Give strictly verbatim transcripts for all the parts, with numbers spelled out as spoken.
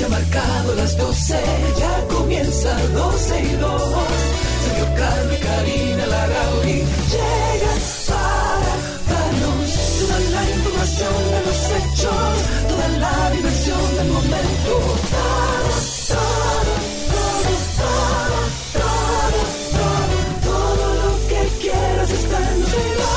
marcado las doce, ya comienza doce y dos. Sergio Carlos y Karina Larrauri llega para darnos toda la información de los hechos, toda la diversión del momento. Todo, todo, todo, todo, todo, todo, todo lo que quieras está en Doce y Dos.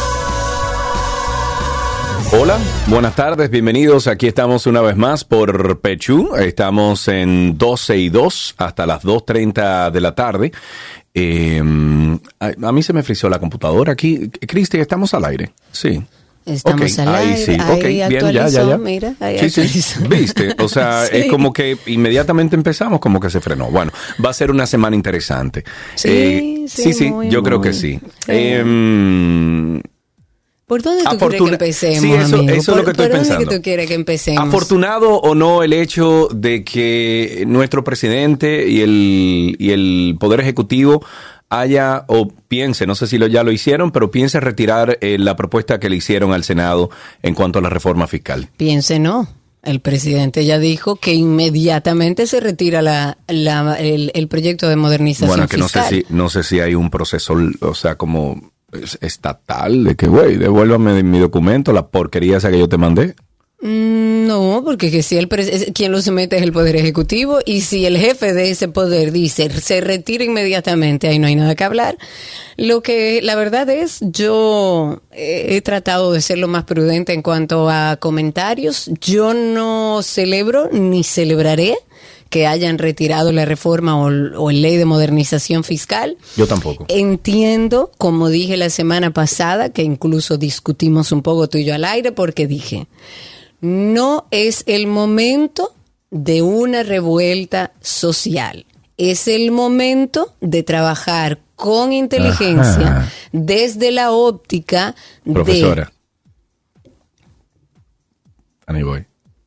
Hola, buenas tardes, bienvenidos. Aquí estamos una vez más por Pechu. Estamos en doce y dos hasta las dos treinta de la tarde. Eh, a, a mí se me frició la computadora aquí. Cristi, ¿estamos al aire? Sí. Estamos okay, al ahí aire, sí. ahí Okay, actualizó, bien, ya, ya, ya. Mira, ahí sí, actualizó. Sí. ¿Viste? O sea, sí. Es como que inmediatamente empezamos, como que se frenó. Bueno, va a ser una semana interesante. Sí, eh, sí, sí, sí, muy, yo muy. creo que sí. sí. Eh, ¿Por dónde tú Afortuna- quieres que empecemos, sí, eso, amigo? eso es lo que estoy ¿Por pensando. dónde que tú quieres que empecemos? Afortunado o no el hecho de que nuestro presidente y el, y el Poder Ejecutivo haya o piense, no sé si lo, ya lo hicieron, pero piense retirar eh, la propuesta que le hicieron al Senado en cuanto a la reforma fiscal. Piense no. El presidente ya dijo que inmediatamente se retira la, la, el, el proyecto de modernización Bueno, que fiscal. no sé si no sé si hay un proceso, o sea, como estatal de que, güey, devuélvame mi documento, la porquería esa que yo te mandé. No, porque que si el pres- quien lo somete es el Poder Ejecutivo, y si el jefe de ese poder dice se retira inmediatamente, ahí no hay nada que hablar. Lo que la verdad es, yo he tratado de ser lo más prudente en cuanto a comentarios. Yo no celebro ni celebraré que hayan retirado la reforma o, o la ley de modernización fiscal. Yo tampoco. Entiendo, como dije la semana pasada, que incluso discutimos un poco tú y yo al aire, porque dije, no es el momento de una revuelta social. Es el momento de trabajar con inteligencia. Ajá. Desde la óptica Profesora. de... Ahí voy.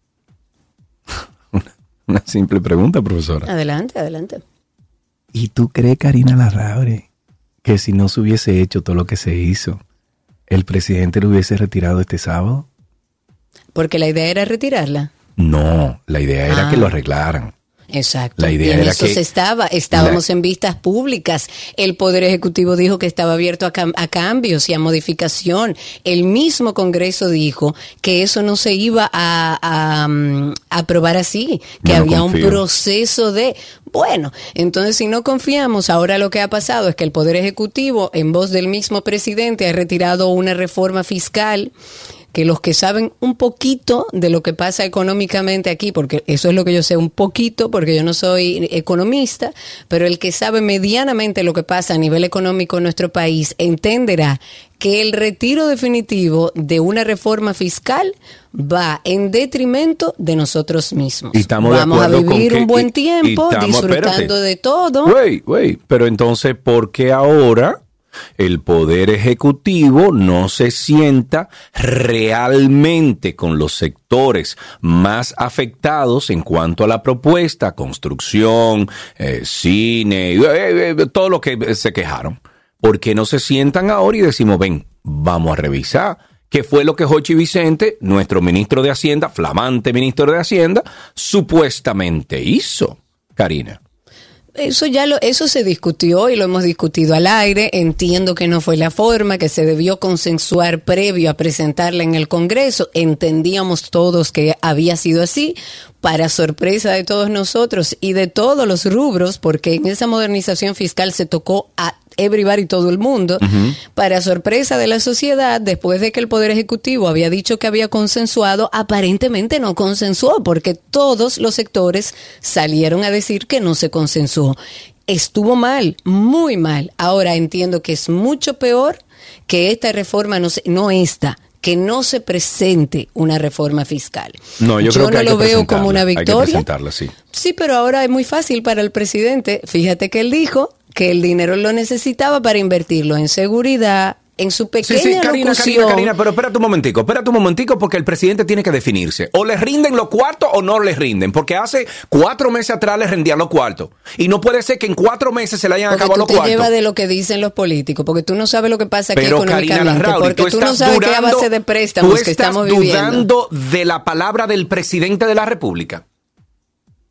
Una simple pregunta, profesora. Adelante, adelante. ¿Y tú crees, Karina Larrauri, que si no se hubiese hecho todo lo que se hizo, el presidente lo hubiese retirado este sábado? Porque la idea era retirarla. No, la idea era ah. que lo arreglaran. Exacto. La idea y en era eso que se estaba, estábamos la... en vistas públicas. El Poder Ejecutivo dijo que estaba abierto a, cam- a cambios y a modificación. El mismo Congreso dijo que eso no se iba a, a, a aprobar así, que Yo no había confío. un proceso de... Bueno, entonces si no confiamos, ahora lo que ha pasado es que el Poder Ejecutivo, en voz del mismo presidente, ha retirado una reforma fiscal que los que saben un poquito de lo que pasa económicamente aquí, porque eso es lo que yo sé un poquito, porque yo no soy economista, pero el que sabe medianamente lo que pasa a nivel económico en nuestro país entenderá que el retiro definitivo de una reforma fiscal va en detrimento de nosotros mismos. Y estamos Vamos de a acuerdo vivir con que, un buen y, tiempo, y estamos, disfrutando espérate. de todo. Güey, güey, pero entonces, ¿por qué ahora el Poder Ejecutivo no se sienta realmente con los sectores más afectados en cuanto a la propuesta, construcción, eh, cine, eh, eh, todo lo que se quejaron? ¿Por qué no se sientan ahora y decimos, ven, vamos a revisar qué fue lo que Jochi Vicente, nuestro ministro de Hacienda, flamante ministro de Hacienda, supuestamente hizo, Karina? Eso ya lo, eso se discutió y lo hemos discutido al aire. Entiendo que no fue la forma, que se debió consensuar previo a presentarla en el Congreso. Entendíamos todos que había sido así, para sorpresa de todos nosotros y de todos los rubros, porque en esa modernización fiscal se tocó a everybody, todo el mundo. Uh-huh. Para sorpresa de la sociedad, después de que el Poder Ejecutivo había dicho que había consensuado, aparentemente no consensuó, porque todos los sectores salieron a decir que no se consensuó. Estuvo mal, muy mal. Ahora entiendo que es mucho peor que esta reforma, no, se, no esta, que no se presente una reforma fiscal. No, yo, yo creo que no hay lo que veo como una victoria. Hay que presentarla, sí. Sí, pero ahora es muy fácil para el presidente. Fíjate que él dijo que el dinero lo necesitaba para invertirlo en seguridad, en su pequeña sí, sí, Karina, locución. Karina, Karina, pero espérate un momentico, espérate un momentico, porque el presidente tiene que definirse. O le rinden los cuartos o no les rinden, porque hace cuatro meses atrás les rendían los cuartos. Y no puede ser que en cuatro meses se le hayan porque acabado los cuartos. Porque tú te cuartos. llevas de lo que dicen los políticos, porque tú no sabes lo que pasa aquí pero, económicamente. Karina Larrauri, porque tú, tú, tú no sabes dudando, qué a base de préstamos que estamos viviendo. ¿Tú estás dudando de la palabra del presidente de la República?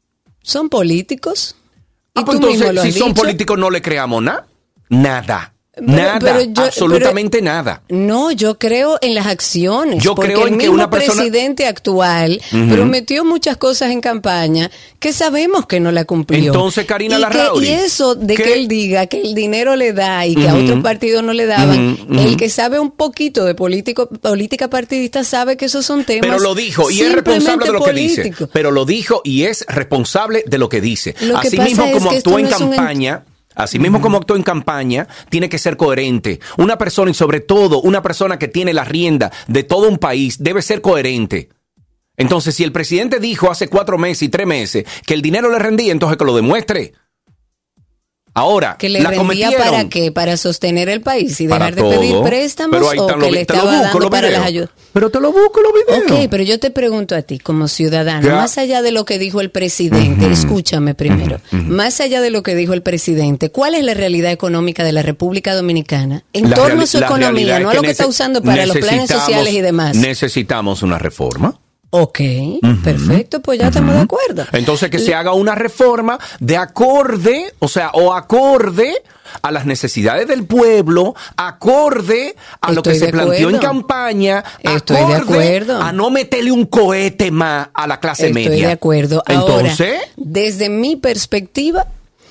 Son políticos. Ah, pues entonces, si son políticos, no le creamos nada. Nada. Pero, nada, pero yo, absolutamente pero, nada. No, yo creo en las acciones. Yo porque creo en el que mismo una persona presidente actual uh-huh. prometió muchas cosas en campaña que sabemos que no la cumplió. Entonces, Karina y Larrauri. Que, y eso de ¿qué? que él diga que el dinero le da y que uh-huh. a otros partidos no le daban, uh-huh. el que sabe un poquito de político, política partidista sabe que esos son temas. Pero lo dijo y es responsable de lo político. que dice. Pero lo dijo y es responsable de lo que dice. Lo que Así pasa mismo es como que actuó en no campaña. Un... Así mismo uh-huh. como actuó en campaña, tiene que ser coherente. Una persona, y sobre todo una persona que tiene la rienda de todo un país, debe ser coherente. Entonces, si el presidente dijo hace cuatro meses y tres meses que el dinero le rendía, entonces que lo demuestre. Ahora, ¿que le la rendía cometieron. ¿Para qué? ¿Para sostener el país y para dejar de todo. pedir préstamos pero ahí o que lo, le estaba busco, dando para las ayudas? Pero te lo busco los videos. Ok, pero yo te pregunto a ti como ciudadano, ¿Ya? más allá de lo que dijo el presidente, uh-huh. escúchame primero, uh-huh. más allá de lo que dijo el presidente, ¿cuál es la realidad económica de la República Dominicana en la torno reali- a su economía, no a lo que está usando para los planes sociales y demás? Necesitamos una reforma. Ok, uh-huh. perfecto, pues ya uh-huh. estamos de acuerdo. Entonces que se haga una reforma de acorde, o sea, o acorde a las necesidades del pueblo, acorde a Estoy lo que se planteó acuerdo. en campaña, Estoy acorde de acuerdo. a no meterle un cohete más a la clase Estoy media. Estoy de acuerdo. Entonces, ahora, desde mi perspectiva,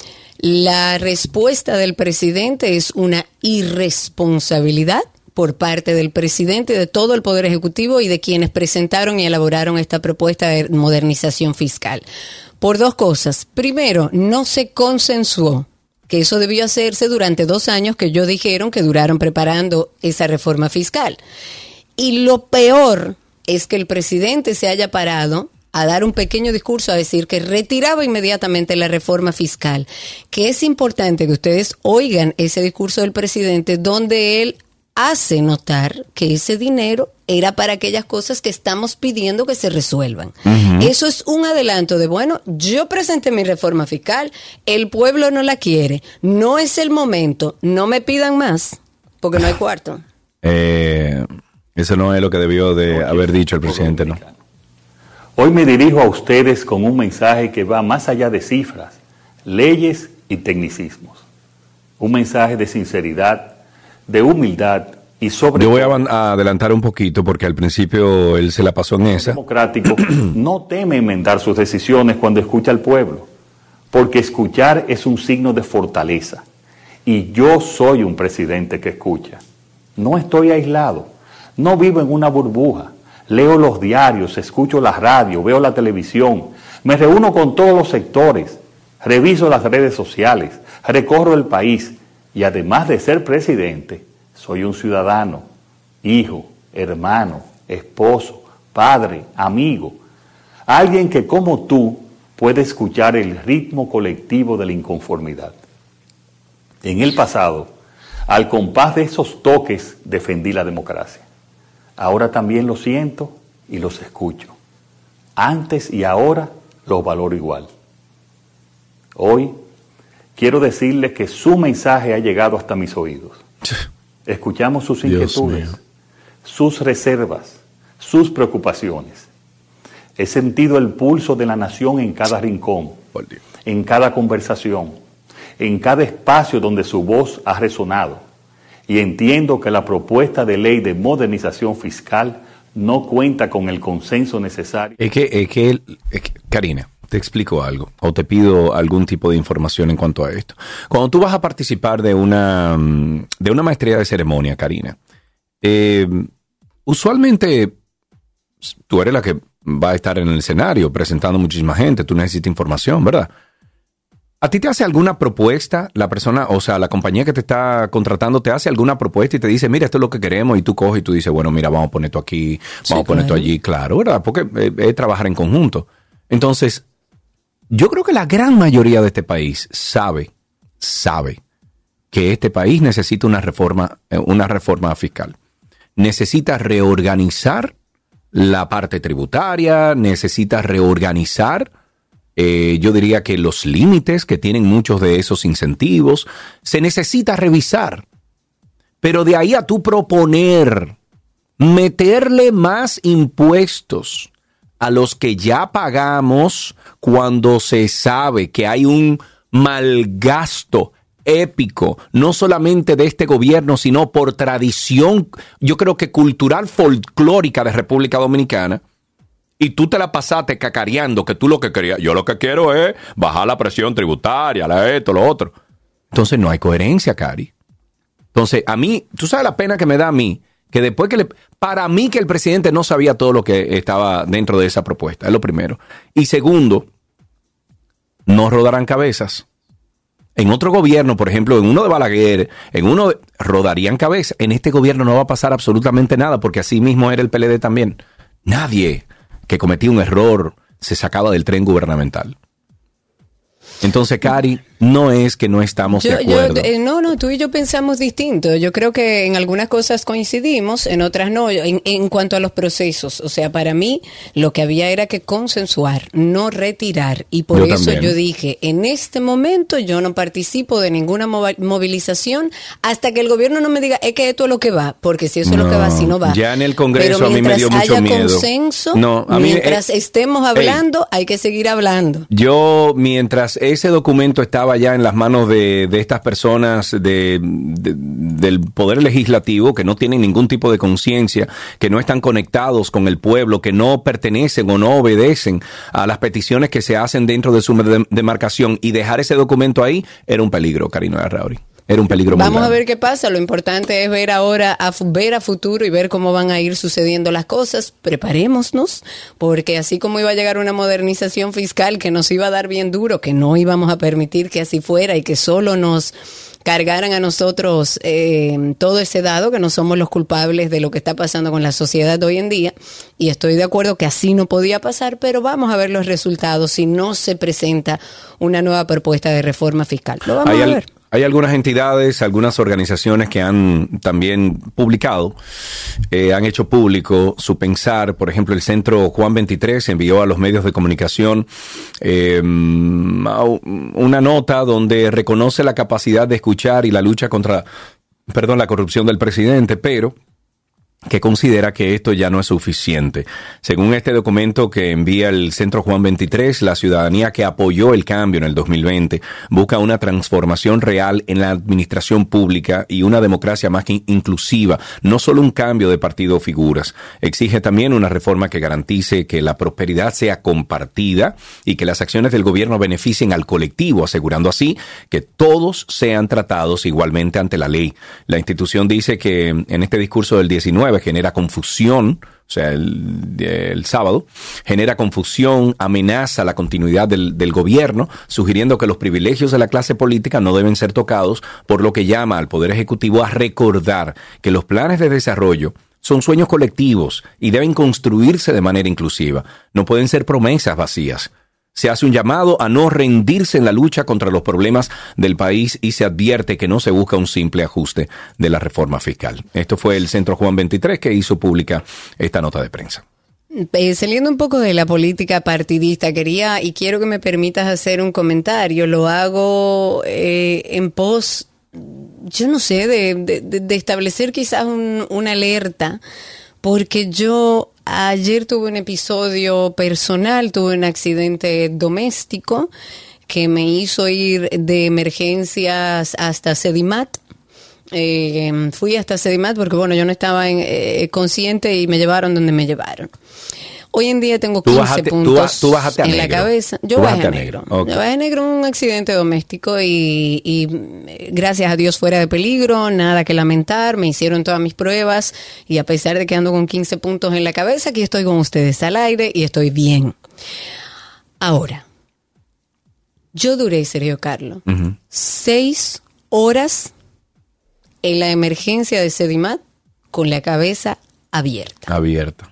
la respuesta del presidente es una irresponsabilidad por parte del presidente, de todo el Poder Ejecutivo y de quienes presentaron y elaboraron esta propuesta de modernización fiscal. Por dos cosas. Primero, no se consensuó, que eso debió hacerse durante dos años que ellos dijeron que duraron preparando esa reforma fiscal. Y lo peor es que el presidente se haya parado a dar un pequeño discurso a decir que retiraba inmediatamente la reforma fiscal, que es importante que ustedes oigan ese discurso del presidente donde él hace notar que ese dinero era para aquellas cosas que estamos pidiendo que se resuelvan. Uh-huh. Eso es un adelanto de, bueno, yo presenté mi reforma fiscal, el pueblo no la quiere, no es el momento, no me pidan más, porque no hay cuarto. Eh, eso no es lo que debió de no, haber dicho el presidente, ¿no? Hoy me dirijo a ustedes con un mensaje que va más allá de cifras, leyes y tecnicismos. Un mensaje de sinceridad, de humildad y sobre Yo voy a adelantar un poquito porque al principio él se la pasó en esa. El democrático no teme enmendar sus decisiones cuando escucha al pueblo, porque escuchar es un signo de fortaleza. Y yo soy un presidente que escucha. No estoy aislado, no vivo en una burbuja. Leo los diarios, escucho la radio, veo la televisión, me reúno con todos los sectores, reviso las redes sociales, recorro el país. Y además de ser presidente, soy un ciudadano, hijo, hermano, esposo, padre, amigo. Alguien que como tú puede escuchar el ritmo colectivo de la inconformidad. En el pasado, al compás de esos toques, defendí la democracia. Ahora también lo siento y los escucho. Antes y ahora los valoro igual. Hoy, quiero decirles que su mensaje ha llegado hasta mis oídos. Escuchamos sus inquietudes, sus reservas, sus preocupaciones. He sentido el pulso de la nación en cada rincón, en cada conversación, en cada espacio donde su voz ha resonado. Y entiendo que la propuesta de ley de modernización fiscal no cuenta con el consenso necesario. Es que, es que, es que Karina, te explico algo, o te pido algún tipo de información en cuanto a esto. Cuando tú vas a participar de una, de una maestría de ceremonia, Karina, eh, usualmente tú eres la que va a estar en el escenario presentando muchísima gente, tú necesitas información, ¿verdad? ¿A ti te hace alguna propuesta la persona, o sea, la compañía que te está contratando te hace alguna propuesta y te dice, mira, esto es lo que queremos, y tú coges y tú dices, bueno, mira, vamos a poner esto aquí, vamos sí, a poner esto allí, claro, ¿verdad? Porque es, es trabajar en conjunto. Entonces, yo creo que la gran mayoría de este país sabe, sabe que este país necesita una reforma, una reforma fiscal. Necesita reorganizar la parte tributaria, necesita reorganizar, eh, yo diría que los límites que tienen muchos de esos incentivos, se necesita revisar. Pero de ahí a tú proponer meterle más impuestos a los que ya pagamos cuando se sabe que hay un malgasto épico, no solamente de este gobierno, sino por tradición, yo creo que cultural, folclórica de República Dominicana, y tú te la pasaste cacareando que tú lo que querías, yo lo que quiero es bajar la presión tributaria, la esto, lo otro. Entonces no hay coherencia, Cari. Entonces, a mí, tú sabes la pena que me da a mí, que después que le... Para mí que el presidente no sabía todo lo que estaba dentro de esa propuesta, es lo primero. Y segundo, no rodarán cabezas. En otro gobierno, por ejemplo, en uno de Balaguer, en uno de... rodarían cabezas. En este gobierno no va a pasar absolutamente nada, porque así mismo era el P L D también. Nadie que cometía un error se sacaba del tren gubernamental. Entonces, Cari, no es que no estamos yo, de acuerdo. Yo, eh, no, no, tú y yo pensamos distinto. Yo creo que en algunas cosas coincidimos, en otras no. En, en cuanto a los procesos, o sea, para mí lo que había era que consensuar, no retirar. Y por yo eso también. yo dije, en este momento yo no participo de ninguna movilización hasta que el gobierno no me diga, es que esto es lo que va, porque si eso no, es lo que va, si no va. Ya en el Congreso Pero a mí me dio mucho haya miedo. consenso, No, a mí, mientras eh, estemos hablando, hey, hay que seguir hablando. Yo, mientras ese documento estaba ya en las manos de, de estas personas de, de, del Poder Legislativo, que no tienen ningún tipo de conciencia, que no están conectados con el pueblo, que no pertenecen o no obedecen a las peticiones que se hacen dentro de su de, demarcación, y dejar ese documento ahí era un peligro, Karina Larrauri. Era un peligro muy Vamos grande. a ver qué pasa. Lo importante es ver ahora, a ver a futuro y ver cómo van a ir sucediendo las cosas. Preparémonos, porque así como iba a llegar una modernización fiscal que nos iba a dar bien duro, que no íbamos a permitir que así fuera y que solo nos cargaran a nosotros eh, todo ese dado, que no somos los culpables de lo que está pasando con la sociedad hoy en día, y estoy de acuerdo que así no podía pasar, pero vamos a ver los resultados si no se presenta una nueva propuesta de reforma fiscal. Lo vamos Hay a al- ver. Hay algunas entidades, algunas organizaciones que han también publicado, eh, han hecho público su pensar. Por ejemplo, el Centro Juan veintitrés envió a los medios de comunicación eh, una nota donde reconoce la capacidad de escuchar y la lucha contra, perdón, la corrupción del presidente, pero que considera que esto ya no es suficiente. Según este documento que envía el Centro Juan veintitrés, la ciudadanía que apoyó el cambio en el dos mil veinte busca una transformación real en la administración pública y una democracia más que inclusiva, no solo un cambio de partido o figuras. Exige también una reforma que garantice que la prosperidad sea compartida y que las acciones del gobierno beneficien al colectivo, asegurando así que todos sean tratados igualmente ante la ley. La institución dice que en este discurso del diecinueve genera confusión, o sea, el, el sábado, genera confusión, amenaza la continuidad del, del gobierno, sugiriendo que los privilegios de la clase política no deben ser tocados, por lo que llama al Poder Ejecutivo a recordar que los planes de desarrollo son sueños colectivos y deben construirse de manera inclusiva. No pueden ser promesas vacías. Se hace un llamado a no rendirse en la lucha contra los problemas del país y se advierte que no se busca un simple ajuste de la reforma fiscal. Esto fue el Centro Juan veintitrés que hizo pública esta nota de prensa. Eh, saliendo un poco de la política partidista, quería y quiero que me permitas hacer un comentario. Lo hago eh, en pos, yo no sé, de, de, de establecer quizás un, una alerta, porque yo ayer tuve un episodio personal, tuve un accidente doméstico que me hizo ir de emergencias hasta Sedimat. Eh, fui hasta Sedimat porque, bueno, yo no estaba en, eh, consciente y me llevaron donde me llevaron. Hoy en día tengo quince bajaste, puntos tú, tú bajaste a en negro. la cabeza. Yo Tú bajé bajaste a a negro. negro. Okay. Yo bajé a negro en un accidente doméstico y, y gracias a Dios fuera de peligro, nada que lamentar. Me hicieron todas mis pruebas y a pesar de que ando con quince puntos en la cabeza, aquí estoy con ustedes al aire y estoy bien. Ahora, yo duré, Sergio Carlos, uh-huh. seis horas en la emergencia de Sedimat con la cabeza abierta. Abierta.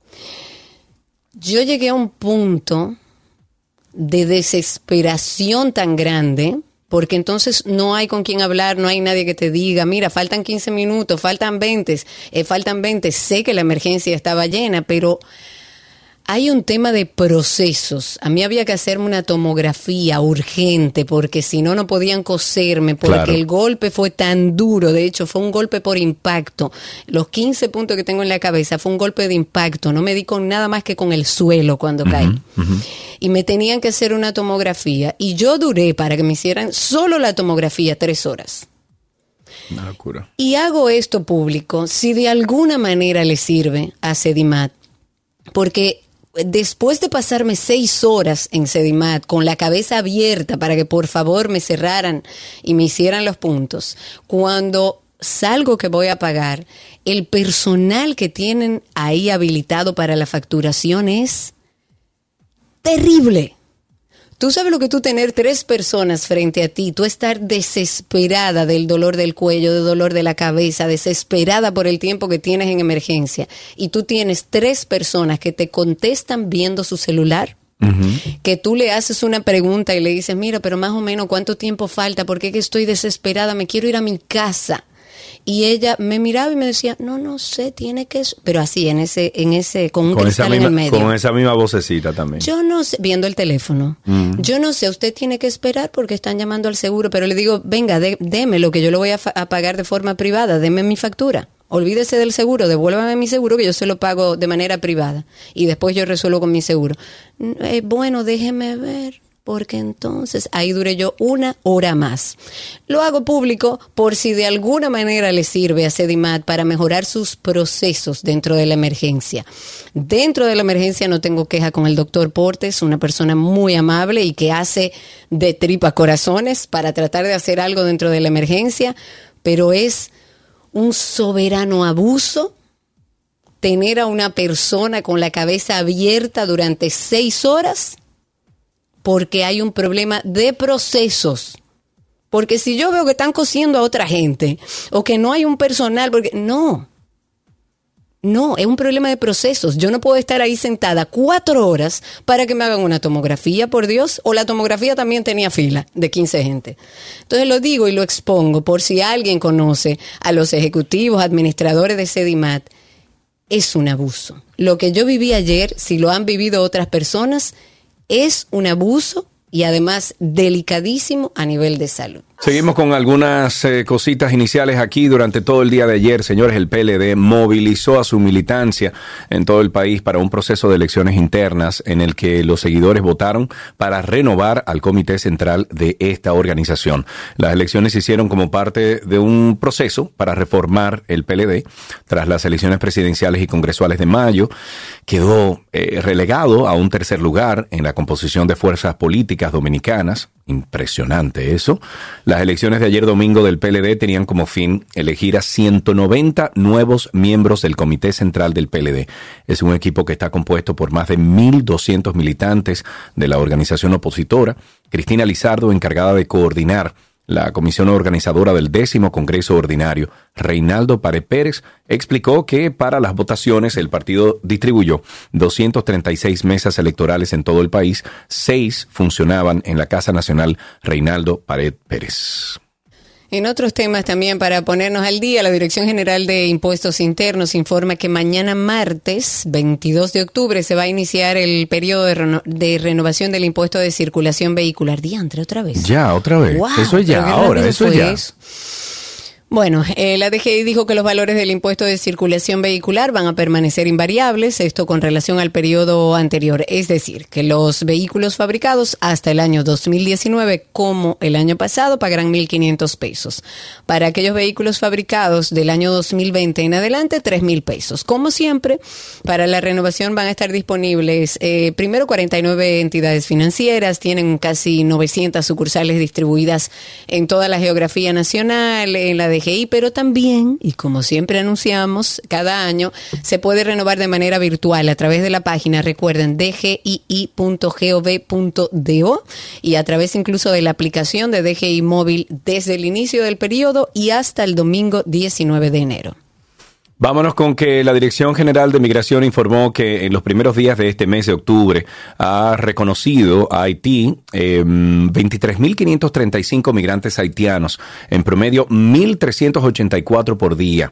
Yo llegué a un punto de desesperación tan grande, porque entonces no hay con quién hablar, no hay nadie que te diga, mira, faltan quince minutos, faltan veinte, eh, faltan veinte, sé que la emergencia estaba llena, pero Hay un tema de procesos. A mí había que hacerme una tomografía urgente porque si no, no podían coserme porque claro. el golpe fue tan duro. De hecho, fue un golpe por impacto. Los quince puntos que tengo en la cabeza fue un golpe de impacto. No me di con nada más que con el suelo cuando uh-huh, caí. Uh-huh. Y me tenían que hacer una tomografía. Y yo duré para que me hicieran solo la tomografía tres horas. Una locura. Y hago esto público si de alguna manera le sirve a Sedimat. Porque después de pasarme seis horas en Sedimat con la cabeza abierta para que por favor me cerraran y me hicieran los puntos, cuando salgo que voy a pagar, el personal que tienen ahí habilitado para la facturación es terrible. Tú sabes lo que tú tener tres personas frente a ti, tú estar desesperada del dolor del cuello, del dolor de la cabeza, desesperada por el tiempo que tienes en emergencia, y tú tienes tres personas que te contestan viendo su celular, uh-huh. que tú le haces una pregunta y le dices, mira, pero más o menos ¿cuánto tiempo falta? Porque es que estoy desesperada, me quiero ir a mi casa. Y ella me miraba y me decía, no, no sé, tiene que... Pero así, en ese, en ese, con un con cristal esa misma, en el medio. Con esa misma vocecita también. Yo no sé, viendo el teléfono, mm. yo no sé, usted tiene que esperar porque están llamando al seguro, pero le digo, venga, de, deme lo que yo lo voy a, fa- a pagar de forma privada, deme mi factura. Olvídese del seguro, devuélvame mi seguro que yo se lo pago de manera privada. Y después yo resuelvo con mi seguro. Eh, bueno, déjeme ver... porque entonces ahí duré yo una hora más. Lo hago público por si de alguna manera le sirve a Sedimat para mejorar sus procesos dentro de la emergencia. Dentro de la emergencia no tengo queja con el doctor Portes, una persona muy amable y que hace de tripa corazones para tratar de hacer algo dentro de la emergencia, pero es un soberano abuso tener a una persona con la cabeza abierta durante seis horas porque hay un problema de procesos. Porque si yo veo que están cosiendo a otra gente o que no hay un personal, porque no, no, es un problema de procesos. Yo no puedo estar ahí sentada cuatro horas para que me hagan una tomografía, por Dios, o la tomografía también tenía fila de quince gente. Entonces lo digo y lo expongo por si alguien conoce a los ejecutivos, administradores de Sedimat. Es un abuso. Lo que yo viví ayer, si lo han vivido otras personas, es un abuso y además delicadísimo a nivel de salud. Seguimos con algunas eh, cositas iniciales aquí. Durante todo el día de ayer, señores, el P L D movilizó a su militancia en todo el país para un proceso de elecciones internas en el que los seguidores votaron para renovar al comité central de esta organización. Las elecciones se hicieron como parte de un proceso para reformar el P L D. Tras las elecciones presidenciales y congresuales de mayo, quedó eh, relegado a un tercer lugar en la composición de fuerzas políticas dominicanas. Impresionante eso. Las elecciones de ayer domingo del P L D tenían como fin elegir a ciento noventa nuevos miembros del Comité Central del P L D. Es un equipo que está compuesto por más de mil doscientos militantes de la organización opositora. Cristina Lizardo, encargada de coordinar la comisión organizadora del décimo Congreso Ordinario, Reinaldo Pared Pérez, explicó que para las votaciones el partido distribuyó doscientas treinta y seis mesas electorales en todo el país, seis funcionaban en la Casa Nacional Reinaldo Pared Pérez. En otros temas también, para ponernos al día, la Dirección General de Impuestos Internos informa que mañana martes, veintidós de octubre, se va a iniciar el periodo de, reno- de renovación del impuesto de circulación vehicular. Diantre, otra vez. Ya, otra vez. Wow, eso es ya, ahora, eso es ya. Eso. Bueno, eh, la D G I dijo que los valores del impuesto de circulación vehicular van a permanecer invariables, esto con relación al periodo anterior, es decir, que los vehículos fabricados hasta el año dos mil diecinueve, como el año pasado, pagarán mil quinientos pesos. Para aquellos vehículos fabricados del año dos mil veinte en adelante, tres mil pesos. Como siempre, para la renovación van a estar disponibles eh, primero cuarenta y nueve entidades financieras, tienen casi novecientas sucursales distribuidas en toda la geografía nacional, en la D G I, pero también, y como siempre anunciamos, cada año se puede renovar de manera virtual a través de la página, recuerden, d g i i punto gov punto do y a través incluso de la aplicación de D G I Móvil desde el inicio del periodo y hasta el domingo diecinueve de enero. Vámonos con que la Dirección General de Migración informó que en los primeros días de este mes de octubre ha reconocido a Haití eh, veintitrés mil quinientos treinta y cinco migrantes haitianos, en promedio mil trescientos ochenta y cuatro por día.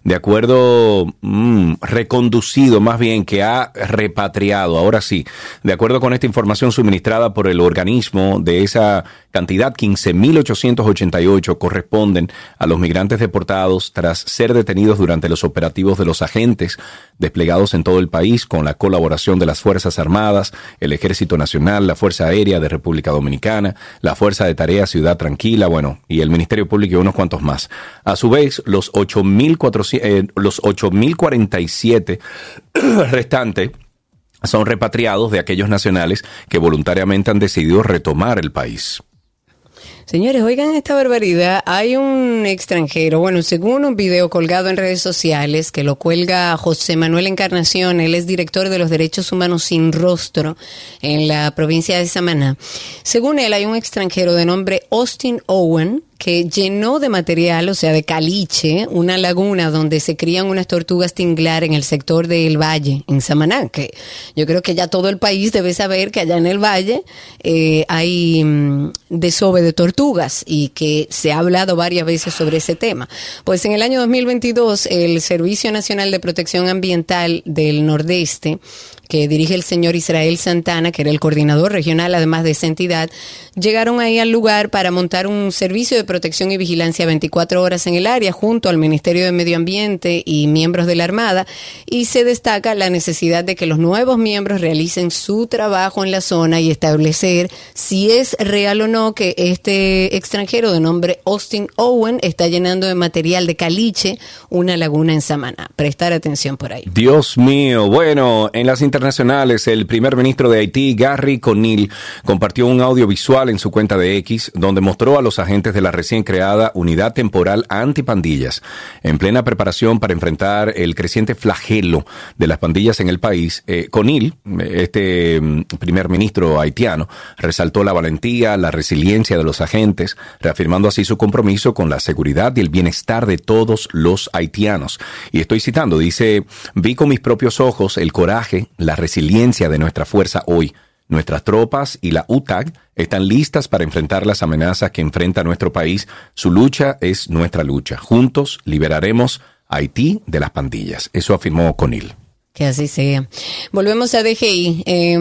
de acuerdo, mmm, reconducido más bien, que ha repatriado, ahora sí, de acuerdo con esta información suministrada por el organismo, de esa cantidad, quince mil ochocientos ochenta y ocho corresponden a los migrantes deportados tras ser detenidos durante los operativos de los agentes desplegados en todo el país con la colaboración de las Fuerzas Armadas, el Ejército Nacional, la Fuerza Aérea de República Dominicana, la Fuerza de Tarea Ciudad Tranquila, bueno, y el Ministerio Público y unos cuantos más. A su vez, los ocho mil cuatrocientos, eh, los ocho mil cuarenta y siete restantes son repatriados de aquellos nacionales que voluntariamente han decidido retomar el país. Señores, oigan esta barbaridad. Hay un extranjero, bueno, según un video colgado en redes sociales que lo cuelga José Manuel Encarnación, él es director de los Derechos Humanos Sin Rostro en la provincia de Samaná. Según él, hay un extranjero de nombre Austin Owen que llenó de material, o sea, de caliche, una laguna donde se crían unas tortugas tinglar en el sector del Valle, en Samaná, que yo creo que ya todo el país debe saber que allá en el Valle eh, hay mm, desove de tortugas y que se ha hablado varias veces sobre ese tema. Pues en el año dos mil veintidós, el Servicio Nacional de Protección Ambiental del Nordeste, que dirige el señor Israel Santana, que era el coordinador regional además de esa entidad, llegaron ahí al lugar para montar un servicio de protección y vigilancia veinticuatro horas en el área junto al Ministerio de Medio Ambiente y miembros de la Armada, y se destaca la necesidad de que los nuevos miembros realicen su trabajo en la zona y establecer si es real o no que este extranjero de nombre Austin Owen está llenando de material de caliche una laguna en Samaná. Prestar atención por ahí. Dios mío. Bueno, en las internacionales, el primer ministro de Haití, Gary Conille, compartió un audiovisual en su cuenta de X donde mostró a los agentes de la recién creada Unidad Temporal Antipandillas en plena preparación para enfrentar el creciente flagelo de las pandillas en el país. Eh, Conille, este primer ministro haitiano, resaltó la valentía, la resiliencia de los agentes, reafirmando así su compromiso con la seguridad y el bienestar de todos los haitianos. Y estoy citando, dice: vi con mis propios ojos el coraje, la resiliencia de nuestra fuerza hoy. Nuestras tropas y la U T A C están listas para enfrentar las amenazas que enfrenta nuestro país. Su lucha es nuestra lucha. Juntos liberaremos a Haití de las pandillas. Eso afirmó Conille. Que así sea. Volvemos a D G I.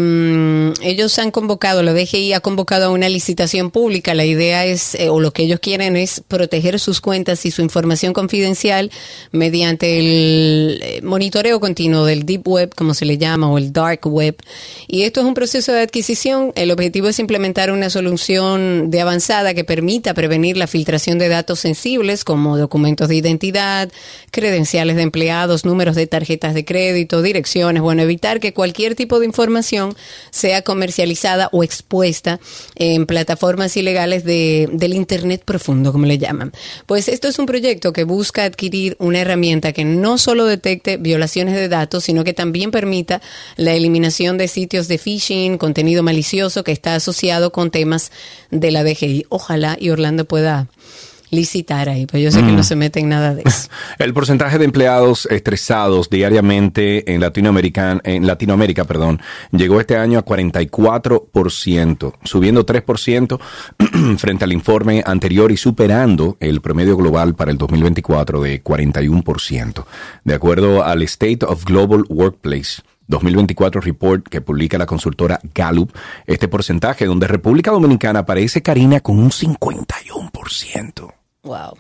Eh, ellos han convocado, la D G I ha convocado a una licitación pública. La idea es, eh, o lo que ellos quieren es proteger sus cuentas y su información confidencial mediante el monitoreo continuo del Deep Web, como se le llama, o el Dark Web. Y esto es un proceso de adquisición. El objetivo es implementar una solución de avanzada que permita prevenir la filtración de datos sensibles como documentos de identidad, credenciales de empleados, números de tarjetas de crédito, direcciones, bueno, evitar que cualquier tipo de información sea comercializada o expuesta en plataformas ilegales de, del Internet profundo, como le llaman. Pues esto es un proyecto que busca adquirir una herramienta que no solo detecte violaciones de datos, sino que también permita la eliminación de sitios de phishing, contenido malicioso que está asociado con temas de la D G I. Ojalá y Orlando pueda licitar ahí, pues yo sé mm. que no se mete en nada de eso. El porcentaje de empleados estresados diariamente en Latinoamérica, en Latinoamérica, perdón, llegó este año a cuarenta y cuatro por ciento, subiendo tres por ciento frente al informe anterior y superando el promedio global para el dos mil veinticuatro de cuarenta y uno por ciento. De acuerdo al State of Global Workplace dos mil veinticuatro Report que publica la consultora Gallup, este porcentaje donde República Dominicana aparece, Karina, con un cincuenta y uno por ciento. Wow.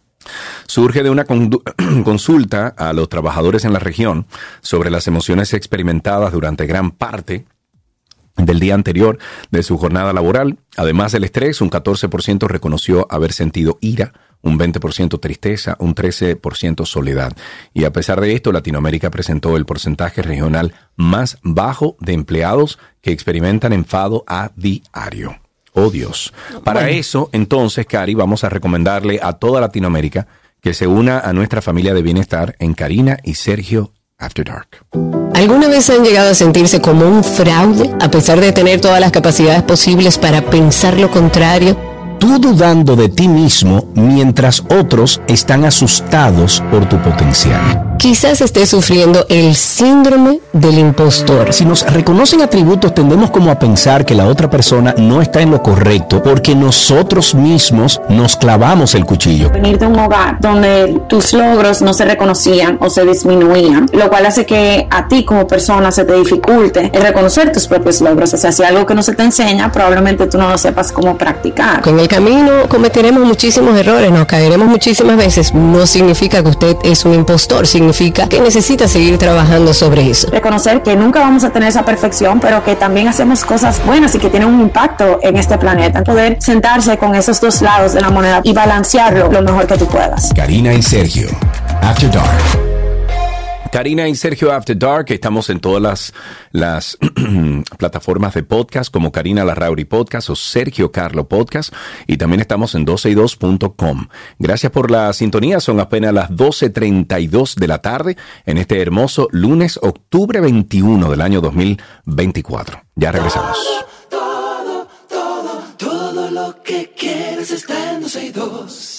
Surge de una consulta a los trabajadores en la región sobre las emociones experimentadas durante gran parte del día anterior de su jornada laboral. Además del estrés, un catorce por ciento reconoció haber sentido ira, un veinte por ciento tristeza, un trece por ciento soledad. Y a pesar de esto, Latinoamérica presentó el porcentaje regional más bajo de empleados que experimentan enfado a diario. Oh, Dios. Para bueno. eso, entonces, Cari, vamos a recomendarle a toda Latinoamérica que se una a nuestra familia de bienestar en Karina y Sergio After Dark. ¿Alguna vez han llegado a sentirse como un fraude, a pesar de tener todas las capacidades posibles para pensar lo contrario? tú dudando de ti mismo mientras otros están asustados por tu potencial. Quizás estés sufriendo el síndrome del impostor. Si nos reconocen atributos, tendemos como a pensar que la otra persona no está en lo correcto porque nosotros mismos nos clavamos el cuchillo. Venir de un hogar donde tus logros no se reconocían o se disminuían, lo cual hace que a ti como persona se te dificulte el reconocer tus propios logros. O sea, si algo que no se te enseña, probablemente tú no lo sepas cómo practicar. Con el camino cometeremos muchísimos errores, nos caeremos muchísimas veces. No significa que usted es un impostor, significa que necesita seguir trabajando sobre eso. Reconocer que nunca vamos a tener esa perfección, pero que también hacemos cosas buenas y que tienen un impacto en este planeta. Poder sentarse con esos dos lados de la moneda y balancearlo lo mejor que tú puedas. Karina y Sergio, After Dark. Karina y Sergio After Dark, estamos en todas las, las plataformas de podcast como Karina Larrauri Podcast o Sergio Carlo Podcast, y también estamos en doce y dos punto com. Gracias por la sintonía, son apenas las doce treinta y dos de la tarde en este hermoso lunes, octubre veintiuno del año dos mil veinticuatro. Ya regresamos. Todo, todo, todo, todo lo que quieres está en doce y dos.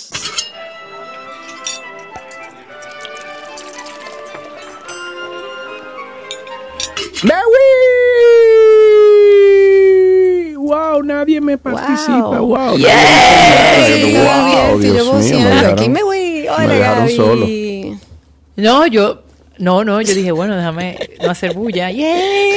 ¡Mewi! ¡Wow! Nadie me participa. ¡Wow! wow ¡Yeah! Sí, wow, Dios yo mío, me dejaron, aquí me voy. Hola, me dejaron Gaby. solo. No, yo... No, no, yo dije, bueno, déjame no hacer bulla. ¡Yeah!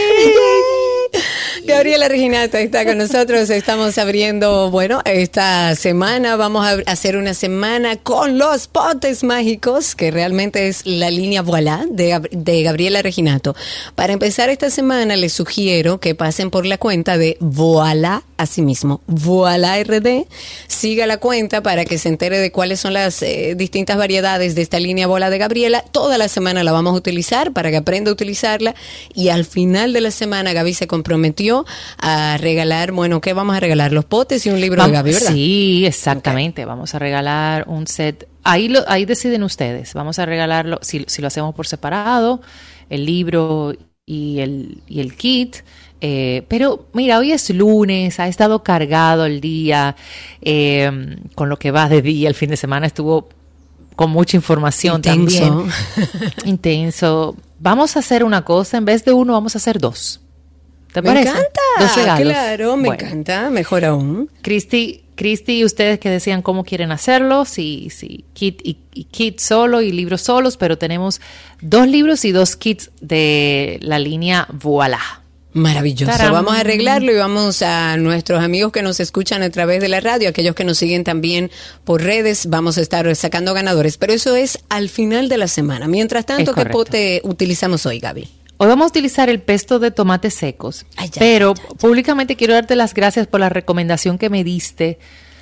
Gabriela Reginato está con nosotros. Estamos abriendo, bueno, esta semana vamos a hacer una semana con los potes mágicos, que realmente es la línea Voilà de, de Gabriela Reginato. Para empezar esta semana les sugiero que pasen por la cuenta de Voilà, así mismo, Voilà R D. Siga la cuenta para que se entere de cuáles son las eh, distintas variedades de esta línea Voilà de Gabriela. Toda la semana la vamos a utilizar para que aprenda a utilizarla, y al final de la semana Gaby se comprometió a regalar, bueno, ¿qué vamos a regalar? Los potes y un libro vamos, de Gaby, ¿verdad? Sí, exactamente. Okay. Vamos a regalar un set. Ahí lo, ahí deciden ustedes. Vamos a regalarlo, si, si lo hacemos por separado, el libro y el, y el kit. Eh, pero mira, hoy es lunes, ha estado cargado el día, eh, con lo que va de día. El fin de semana estuvo con mucha información. Intenso. También. Intenso. Vamos a hacer una cosa, en vez de uno, vamos a hacer dos. ¿Te me parece? encanta, dos regalos. Claro, me bueno. encanta, mejor aún. Cristi, Cristi y ustedes que decían cómo quieren hacerlo, si, si kit y, y kit solo y libros solos, pero tenemos dos libros y dos kits de la línea Voilà. Maravilloso. ¡Taram! Vamos a arreglarlo y vamos a nuestros amigos que nos escuchan a través de la radio, aquellos que nos siguen también por redes, vamos a estar sacando ganadores, pero eso es al final de la semana. Mientras tanto, ¿qué pote utilizamos hoy, Gaby? Hoy vamos a utilizar el pesto de tomates secos, ay, ya, pero ya, ya. públicamente quiero darte las gracias por la recomendación que me diste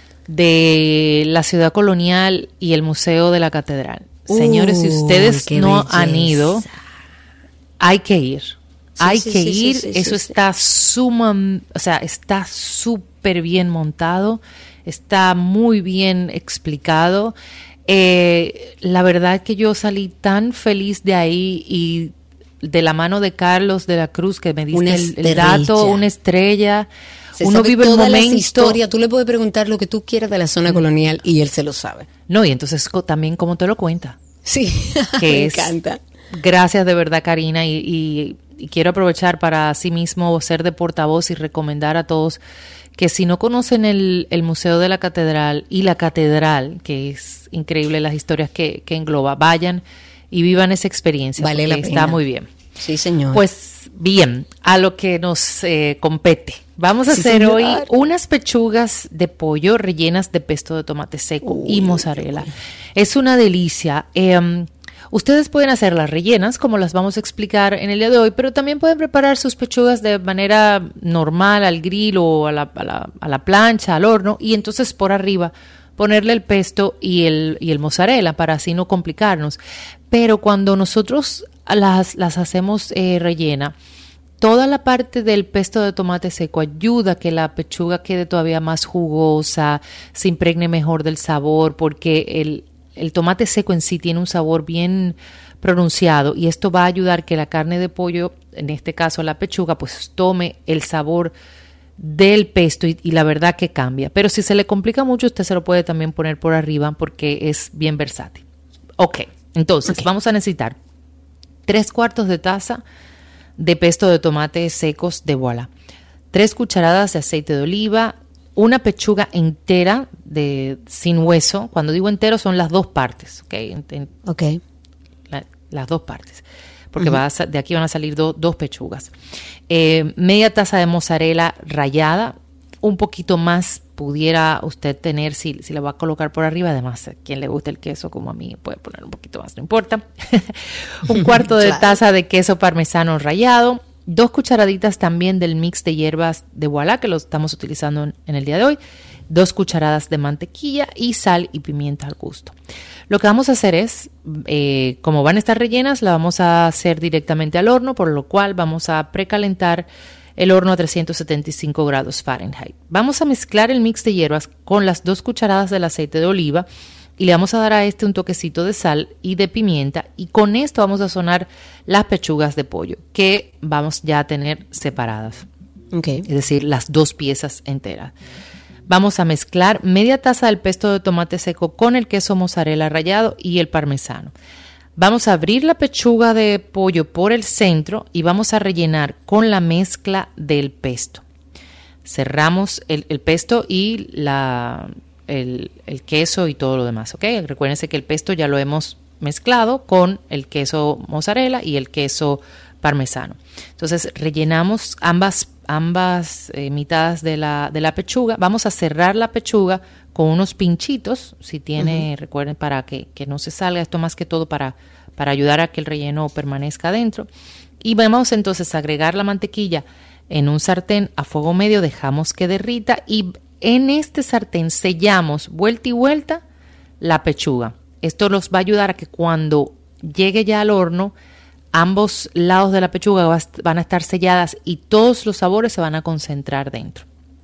de la Ciudad Colonial y el Museo de la Catedral. Uh, Señores, si ustedes no belleza. han ido, hay que ir. Sí, hay sí, que sí, ir. Sí, sí, Eso sí, está sí. suma, o sea, está súper bien montado, está muy bien explicado. Eh, la verdad que yo salí tan feliz de ahí, y de la mano de Carlos de la Cruz, que me diste el, el dato, una estrella. Se Uno vive el momento. Historia. Tú le puedes preguntar lo que tú quieras de la zona colonial y él se lo sabe. No, y entonces también cómo te lo cuenta. Sí, que me es, encanta. Gracias de verdad, Karina, y, y, y quiero aprovechar para sí mismo ser de portavoz y recomendar a todos que si no conocen el, el Museo de la Catedral y la Catedral, que es increíble las historias que, que engloba, vayan y vivan esa experiencia. Vale la pena. Está muy bien. Sí, señor. Pues bien, a lo que nos eh, compete. Vamos a sí, hacer señor. hoy unas pechugas de pollo rellenas de pesto de tomate seco uy, y mozzarella. Uy. Es una delicia. Eh, ustedes pueden hacer las rellenas, como las vamos a explicar en el día de hoy, pero también pueden preparar sus pechugas de manera normal, al grill o a la, a la, a la plancha, al horno, y entonces por arriba ponerle el pesto y el, y el mozzarella para así no complicarnos. Pero cuando nosotros las, las hacemos eh, rellena, toda la parte del pesto de tomate seco ayuda a que la pechuga quede todavía más jugosa, se impregne mejor del sabor, porque el, el tomate seco en sí tiene un sabor bien pronunciado, y esto va a ayudar que la carne de pollo, en este caso la pechuga, pues tome el sabor del pesto y, y la verdad que cambia. Pero si se le complica mucho, usted se lo puede también poner por arriba porque es bien versátil. Ok, entonces okay. vamos a necesitar tres cuartos de taza de pesto de tomate secos de Voilà, tres cucharadas de aceite de oliva, una pechuga entera de sin hueso. Cuando digo entero son las dos partes, ¿ok? En, en, okay. La, las dos partes, porque uh-huh. va a, de aquí van a salir do, dos pechugas. Eh, media taza de mozzarella rallada, un poquito más pudiera usted tener si, si le va a colocar por arriba. Además, a quien le gusta el queso como a mí puede poner un poquito más, no importa. Un cuarto de claro. taza de queso parmesano rallado, dos cucharaditas también del mix de hierbas de Voilà, que lo estamos utilizando en, en el día de hoy, dos cucharadas de mantequilla y sal y pimienta al gusto. Lo que vamos a hacer es, eh, como van a estar rellenas, la vamos a hacer directamente al horno, por lo cual vamos a precalentar el horno a trescientos setenta y cinco grados Fahrenheit. Vamos a mezclar el mix de hierbas con las dos cucharadas del aceite de oliva y le vamos a dar a este un toquecito de sal y de pimienta, y con esto vamos a sazonar las pechugas de pollo que vamos ya a tener separadas. Okay. Es decir, las dos piezas enteras. Vamos a mezclar media taza del pesto de tomate seco con el queso mozzarella rallado y el parmesano. Vamos a abrir la pechuga de pollo por el centro y vamos a rellenar con la mezcla del pesto. Cerramos el, el pesto y la, el, el queso y todo lo demás, ¿ok? Recuérdense que el pesto ya lo hemos mezclado con el queso mozzarella y el queso parmesano. Entonces rellenamos ambas, ambas eh, mitades de la, de la pechuga. Vamos a cerrar la pechuga con unos pinchitos, si tiene, uh-huh. recuerden, para que, que no se salga, esto más que todo para, para ayudar a que el relleno permanezca adentro. Y vamos entonces a agregar la mantequilla en un sartén a fuego medio, dejamos que derrita y en este sartén sellamos vuelta y vuelta la pechuga. Esto nos va a ayudar a que cuando llegue ya al horno, ambos lados de la pechuga van a estar selladas y todos los sabores se van a concentrar dentro.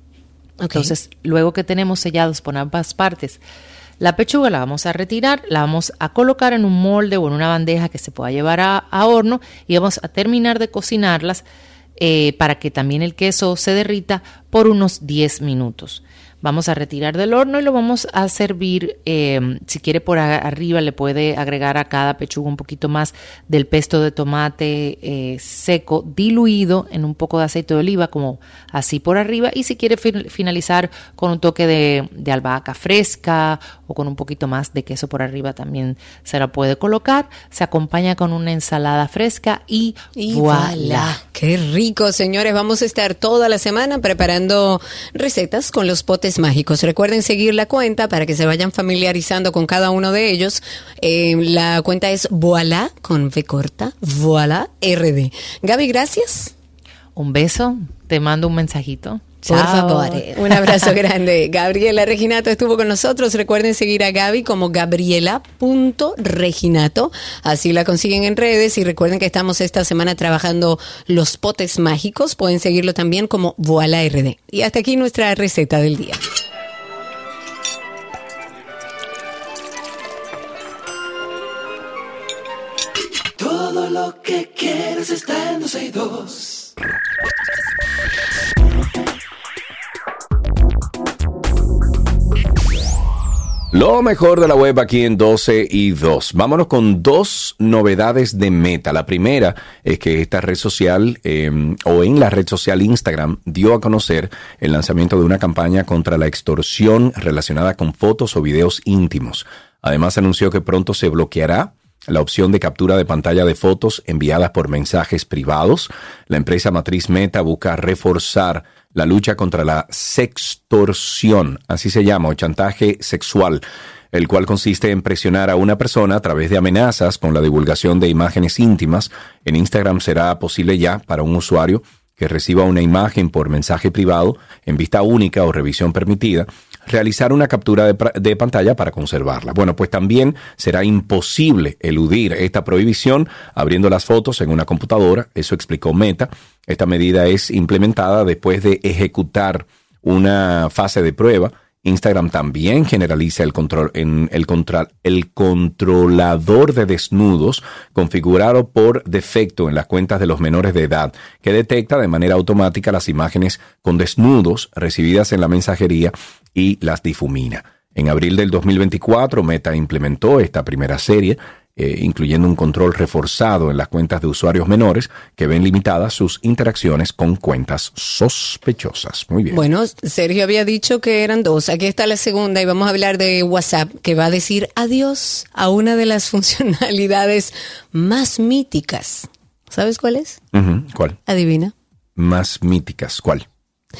Okay. Entonces, luego que tenemos sellados por ambas partes la pechuga, la vamos a retirar, la vamos a colocar en un molde o en una bandeja que se pueda llevar a, a horno y vamos a terminar de cocinarlas eh, para que también el queso se derrita por unos diez minutos. Vamos a retirar del horno y lo vamos a servir. Eh, si quiere por a, arriba le puede agregar a cada pechuga un poquito más del pesto de tomate eh, seco diluido en un poco de aceite de oliva, como así por arriba. Y si quiere fin, finalizar con un toque de, de albahaca fresca o con un poquito más de queso por arriba, también se la puede colocar. Se acompaña con una ensalada fresca y, y voilà. ¡Qué rico, señores! Vamos a estar toda la semana preparando recetas con los potes mágicos. Recuerden seguir la cuenta para que se vayan familiarizando con cada uno de ellos. Eh, la cuenta es Voilà, con V corta, Voilà R D. Gaby, gracias. Un beso. Te mando un mensajito. Por Chao. favor, un abrazo grande. Gabriela Reginato estuvo con nosotros. Recuerden seguir a Gaby como gabriela punto reginato. Así la consiguen en redes. Y recuerden que estamos esta semana trabajando los potes mágicos. Pueden seguirlo también como Voilà R D. Y hasta aquí nuestra receta del día. Todo lo que quieres está en doce y dos. Lo mejor de la web aquí en doce y dos. Vámonos con dos novedades de Meta. La primera es que esta red social, eh, o en la red social Instagram, dio a conocer el lanzamiento de una campaña contra la extorsión relacionada con fotos o videos íntimos. Además, anunció que pronto se bloqueará la opción de captura de pantalla de fotos enviadas por mensajes privados. La empresa matriz Meta busca reforzar la lucha contra la sextorsión, así se llama, o chantaje sexual, el cual consiste en presionar a una persona a través de amenazas con la divulgación de imágenes íntimas. En Instagram será posible ya para un usuario que reciba una imagen por mensaje privado en vista única o revisión permitida, realizar una captura de, de pantalla para conservarla. Bueno, pues también será imposible eludir esta prohibición abriendo las fotos en una computadora, eso explicó Meta. Esta medida es implementada después de ejecutar una fase de prueba Instagram también generaliza el control en el control el controlador de desnudos configurado por defecto en las cuentas de los menores de edad, que detecta de manera automática las imágenes con desnudos recibidas en la mensajería y las difumina. En abril del dos mil veinticuatro, Meta implementó esta primera serie, Eh, incluyendo un control reforzado en las cuentas de usuarios menores que ven limitadas sus interacciones con cuentas sospechosas. Muy bien. Bueno, Sergio había dicho que eran dos. Aquí está la segunda y vamos a hablar de WhatsApp, que va a decir adiós a una de las funcionalidades más míticas. ¿Sabes cuál es? Uh-huh. ¿Cuál? Adivina. Más míticas. ¿Cuál?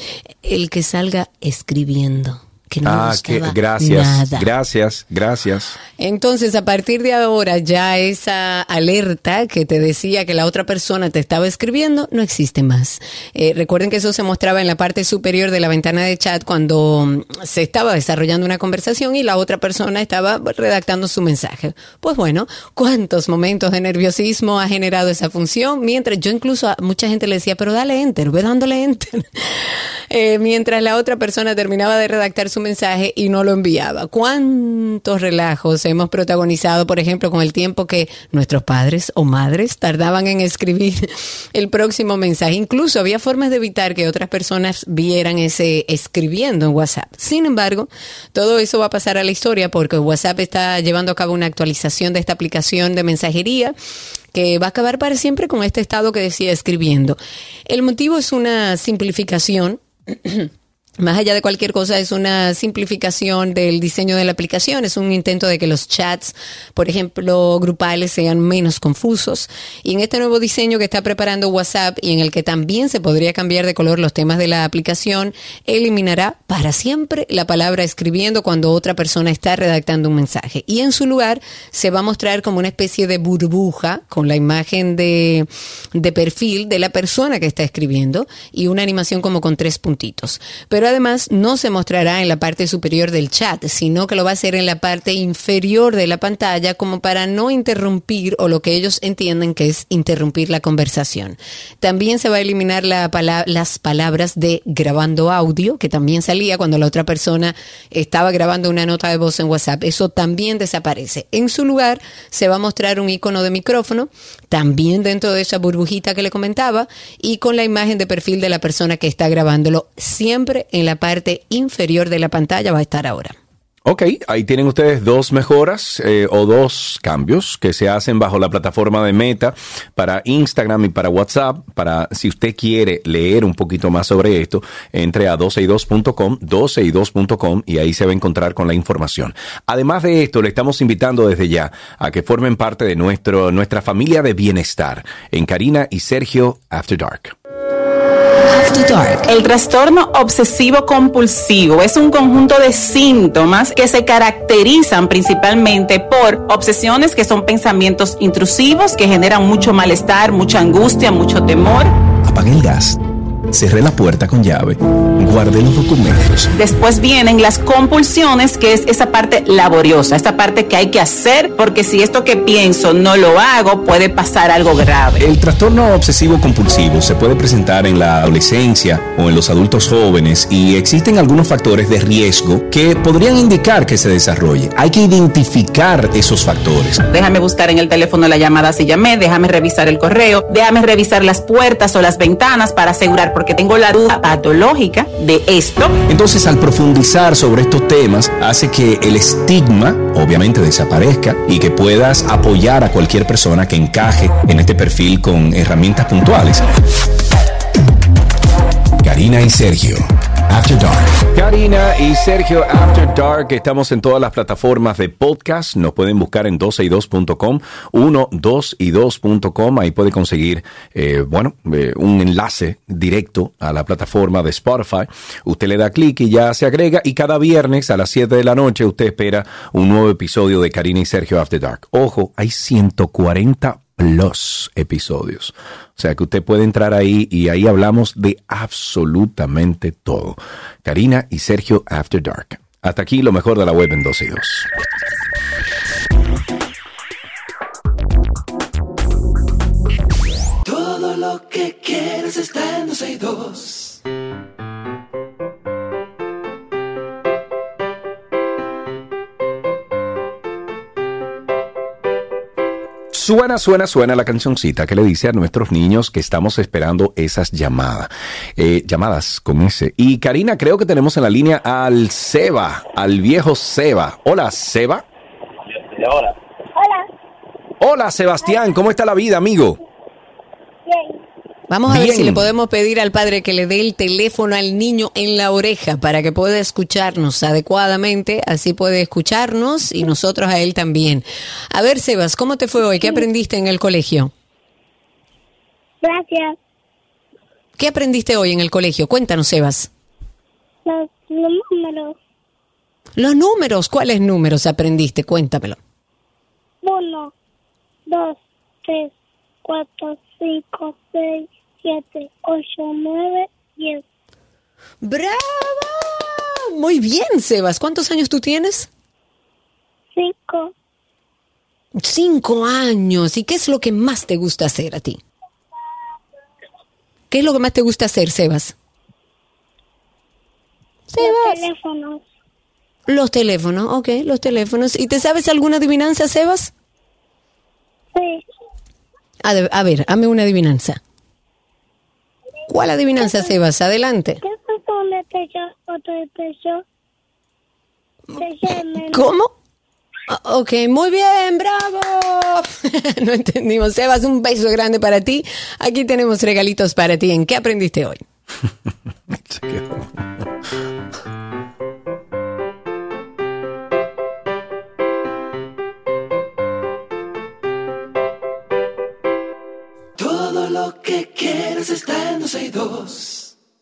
El que salga escribiendo. Que no ah, que gracias, nada. gracias, gracias. Entonces, a partir de ahora, ya esa alerta que te decía que la otra persona te estaba escribiendo no existe más. Eh, recuerden que eso se mostraba en la parte superior de la ventana de chat cuando se estaba desarrollando una conversación y la otra persona estaba redactando su mensaje. Pues bueno, ¿cuántos momentos de nerviosismo ha generado esa función? Mientras yo incluso a mucha gente le decía, pero dale enter, ve dándole enter. eh, mientras la otra persona terminaba de redactar su mensaje y no lo enviaba. ¿Cuántos relajos hemos protagonizado, por ejemplo, con el tiempo que nuestros padres o madres tardaban en escribir el próximo mensaje? Incluso había formas de evitar que otras personas vieran ese escribiendo en WhatsApp. Sin embargo, todo eso va a pasar a la historia porque WhatsApp está llevando a cabo una actualización de esta aplicación de mensajería que va a acabar para siempre con este estado que decía escribiendo. El motivo es una simplificación. Más allá de cualquier cosa, es una simplificación del diseño de la aplicación. Es un intento de que los chats, por ejemplo, grupales, sean menos confusos. Y en este nuevo diseño que está preparando WhatsApp y en el que también se podría cambiar de color los temas de la aplicación, eliminará para siempre la palabra escribiendo cuando otra persona está redactando un mensaje. Y en su lugar se va a mostrar como una especie de burbuja con la imagen de, de perfil de la persona que está escribiendo y una animación como con tres puntitos. Pero además no se mostrará en la parte superior del chat, sino que lo va a hacer en la parte inferior de la pantalla como para no interrumpir o lo que ellos entienden que es interrumpir la conversación. También se va a eliminar la pala- las palabras de grabando audio, que también salía cuando la otra persona estaba grabando una nota de voz en WhatsApp. Eso también desaparece. En su lugar se va a mostrar un icono de micrófono, también dentro de esa burbujita que le comentaba, y con la imagen de perfil de la persona que está grabándolo, siempre en la parte inferior de la pantalla va a estar ahora. Ok, ahí tienen ustedes dos mejoras eh, o dos cambios que se hacen bajo la plataforma de Meta para Instagram y para WhatsApp. Para si usted quiere leer un poquito más sobre esto, entre a doce y dos punto com, doce y dos punto com y ahí se va a encontrar con la información. Además de esto, le estamos invitando desde ya a que formen parte de nuestro, nuestra familia de bienestar en Karina y Sergio After Dark. After Dark. El trastorno obsesivo compulsivo es un conjunto de síntomas que se caracterizan principalmente por obsesiones que son pensamientos intrusivos que generan mucho malestar, mucha angustia, mucho temor. Apague el gas. Cerré la puerta con llave. Guardé los documentos. Después vienen las compulsiones, que es esa parte laboriosa, esta parte que hay que hacer, porque si esto que pienso no lo hago, puede pasar algo grave. El trastorno obsesivo compulsivo se puede presentar en la adolescencia o en los adultos jóvenes y existen algunos factores de riesgo que podrían indicar que se desarrolle. Hay que identificar esos factores. Déjame buscar en el teléfono la llamada si llamé, déjame revisar el correo, déjame revisar las puertas o las ventanas para asegurar, porque tengo la duda patológica de esto. Entonces, al profundizar sobre estos temas, hace que el estigma, obviamente, desaparezca y que puedas apoyar a cualquier persona que encaje en este perfil con herramientas puntuales. Karina y Sergio, After Dark. Karina y Sergio After Dark, estamos en todas las plataformas de podcast, nos pueden buscar en doce y dos punto com, doce y dos punto com, ahí puede conseguir, eh, bueno, eh, un enlace directo a la plataforma de Spotify, usted le da clic y ya se agrega, y cada viernes a las siete de la noche usted espera un nuevo episodio de Karina y Sergio After Dark. Ojo, hay ciento cuarenta plus episodios. O sea que usted puede entrar ahí y ahí hablamos de absolutamente todo. Karina y Sergio After Dark. Hasta aquí lo mejor de la web en doce y dos. Todo lo que quieres está en doce y dos. suena, suena, suena la cancioncita que le dice a nuestros niños que estamos esperando esas llamadas. Eh, llamadas con ese. Y Karina, creo que tenemos en la línea al Seba, al viejo Seba. Hola, Seba. Hola. Hola. Hola, Sebastián. ¿Cómo está la vida, amigo? Bien. Vamos a Bien. ver si le podemos pedir al padre que le dé el teléfono al niño en la oreja para que pueda escucharnos adecuadamente, así puede escucharnos y nosotros a él también. A ver, Sebas, ¿cómo te fue hoy? ¿Qué aprendiste en el colegio? Gracias. ¿Qué aprendiste hoy en el colegio? Cuéntanos, Sebas. Los, los números. Los números, ¿cuáles números aprendiste? Cuéntamelo. Uno, dos, tres, cuatro, cinco, seis, siete, ocho, nueve, diez. ¡Bravo! Muy bien, Sebas. ¿Cuántos años tú tienes? Cinco. Cinco años. ¿Y qué es lo que más te gusta hacer a ti? ¿Qué es lo que más te gusta hacer, Sebas? Sebas. Los teléfonos. Los teléfonos, ok, los teléfonos. ¿Y te sabes alguna adivinanza, Sebas? Sí. A, de- a ver, hazme una adivinanza. ¿Cuál adivinanza, Sebas? Adelante. ¿Qué pasó un pecho, otro pecho? Pecho ¿Cómo? Ah, ok, muy bien, bravo. No entendimos. Sebas, un beso grande para ti. Aquí tenemos regalitos para ti. ¿En qué aprendiste hoy? Se quedó. Todo lo que quieres está en doce y dos.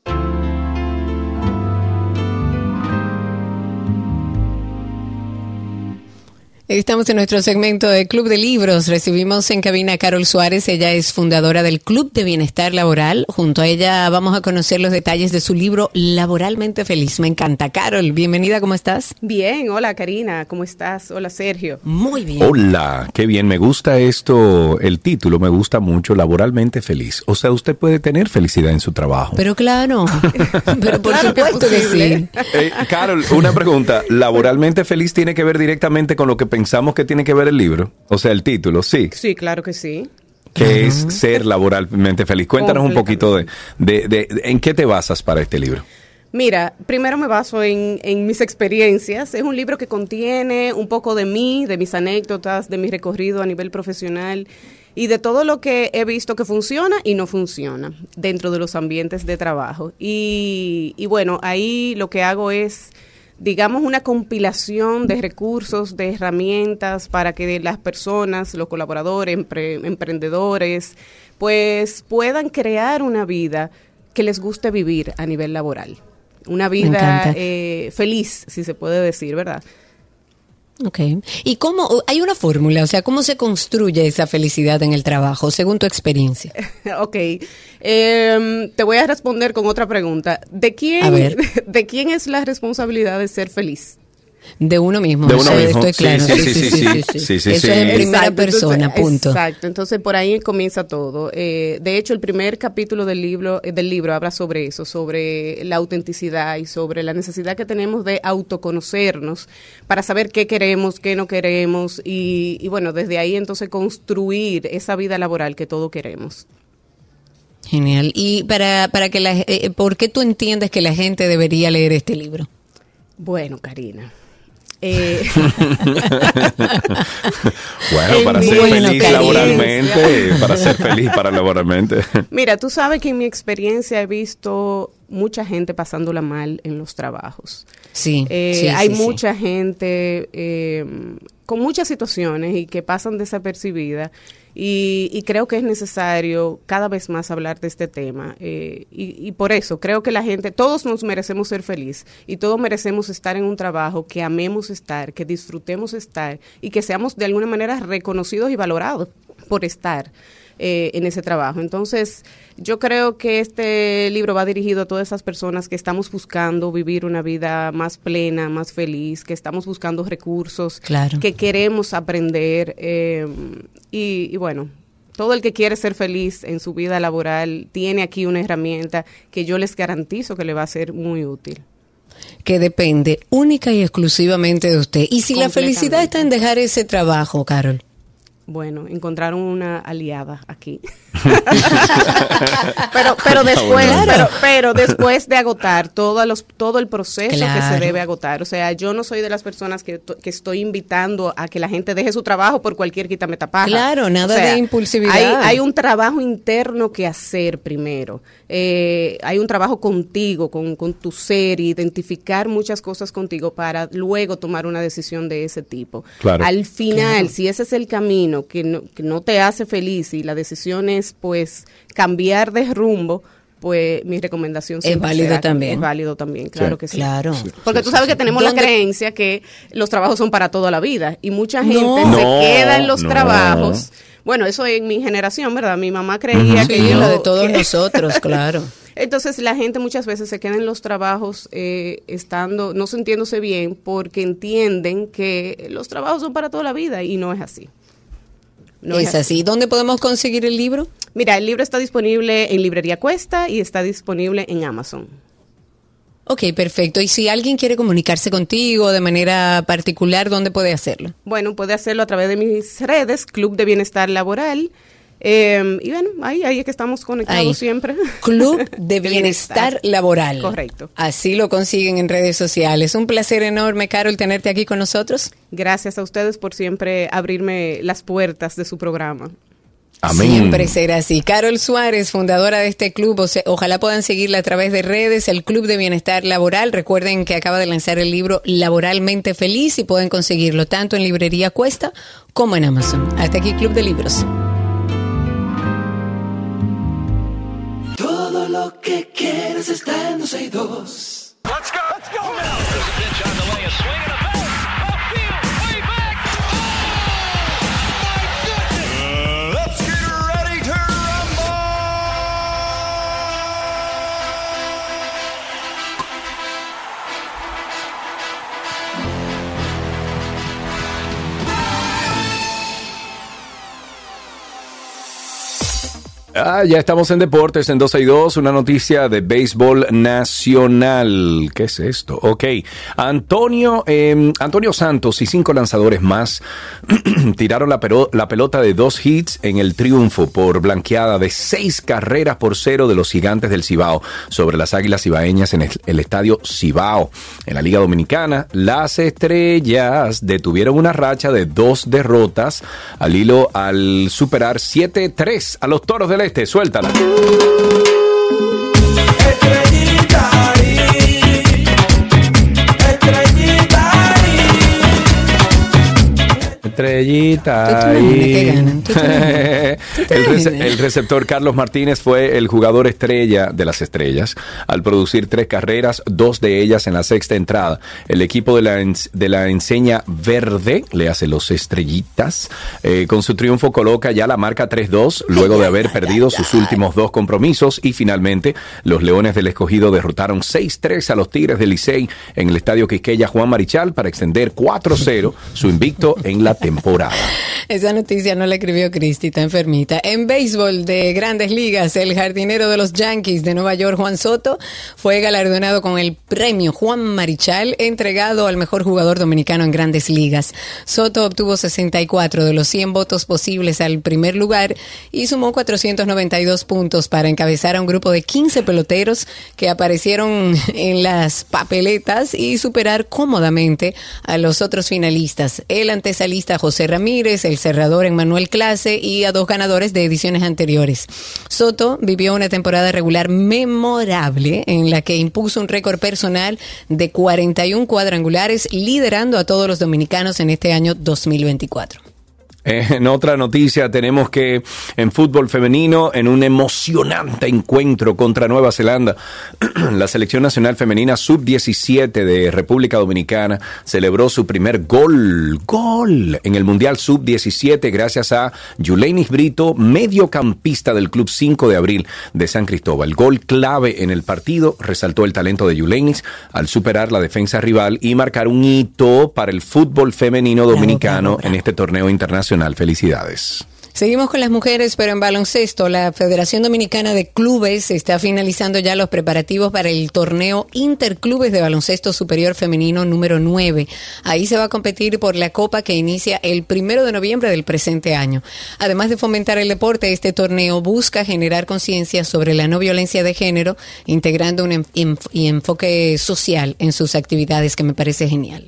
Estamos en nuestro segmento de Club de Libros. Recibimos en cabina a Carol Suárez. Ella es fundadora del Club de Bienestar Laboral. Junto a ella vamos a conocer los detalles de su libro Laboralmente Feliz. Me encanta. Carol, bienvenida. ¿Cómo estás? Bien, hola Karina, ¿cómo estás? Hola Sergio. Muy bien. Hola, qué bien. Me gusta esto, el título me gusta mucho, Laboralmente Feliz. O sea, usted puede tener felicidad en su trabajo. Pero claro, pero por Claro que es supuesto que, posible. sí. Eh, Carol, una pregunta. ¿Laboralmente Feliz tiene que ver directamente con lo que pensamos que tiene que ver el libro? O sea, el título, sí. Sí, claro que sí. Que es ser laboralmente feliz. Cuéntanos un poquito de, de, de, de en qué te basas para este libro. Mira, primero me baso en, en mis experiencias. Es un libro que contiene un poco de mí, de mis anécdotas, de mi recorrido a nivel profesional y de todo lo que he visto que funciona y no funciona dentro de los ambientes de trabajo. Y, y bueno, ahí lo que hago es, digamos, una compilación de recursos, de herramientas para que las personas, los colaboradores, empre- emprendedores, pues puedan crear una vida que les guste vivir a nivel laboral. Una vida eh, feliz, si se puede decir, ¿verdad? Ok. ¿Y cómo, hay una fórmula, o sea, cómo se construye esa felicidad en el trabajo, según tu experiencia? Ok. Eh, te voy a responder con otra pregunta. ¿De A quién, ver. ¿De quién es la responsabilidad de ser feliz? De uno mismo. De o uno sea, mismo. Estoy Sí, claro. sí, sí, sí, sí. Sí, sí, Eso sí. es en primera Exacto, persona, entonces, punto. Exacto, entonces por ahí comienza todo. Eh, de hecho, el primer capítulo del libro, eh, del libro habla sobre eso, sobre la autenticidad y sobre la necesidad que tenemos de autoconocernos para saber qué queremos, qué no queremos y, y bueno, desde ahí entonces construir esa vida laboral que todos queremos. Genial. ¿Y para, para que la, eh, por qué tú entiendes que la gente debería leer este libro? Bueno, Karina. Eh, Bueno, para ser Bueno, feliz Karina. laboralmente, para ser feliz para laboralmente. Mira, tú sabes que en mi experiencia he visto mucha gente pasándola mal en los trabajos. Sí, Eh, sí, hay sí, sí. mucha gente eh, con muchas situaciones y que pasan desapercibidas y, y creo que es necesario cada vez más hablar de este tema eh, y, y por eso creo que la gente, todos nos merecemos ser felices y todos merecemos estar en un trabajo que amemos estar, que disfrutemos estar y que seamos de alguna manera reconocidos y valorados por estar eh, en ese trabajo. Entonces, yo creo que este libro va dirigido a todas esas personas que estamos buscando vivir una vida más plena, más feliz, que estamos buscando recursos, Claro. que queremos aprender eh, y, y bueno, todo el que quiere ser feliz en su vida laboral tiene aquí una herramienta que yo les garantizo que le va a ser muy útil. Que depende única y exclusivamente de usted. Y si la Completamente. felicidad está en dejar ese trabajo, Carol. Bueno, encontraron una aliada aquí. pero pero después Claro. pero, pero después de agotar todos los, todo el proceso Claro. que se debe agotar. O sea, yo no soy de las personas que, to- que estoy invitando a que la gente deje su trabajo por cualquier quítame tapaja. Claro, nada O sea, de impulsividad. Hay, hay un trabajo interno que hacer primero. Eh, hay un trabajo contigo, con, con tu ser, identificar muchas cosas contigo para luego tomar una decisión de ese tipo. Claro. Al final, Claro. si ese es el camino que no, que no te hace feliz y la decisión es pues cambiar de rumbo, pues mi recomendación Es siempre válido será que también. es válido también, claro Sí. que sí. Claro. Porque tú sabes que tenemos la ¿Dónde- creencia que los trabajos son para toda la vida y mucha gente No. se No, queda en los no. trabajos. Bueno, eso en mi generación, ¿verdad? Mi mamá creía Ujú. que Sí, yo... la de todos que- nosotros, claro. Entonces la gente muchas veces se queda en los trabajos eh, estando, no sintiéndose bien porque entienden que los trabajos son para toda la vida y no es así. No es así. ¿Dónde podemos conseguir el libro? Mira, el libro está disponible en Librería Cuesta y está disponible en Amazon. Ok, perfecto. Y si alguien quiere comunicarse contigo de manera particular, ¿dónde puede hacerlo? Bueno, puede hacerlo a través de mis redes, Club de Bienestar Laboral. Eh, y bueno, ahí, ahí es que estamos conectados Ahí. siempre. Club de Bienestar Laboral. Correcto. Así lo consiguen en redes sociales. Un placer enorme, Carol, tenerte aquí con nosotros. Gracias a ustedes por siempre abrirme las puertas de su programa. Amén. Siempre será así. Carol Suárez, fundadora de este club, o sea, ojalá puedan seguirla a través de redes, el Club de Bienestar Laboral. Recuerden que acaba de lanzar el libro Laboralmente Feliz y pueden conseguirlo tanto en Librería Cuesta como en Amazon. Hasta aquí, Club de Libros. Todo lo que quieres está en dos y dos. Let's go. Let's go now. There's a pitch on the way, a swing and a bat. Upfield, way back. Oh, my goodness. Let's get ready to rumble. Ah, ya estamos en deportes en dos y dos, una noticia de béisbol nacional. ¿Qué es esto? Ok, Antonio, eh, Antonio Santos y cinco lanzadores más tiraron la, pero, la pelota de dos hits en el triunfo por blanqueada de seis carreras por cero de los Gigantes del Cibao sobre las Águilas Cibaeñas en el, el estadio Cibao. En la Liga Dominicana, las Estrellas detuvieron una racha de dos derrotas al hilo al superar siete tres a los Toros del Este. Suéltala. Estrellita ahí, estrellita ahí. Estrellita. ¿Tú te imaginas que ganan? ¿Tú te imaginas? ¿Tú te El, rece- imaginas? el receptor Carlos Martínez fue el jugador estrella de las Estrellas al producir tres carreras, dos de ellas en la sexta entrada. El equipo de la, ens- de la enseña verde, le hace los Estrellitas, eh, con su triunfo coloca ya la marca tres dos luego de haber perdido sus últimos dos compromisos y finalmente los Leones del Escogido derrotaron seis tres a los Tigres del Licey en el estadio Quisqueya Juan Marichal para extender cuatro cero su invicto en la temporada. Esa noticia no la escribió Cristi, está enfermita. En béisbol de Grandes Ligas, el jardinero de los Yankees de Nueva York, Juan Soto, fue galardonado con el premio Juan Marichal, entregado al mejor jugador dominicano en Grandes Ligas. Soto obtuvo sesenta y cuatro de los cien votos posibles al primer lugar y sumó cuatrocientos noventa y dos puntos para encabezar a un grupo de quince peloteros que aparecieron en las papeletas y superar cómodamente a los otros finalistas. El antesalista José Ramírez, el cerrador Emmanuel Clase y a dos ganadores de ediciones anteriores. Soto vivió una temporada regular memorable en la que impuso un récord personal de cuarenta y uno cuadrangulares, liderando a todos los dominicanos en este año dos mil veinticuatro. En otra noticia tenemos que en fútbol femenino, en un emocionante encuentro contra Nueva Zelanda, la selección nacional femenina sub diecisiete de República Dominicana celebró su primer gol, gol en el Mundial sub diecisiete gracias a Yuleinis Brito, mediocampista del Club cinco de abril de San Cristóbal. Gol clave en el partido, resaltó el talento de Yuleinis al superar la defensa rival y marcar un hito para el fútbol femenino dominicano en este torneo internacional. Felicidades. Seguimos con las mujeres, pero en baloncesto. La Federación Dominicana de Clubes está finalizando ya los preparativos para el torneo Interclubes de Baloncesto Superior Femenino número nueve. Ahí se va a competir por la Copa que inicia el primero de noviembre del presente año. Además de fomentar el deporte, este torneo busca generar conciencia sobre la no violencia de género, integrando un enf- y enfoque social en sus actividades, que me parece genial.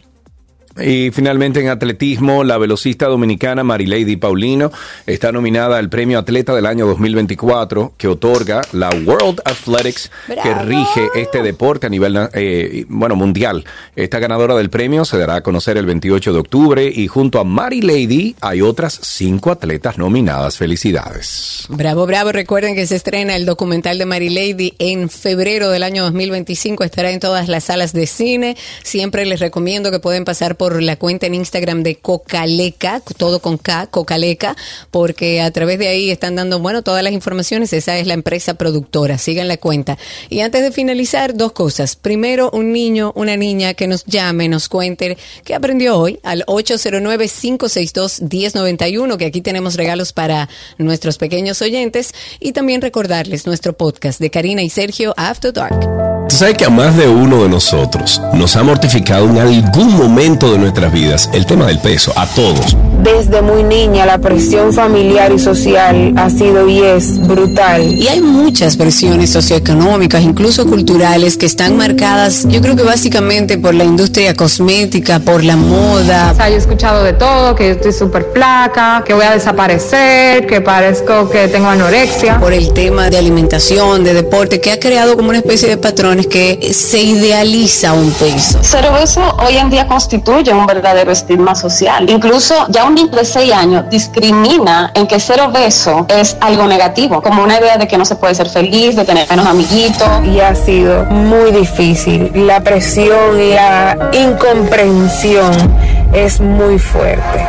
Y finalmente en atletismo, la velocista dominicana Marilady Paulino está nominada al Premio Atleta del año dos mil veinticuatro que otorga la World Athletics, ¡Bravo! que rige este deporte a nivel eh, bueno mundial. Esta ganadora del premio se dará a conocer el veintiocho de octubre y junto a Marilady hay otras cinco atletas nominadas. Felicidades. Bravo, bravo. Recuerden que se estrena el documental de Marilady en febrero del año dos mil veinticinco. Estará en todas las salas de cine. Siempre les recomiendo que pueden pasar por por la cuenta en Instagram de Cocaleca, todo con K, Cocaleca, porque a través de ahí están dando, bueno, todas las informaciones. Esa es la empresa productora. Sigan la cuenta. Y antes de finalizar, dos cosas. Primero, un niño, una niña que nos llame, nos cuente qué aprendió hoy al ocho cero nueve, cinco seis dos, uno cero nueve uno, que aquí tenemos regalos para nuestros pequeños oyentes. Y también recordarles nuestro podcast de Karina y Sergio After Dark. Tú sabes que a más de uno de nosotros nos ha mortificado en algún momento de nuestras vidas el tema del peso, a todos. Desde muy niña la presión familiar y social ha sido y es brutal. Y hay muchas presiones socioeconómicas, incluso culturales, que están marcadas, yo creo que básicamente por la industria cosmética, por la moda. O sea, yo he escuchado de todo, que estoy súper flaca, que voy a desaparecer, que parezco que tengo anorexia. Por el tema de alimentación, de deporte, que ha creado como una especie de patrones que se idealiza un peso. Ser obeso hoy en día constituye un verdadero estigma social. Incluso ya un niño de seis años discrimina en que ser obeso es algo negativo, como una idea de que no se puede ser feliz, de tener menos amiguitos. Y ha sido muy difícil. La presión y la incomprensión es muy fuerte.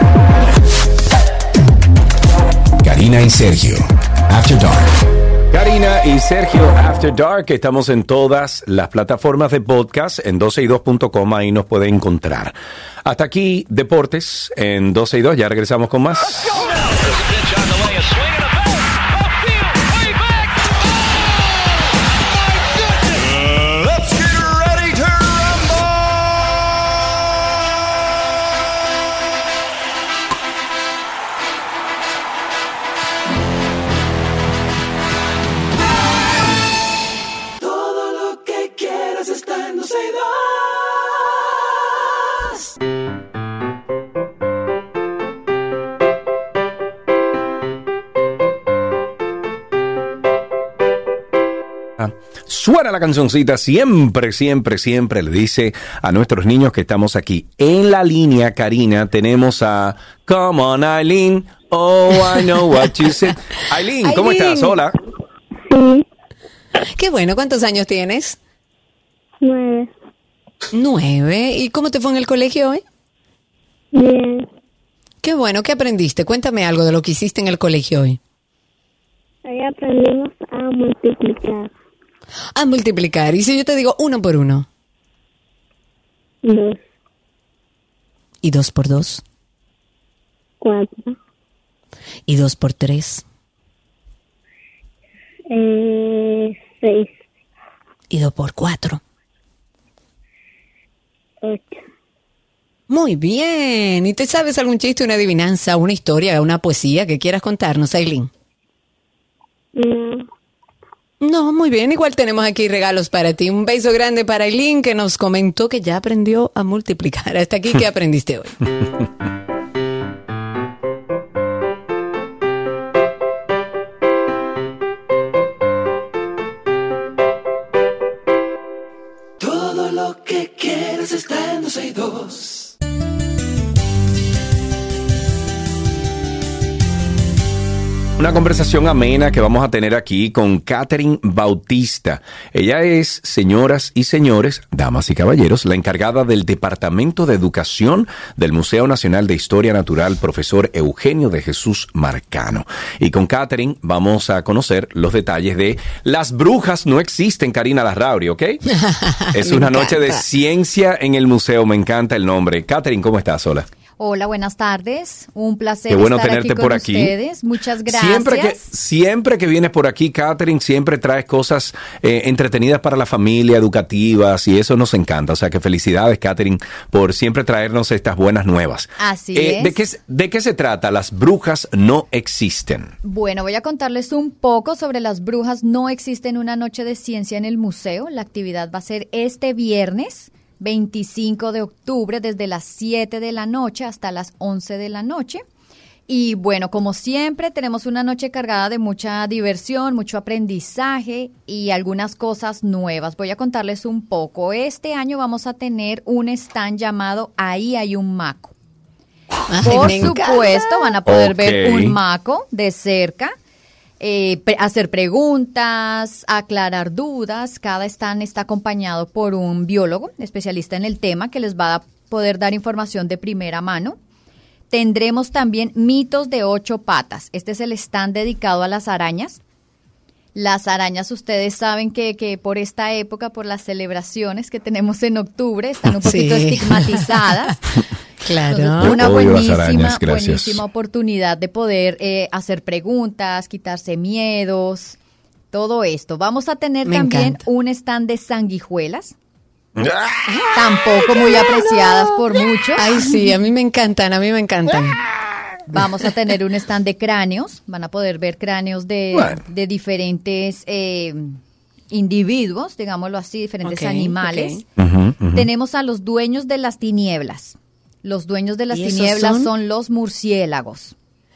Karina y Sergio, After Dark. Karina y Sergio After Dark, estamos en todas las plataformas de podcast, en doce y dos punto com, ahí nos puede encontrar. Hasta aquí, Deportes, en doce y dos, ya regresamos con más. Suena la cancioncita, siempre, siempre, siempre le dice a nuestros niños que estamos aquí. En la línea, Karina, tenemos a Come on, Aileen. Oh, I know what you said. Aileen, ¿cómo Aileen. estás? Hola. Sí, Qué bueno, ¿cuántos años tienes? nueve. Nueve. ¿Y cómo te fue en el colegio hoy? Bien. Qué bueno, ¿qué aprendiste? Cuéntame algo de lo que hiciste en el colegio hoy. Ahí aprendimos a multiplicar. A multiplicar. ¿Y si yo te digo uno por uno? Dos, ¿Y dos por dos? cuatro, ¿Y dos por tres? eh, seis, ¿Y dos por cuatro? ocho. Muy bien. ¿Y te sabes algún chiste, una adivinanza, una historia, una poesía que quieras contarnos, Aileen? No. No, muy bien. Igual tenemos aquí regalos para ti. Un beso grande para Aileen, que nos comentó que ya aprendió a multiplicar. Hasta aquí, ¿qué aprendiste hoy? Todo lo que quieras está en doce y dos. Una conversación amena que vamos a tener aquí con Catherine Bautista. Ella es, señoras y señores, damas y caballeros, la encargada del Departamento de Educación del Museo Nacional de Historia Natural, profesor Eugenio de Jesús Marcano. Y con Catherine vamos a conocer los detalles de Las brujas no existen, Karina Larrauri, ¿ok? Es una noche de ciencia en el museo, me encanta el nombre. Catherine, ¿cómo estás? Hola. Hola, buenas tardes. Un placer Qué bueno estar tenerte aquí por con aquí. ustedes. Muchas gracias. Siempre que, siempre que vienes por aquí, Catherine, siempre traes cosas eh, entretenidas para la familia, educativas, y eso nos encanta. O sea, que felicidades, Catherine, por siempre traernos estas buenas nuevas. Así Eh, es. ¿de qué, ¿De qué se trata? Las brujas no existen. Bueno, voy a contarles un poco sobre las brujas. No existen una noche de ciencia en el museo. La actividad va a ser este viernes veinticinco de octubre desde las siete de la noche hasta las once de la noche. Y bueno, como siempre, tenemos una noche cargada de mucha diversión, mucho aprendizaje y algunas cosas nuevas. Voy a contarles un poco. Este año vamos a tener un stand llamado Ahí hay un maco. Ay, Por me encanta. supuesto, van a poder ver Ok. un maco de cerca. Eh, pre- hacer preguntas, aclarar dudas. Cada stand está acompañado por un biólogo especialista en el tema que les va a poder dar información de primera mano. Tendremos también mitos de ocho patas. Este es el stand dedicado a las arañas. Las arañas, ustedes saben que, que por esta época, por las celebraciones que tenemos en octubre, están un poquito Sí. estigmatizadas. Claro. Entonces, una Yo odio las buenísima, arañas, gracias. buenísima oportunidad de poder eh, hacer preguntas, quitarse miedos, todo esto. Vamos a tener Me también encanta. un stand de sanguijuelas, tampoco muy apreciadas por muchos. Ay, sí, a mí me encantan, a mí me encantan. Vamos a tener un stand de cráneos, van a poder ver cráneos de, Bueno. de diferentes eh, individuos, digámoslo así, diferentes Ok, animales. ok. Ujú, ujú. Tenemos a los dueños de las tinieblas. Los dueños de las ¿Y esos tinieblas son? son los murciélagos.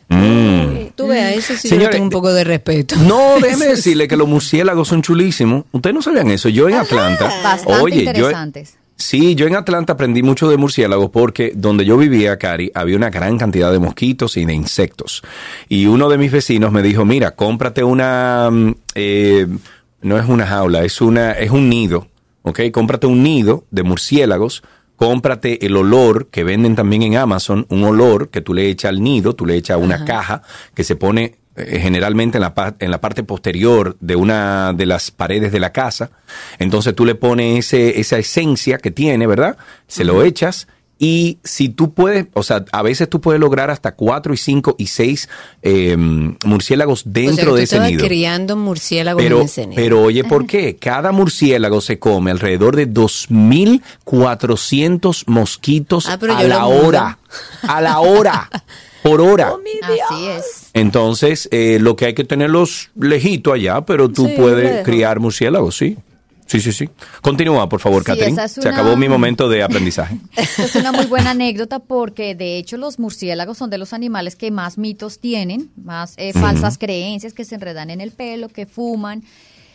Mm. Tú veas, eso sí Señores, yo tengo un poco de respeto. No, déjeme decirle que los murciélagos son chulísimos. Ustedes no sabían eso. Yo en Atlanta. Bastante Oye, yo, interesantes. sí, yo en Atlanta aprendí mucho de murciélagos porque donde yo vivía, Cari, había una gran cantidad de mosquitos y de insectos. Y uno de mis vecinos me dijo, mira, cómprate una, mm, eh, no es una jaula, es una, es un nido, ¿ok? Cómprate un nido de murciélagos. Cómprate el olor que venden también en Amazon, un olor que tú le echas al nido, tú le echas a una Ajá. caja que se pone eh, generalmente en la, pa- en la parte posterior de una de las paredes de la casa. Entonces tú le pones ese, esa esencia que tiene, ¿verdad? Se lo echas. Y si tú puedes, o sea, a veces tú puedes lograr hasta cuatro y cinco y seis eh, murciélagos dentro O sea, que tú de ese estabas nido. criando murciélagos Pero, en ese nido. pero oye, ¿por qué? Cada murciélago se come alrededor de dos mil cuatrocientos mosquitos Ah, pero a yo la lo mudo. hora. A la hora. Por hora. Así es. Entonces, eh, lo que hay que tenerlos lejito allá, pero tú Sí, puedes lejos. criar murciélagos, sí. Sí, sí, sí. Continúa, por favor, Sí, Catherine. esa es Se una- acabó mi momento de aprendizaje. Esta es una muy buena anécdota porque de hecho los murciélagos son de los animales que más mitos tienen, más eh, falsas creencias, que se enredan en el pelo, que fuman.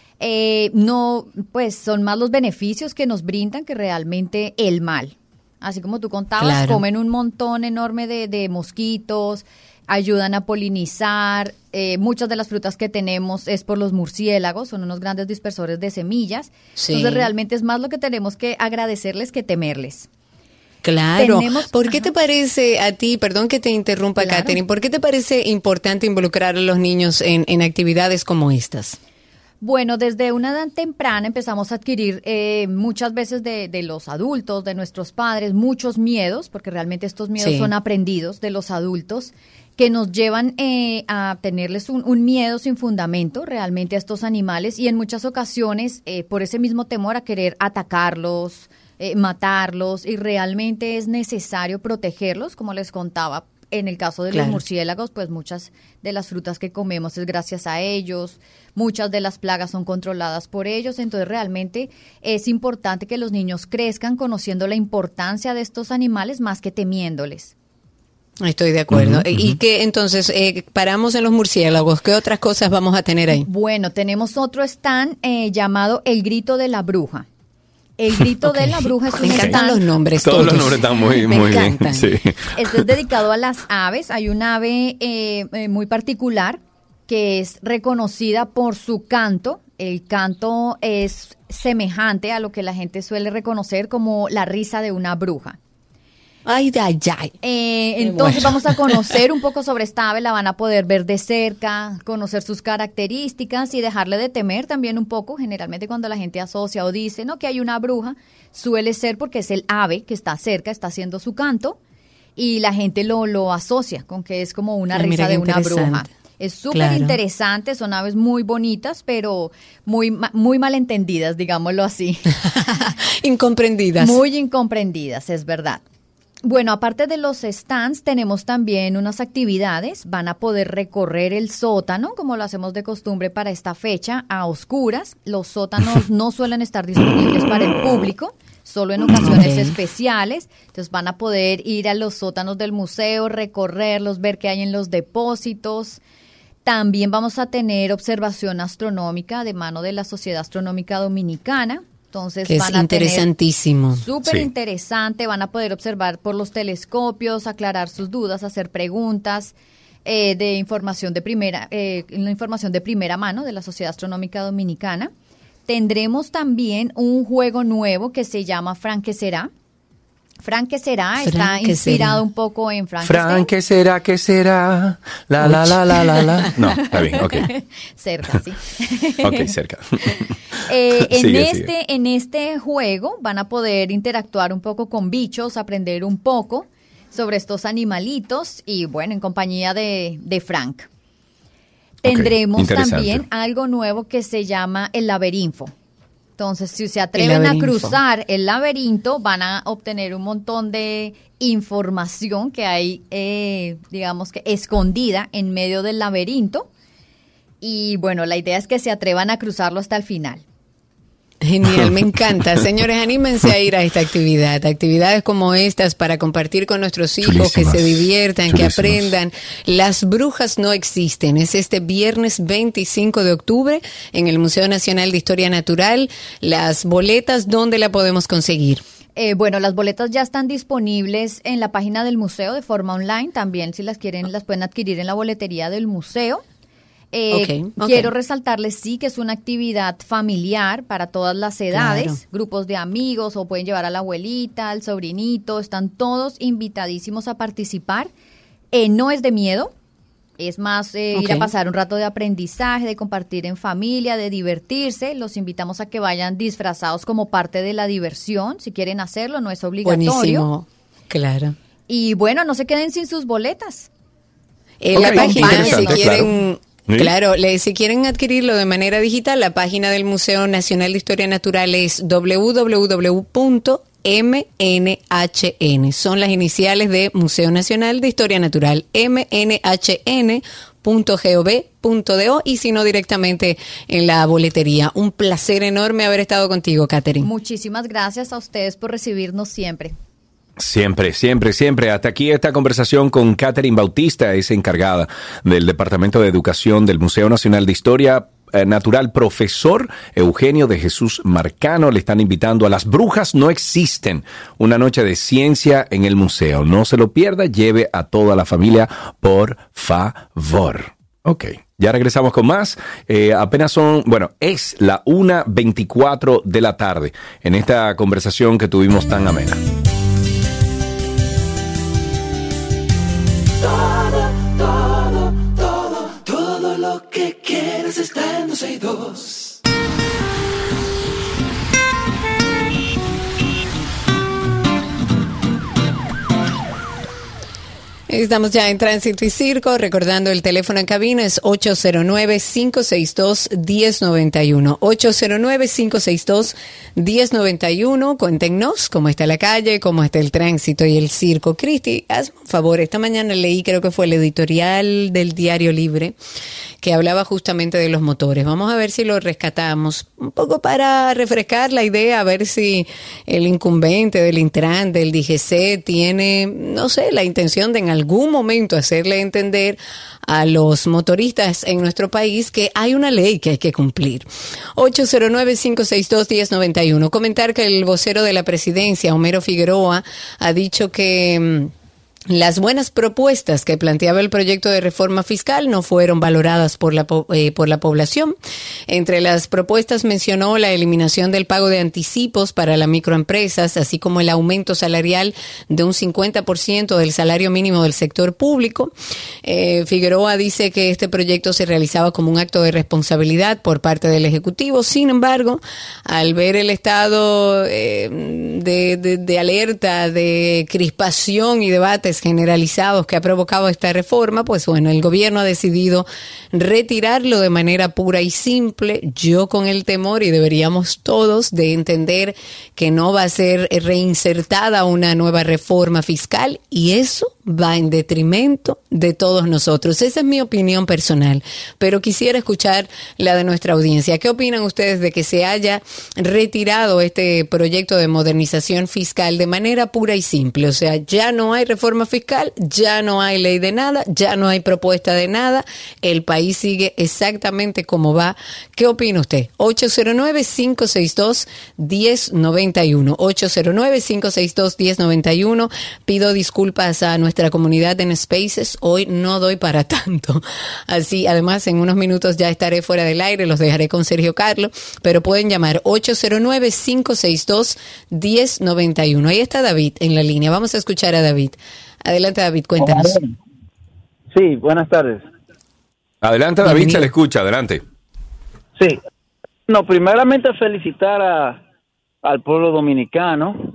Eh, no, pues son más los beneficios que nos brindan que realmente el mal. Así como tú contabas, Claro. comen un montón enorme de, de mosquitos, ayudan a polinizar. Eh, muchas de las frutas que tenemos es por los murciélagos, son unos grandes dispersores de semillas. Sí. Entonces realmente es más lo que tenemos que agradecerles que temerles. Claro. Tenemos- ¿Por qué te parece a ti, perdón que te interrumpa, Claro. Catherine, ¿por qué te parece importante involucrar a los niños en, en actividades como estas? Bueno, desde una edad temprana empezamos a adquirir eh, muchas veces de, de los adultos, de nuestros padres, muchos miedos, porque realmente estos miedos Sí. son aprendidos de los adultos, que nos llevan eh, a tenerles un, un miedo sin fundamento realmente a estos animales y en muchas ocasiones eh, por ese mismo temor a querer atacarlos, eh, matarlos y realmente es necesario protegerlos, como les contaba. En el caso de Claro. los murciélagos, pues muchas de las frutas que comemos es gracias a ellos, muchas de las plagas son controladas por ellos, entonces realmente es importante que los niños crezcan conociendo la importancia de estos animales más que temiéndoles. Estoy de acuerdo. Ujú, Y ujú. que entonces eh, paramos en los murciélagos, ¿qué otras cosas vamos a tener ahí? Bueno, tenemos otro stand eh, llamado El Grito de la Bruja. El Grito Ok. de la Bruja es un Me encantan stand- los nombres. Todos los todos. nombres están muy, Me muy bien. encantan. Sí. Este es dedicado a las aves. Hay un ave eh, eh, muy particular que es reconocida por su canto. El canto es semejante a lo que la gente suele reconocer como la risa de una bruja. Ay, ay, ay. Eh, Qué entonces bueno. vamos a conocer un poco sobre esta ave, la van a poder ver de cerca, conocer sus características y dejarle de temer también un poco. Generalmente cuando la gente asocia o dice no que hay una bruja, suele ser porque es el ave que está cerca, está haciendo su canto y la gente lo, lo asocia con que es como una Ay, risa mira qué de una bruja. interesante. Es súper Claro. interesante, son aves muy bonitas, pero muy, ma- muy malentendidas, digámoslo así. Incomprendidas. Muy incomprendidas, es verdad. Bueno, aparte de los stands, tenemos también unas actividades. Van a poder recorrer el sótano, como lo hacemos de costumbre para esta fecha, a oscuras. Los sótanos no suelen estar disponibles para el público, solo en ocasiones Ok. especiales. Entonces van a poder ir a los sótanos del museo, recorrerlos, ver qué hay en los depósitos. También vamos a tener observación astronómica de mano de la Sociedad Astronómica Dominicana. Entonces Que es van a interesantísimo. tener súper Sí. interesante, van a poder observar por los telescopios, aclarar sus dudas, hacer preguntas eh, de información de primera, eh, la información de primera mano de la Sociedad Astronómica Dominicana. Tendremos también un juego nuevo que se llama Frank ¿Qué será? Frank ¿Qué será? Está Frank, ¿qué inspirado será? un poco en Frankenstein. Fran, ¿qué será? ¿Qué será? La, la, la, la, la, la. No, está bien, ok. Cerca, sí. Ok, cerca. Eh, en, Sigue, este, sigue. en este juego van a poder interactuar un poco con bichos, aprender un poco sobre estos animalitos y bueno, en compañía de, de Frank. Tendremos interesante. también algo nuevo que se llama el laberinto. Entonces, si se atreven a laberinto. cruzar el laberinto, van a obtener un montón de información que hay, eh, digamos que escondida en medio del laberinto. Y bueno, la idea es que se atrevan a cruzarlo hasta el final. Genial, me encanta. Señores, anímense a ir a esta actividad. Actividades como estas para compartir con nuestros hijos, Chulísimas. que se diviertan, que Chulísimas. aprendan. Las brujas no existen. Es este viernes veinticinco de octubre en el Museo Nacional de Historia Natural. Las boletas, ¿dónde la podemos conseguir? Eh, bueno, las boletas ya están disponibles en la página del museo de forma online. También, si las quieren, las pueden adquirir en la boletería del museo. Eh, Ok, ok. Quiero resaltarles, sí, que es una actividad familiar para todas las edades, Claro. grupos de amigos, o pueden llevar a la abuelita, al sobrinito, están todos invitadísimos a participar. Eh, no es de miedo, es más eh, ir a Ok. pasar un rato de aprendizaje, de compartir en familia, de divertirse. Los invitamos a que vayan disfrazados como parte de la diversión, si quieren hacerlo, no es obligatorio. Buenísimo. Claro. Y bueno, no se queden sin sus boletas. En Ok, la página, si interesante, quieren, claro. ¿Sí? claro, le- si quieren adquirirlo de manera digital, la página del Museo Nacional de Historia Natural es doble u doble u doble u punto m n h n. Son las iniciales de Museo Nacional de Historia Natural, m n h n punto gov punto do, y si no, directamente en la boletería. Un placer enorme haber estado contigo, Catherine. Muchísimas gracias a ustedes por recibirnos siempre. Siempre, siempre, siempre. Hasta aquí esta conversación con Catherine Bautista, es encargada del Departamento de Educación del Museo Nacional de Historia eh, Natural. Profesor Eugenio de Jesús Marcano, le están invitando a Las Brujas No Existen, una noche de ciencia en el museo. No se lo pierda, lleve a toda la familia, por favor. Ok, ya regresamos con más. Eh, apenas son, bueno, es la una veinticuatro de la tarde en esta conversación que tuvimos tan amena. Todo, todo, todo, todo lo que quieres está en doce y dos. Estamos ya en Tránsito y Circo, recordando el teléfono en cabina es ocho cero nueve, cinco seis dos, uno cero nueve uno. ocho cero nueve, cinco seis dos, uno cero nueve uno. Cuéntenos cómo está la calle, cómo está el tránsito y el circo. Cristi, hazme un favor, esta mañana leí, creo que fue el editorial del Diario Libre, que hablaba justamente de los motores. Vamos a ver si lo rescatamos, un poco para refrescar la idea, a ver si el incumbente del Intran, del D G C, tiene, no sé, la intención de en algún momento hacerle entender a los motoristas en nuestro país que hay una ley que hay que cumplir. ocho cero nueve, cinco seis dos, uno cero nueve uno. Comentar que el vocero de la presidencia, Homero Figueroa, ha dicho que las buenas propuestas que planteaba el proyecto de reforma fiscal no fueron valoradas por la, eh, por la población. Entre las propuestas mencionó la eliminación del pago de anticipos para las microempresas, así como el aumento salarial de un cincuenta por ciento del salario mínimo del sector público. Eh, Figueroa dice que este proyecto se realizaba como un acto de responsabilidad por parte del Ejecutivo. Sin embargo, al ver el estado eh, de, de, de alerta, de crispación y debates temores generalizados que ha provocado esta reforma, pues bueno, el gobierno ha decidido retirarlo de manera pura y simple. Yo con el temor, y deberíamos todos de entender que no va a ser reinsertada una nueva reforma fiscal, y eso va en detrimento de todos nosotros. Esa es mi opinión personal, pero quisiera escuchar la de nuestra audiencia. ¿Qué opinan ustedes de que se haya retirado este proyecto de modernización fiscal de manera pura y simple? O sea, ya no hay reforma fiscal, ya no hay ley de nada, ya no hay propuesta de nada, el país sigue exactamente como va. ¿Qué opina usted? ocho cero nueve, cinco seis dos, uno cero nueve uno, ocho cero nueve, cinco seis dos, uno cero nueve uno. Pido disculpas a nuestra comunidad en Spaces, hoy no doy para tanto. Así, además, en unos minutos ya estaré fuera del aire, los dejaré con Sergio Carlos, pero pueden llamar ocho cero nueve, cinco seis dos, uno cero nueve uno. Ahí está David en la línea. Vamos a escuchar a David. Adelante, David, cuéntanos. Sí, buenas tardes. Adelante, David, Bienvenido. Se le escucha, adelante. Sí. No, primeramente felicitar a, al pueblo dominicano,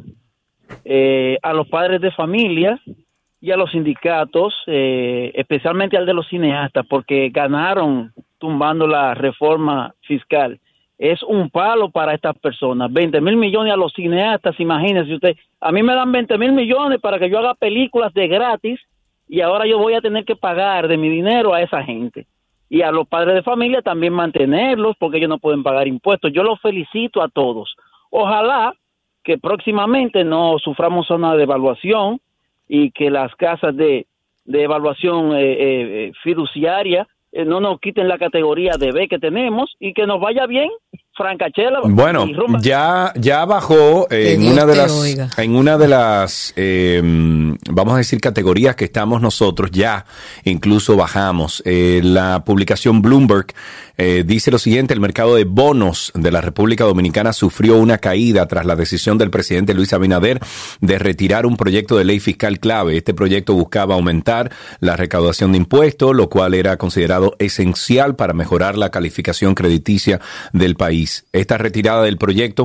eh, a los padres de familia y a los sindicatos, eh, especialmente al de los cineastas, porque ganaron tumbando la reforma fiscal. Es un palo para estas personas. veinte mil millones a los cineastas, imagínense usted. A mí me dan veinte mil millones para que yo haga películas de gratis y ahora yo voy a tener que pagar de mi dinero a esa gente. Y a los padres de familia también mantenerlos porque ellos no pueden pagar impuestos. Yo los felicito a todos. Ojalá que próximamente no suframos una devaluación y que las casas de, de evaluación eh, eh, fiduciaria eh, no nos quiten la categoría de B que tenemos y que nos vaya bien, francachela. Bueno, ya ya bajó eh, en, una de las, en una de las, eh, vamos a decir, categorías que estamos nosotros, ya incluso bajamos. Eh, la publicación Bloomberg eh, dice lo siguiente: el mercado de bonos de la República Dominicana sufrió una caída tras la decisión del presidente Luis Abinader de retirar un proyecto de ley fiscal clave. Este proyecto buscaba aumentar la recaudación de impuestos, lo cual era considerado esencial para mejorar la calificación crediticia del país. Esta retirada del proyecto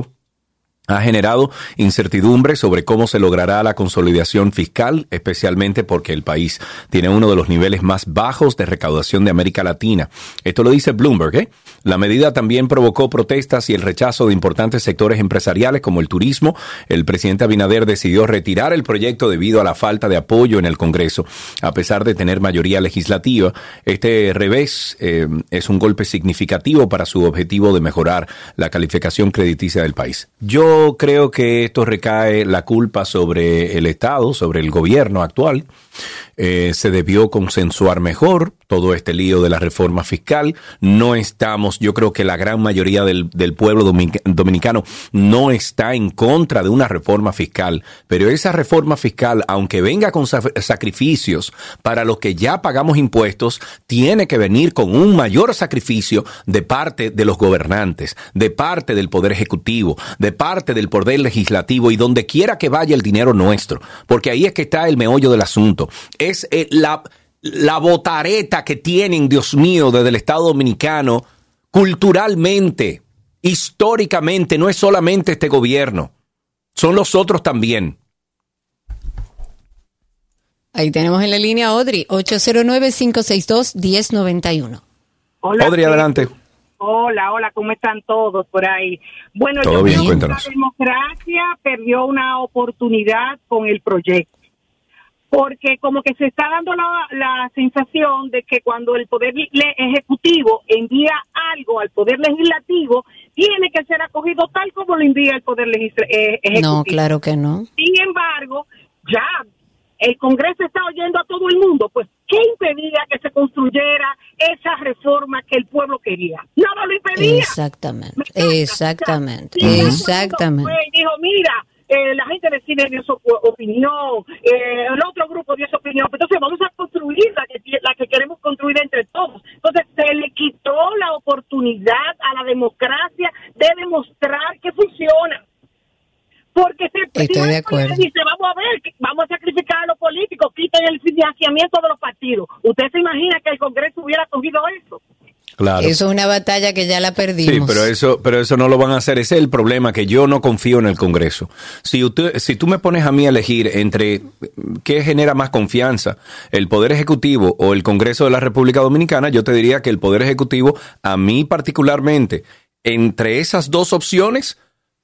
ha generado incertidumbre sobre cómo se logrará la consolidación fiscal, especialmente porque el país tiene uno de los niveles más bajos de recaudación de América Latina. Esto lo dice Bloomberg, ¿eh? La medida también provocó protestas y el rechazo de importantes sectores empresariales como el turismo. El presidente Abinader decidió retirar el proyecto debido a la falta de apoyo en el Congreso. A pesar de tener mayoría legislativa, este revés eh, es un golpe significativo para su objetivo de mejorar la calificación crediticia del país. Yo creo que esto recae la culpa sobre el Estado, sobre el gobierno actual. Eh, se debió consensuar mejor todo este lío de la reforma fiscal. No estamos, yo creo que la gran mayoría del, del pueblo dominicano no está en contra de una reforma fiscal, pero esa reforma fiscal, aunque venga con sacrificios para los que ya pagamos impuestos, tiene que venir con un mayor sacrificio de parte de los gobernantes, de parte del Poder Ejecutivo, de parte del Poder Legislativo y donde quiera que vaya el dinero nuestro, porque ahí es que está el meollo del asunto. Es eh, la, la botareta que tienen, Dios mío, desde el Estado Dominicano, culturalmente, históricamente, no es solamente este gobierno, son los otros también. Ahí tenemos en la línea Audrey, ocho cero nueve, cinco seis dos, uno cero nueve uno. Hola, Audrey, adelante. Hola, hola, ¿cómo están todos por ahí? Bueno, todo yo bien, creo cuéntanos. que la democracia perdió una oportunidad con el proyecto. Porque como que se está dando la, la sensación de que cuando el Poder Ejecutivo envía algo al Poder Legislativo, tiene que ser acogido tal como lo envía el Poder Legisl- eh, Ejecutivo. No, claro que no. Sin embargo, ya el Congreso está oyendo a todo el mundo, pues ¿qué impedía que se construyera esa reforma que el pueblo quería? Nada lo impedía. Exactamente, exactamente, O sea, exactamente. fue y dijo, mira, Eh, la gente de cine dio su opinión, eh, el otro grupo dio su opinión, entonces vamos a construir la que, la que queremos construir entre todos. Entonces se le quitó la oportunidad a la democracia de demostrar que funciona. Porque se Estoy de acuerdo. dice, vamos a ver, vamos a sacrificar a los políticos, quiten el financiamiento de los partidos. ¿Usted se imagina que el Congreso hubiera cogido eso? Claro. Eso es una batalla que ya la Sí, perdimos. pero eso, pero eso no lo van a hacer. Ese es el problema, que yo no confío en el Congreso. Si, usted, si tú me pones a mí a elegir entre qué genera más confianza, el Poder Ejecutivo o el Congreso de la República Dominicana, yo te diría que el Poder Ejecutivo, a mí particularmente, entre esas dos opciones,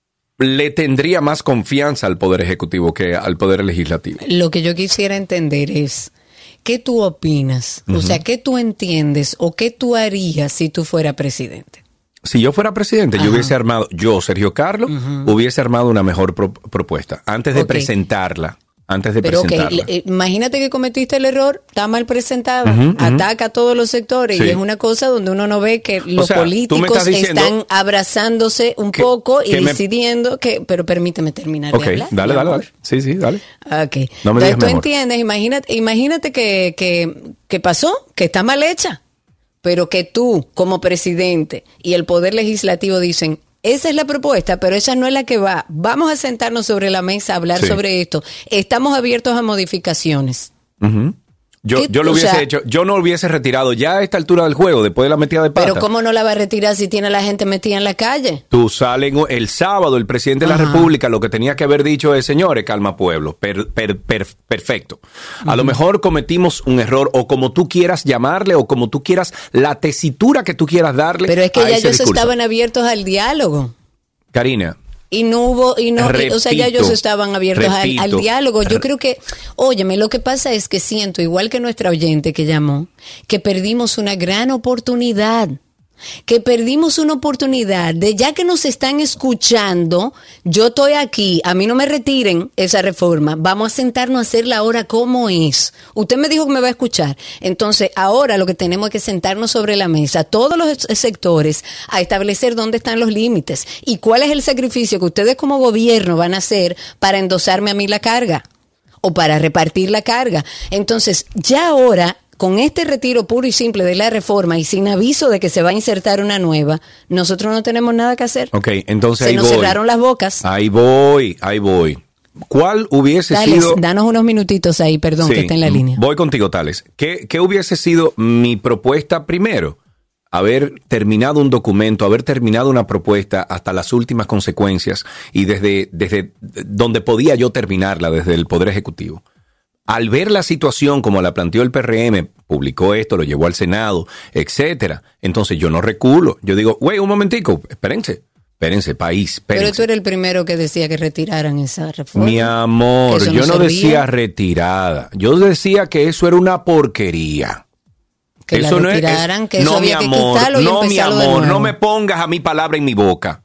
le tendría más confianza al Poder Ejecutivo que al Poder Legislativo. Lo que yo quisiera entender es, ¿qué tú opinas? Uh-huh. O sea, ¿qué tú entiendes o qué tú harías si tú fueras presidente? Si yo fuera presidente, Ajá. yo hubiese armado, yo, Sergio Carlos, uh-huh. hubiese armado una mejor pro- propuesta antes de okay. presentarla. Antes de Pero presentarla. Okay, imagínate que cometiste el error, está mal presentada, uh-huh, uh-huh. ataca a todos los sectores sí. y es una cosa donde uno no ve que los o sea, políticos están abrazándose un que, poco y decidiendo me... que, pero permíteme terminar okay, de hablar. Dale, dale, dale. Sí, sí, dale. Okay. No me Entonces tú mejor. entiendes, imagínate, imagínate que, que, que pasó, que está mal hecha, pero que tú como presidente y el Poder Legislativo dicen, esa es la propuesta, pero esa no es la que va. Vamos a sentarnos sobre la mesa a hablar sí. sobre esto. Estamos abiertos a modificaciones. Uh-huh. Yo, yo lo hubiese o sea, hecho, yo no lo hubiese retirado ya a esta altura del juego, después de la metida de pata. Pero ¿cómo no la va a retirar si tiene a la gente metida en la calle? Tú salen el sábado, el presidente de la Ajá. República, lo que tenía que haber dicho es, señores, calma pueblo, per, per, per, perfecto. A uh-huh. lo mejor cometimos un error, o como tú quieras llamarle, o como tú quieras, la tesitura que tú quieras darle. Pero es que a ya ese ellos discurso. estaban abiertos al diálogo. Karina. Y no hubo, y no, repito, o sea, ya ellos estaban abiertos al, al diálogo. Yo re- creo que, óyeme, lo que pasa es que siento, igual que nuestra oyente que llamó, que perdimos una gran oportunidad. Que perdimos una oportunidad de, ya que nos están escuchando, yo estoy aquí, a mí no me retiren esa reforma, vamos a sentarnos a hacerla ahora como es. Usted me dijo que me va a escuchar, entonces ahora lo que tenemos es que sentarnos sobre la mesa, todos los sectores, a establecer dónde están los límites y cuál es el sacrificio que ustedes como gobierno van a hacer para endosarme a mí la carga o para repartir la carga. Entonces, ya ahora, con este retiro puro y simple de la reforma y sin aviso de que se va a insertar una nueva, nosotros no tenemos nada que hacer. Ok, entonces se ahí nos voy. cerraron las bocas. Ahí voy, ahí voy. ¿Cuál hubiese Tales, sido? Danos unos minutitos ahí, perdón, sí, que está en la línea. Voy contigo, Tales. ¿Qué, ¿Qué hubiese sido mi propuesta primero? Haber terminado un documento, haber terminado una propuesta hasta las últimas consecuencias y desde, desde donde podía yo terminarla, desde el Poder Ejecutivo. Al ver la situación como la planteó el P R M, publicó esto, lo llevó al Senado, etcétera. Entonces yo no reculo. Yo digo, güey, un momentico, espérense, espérense, país, espérense. Pero tú eres el primero que decía que retiraran esa reforma. Mi amor, no yo no servía. decía retirada. Yo decía que eso era una porquería. Que eso la retiraran, no es, que eso no, había mi que amor, quitarlo y no, mi empezarlo de amor, nuevo. no me pongas a mi palabra en mi boca.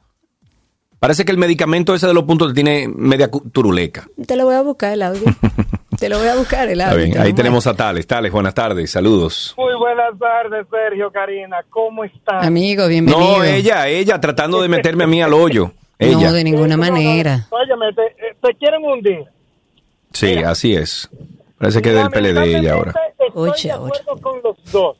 Parece que el medicamento ese de los puntos tiene media turuleca. Te lo voy a buscar el audio. Te lo voy a buscar el audio. Está bien, ahí tenemos a Tales. Tales, buenas tardes, saludos. Muy buenas tardes, Sergio, Karina. ¿Cómo están? Amigo, bienvenido. No, ella, ella, tratando de meterme a mí al hoyo. Ella. No, de ninguna manera. Óyeme, te, te quieren hundir. Sí, Mira. así es. Parece que es del P L D ella ahora. Estoy oye, de acuerdo oye. con los dos.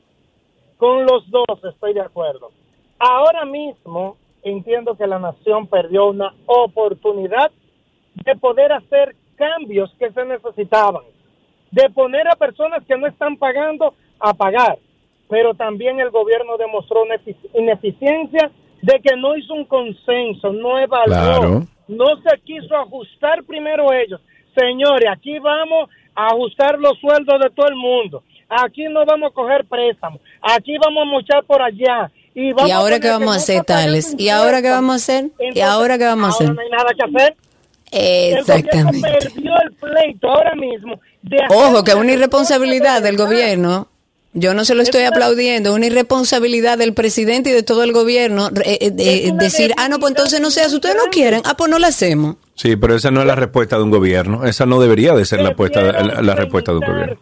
Con los dos estoy de acuerdo. Ahora mismo entiendo que la nación perdió una oportunidad de poder hacer cambios que se necesitaban, de poner a personas que no están pagando a pagar, pero también el gobierno demostró una ineficiencia de que no hizo un consenso, no evaluó, claro. no se quiso ajustar primero ellos. Señores, aquí vamos a ajustar los sueldos de todo el mundo, aquí no vamos a coger préstamos, aquí vamos a mochar por allá. Y, vamos ¿Y ahora qué vamos a hacer, Tales? ¿Y ahora qué vamos a hacer? Entonces, ¿Y ahora qué vamos a hacer? Ahora no hay nada que hacer. Exactamente. El gobierno perdió el pleito ahora mismo. De Ojo, que es una irresponsabilidad del gobierno. Yo no se lo estoy aplaudiendo. Es una irresponsabilidad del presidente y de todo el gobierno eh, eh, eh, decir, ah, no, pues entonces no sea, si ustedes no quieren, ah, pues no la hacemos. Sí, pero esa no es la respuesta de un gobierno. Esa no debería de ser la, respuesta, la, la respuesta de un gobierno.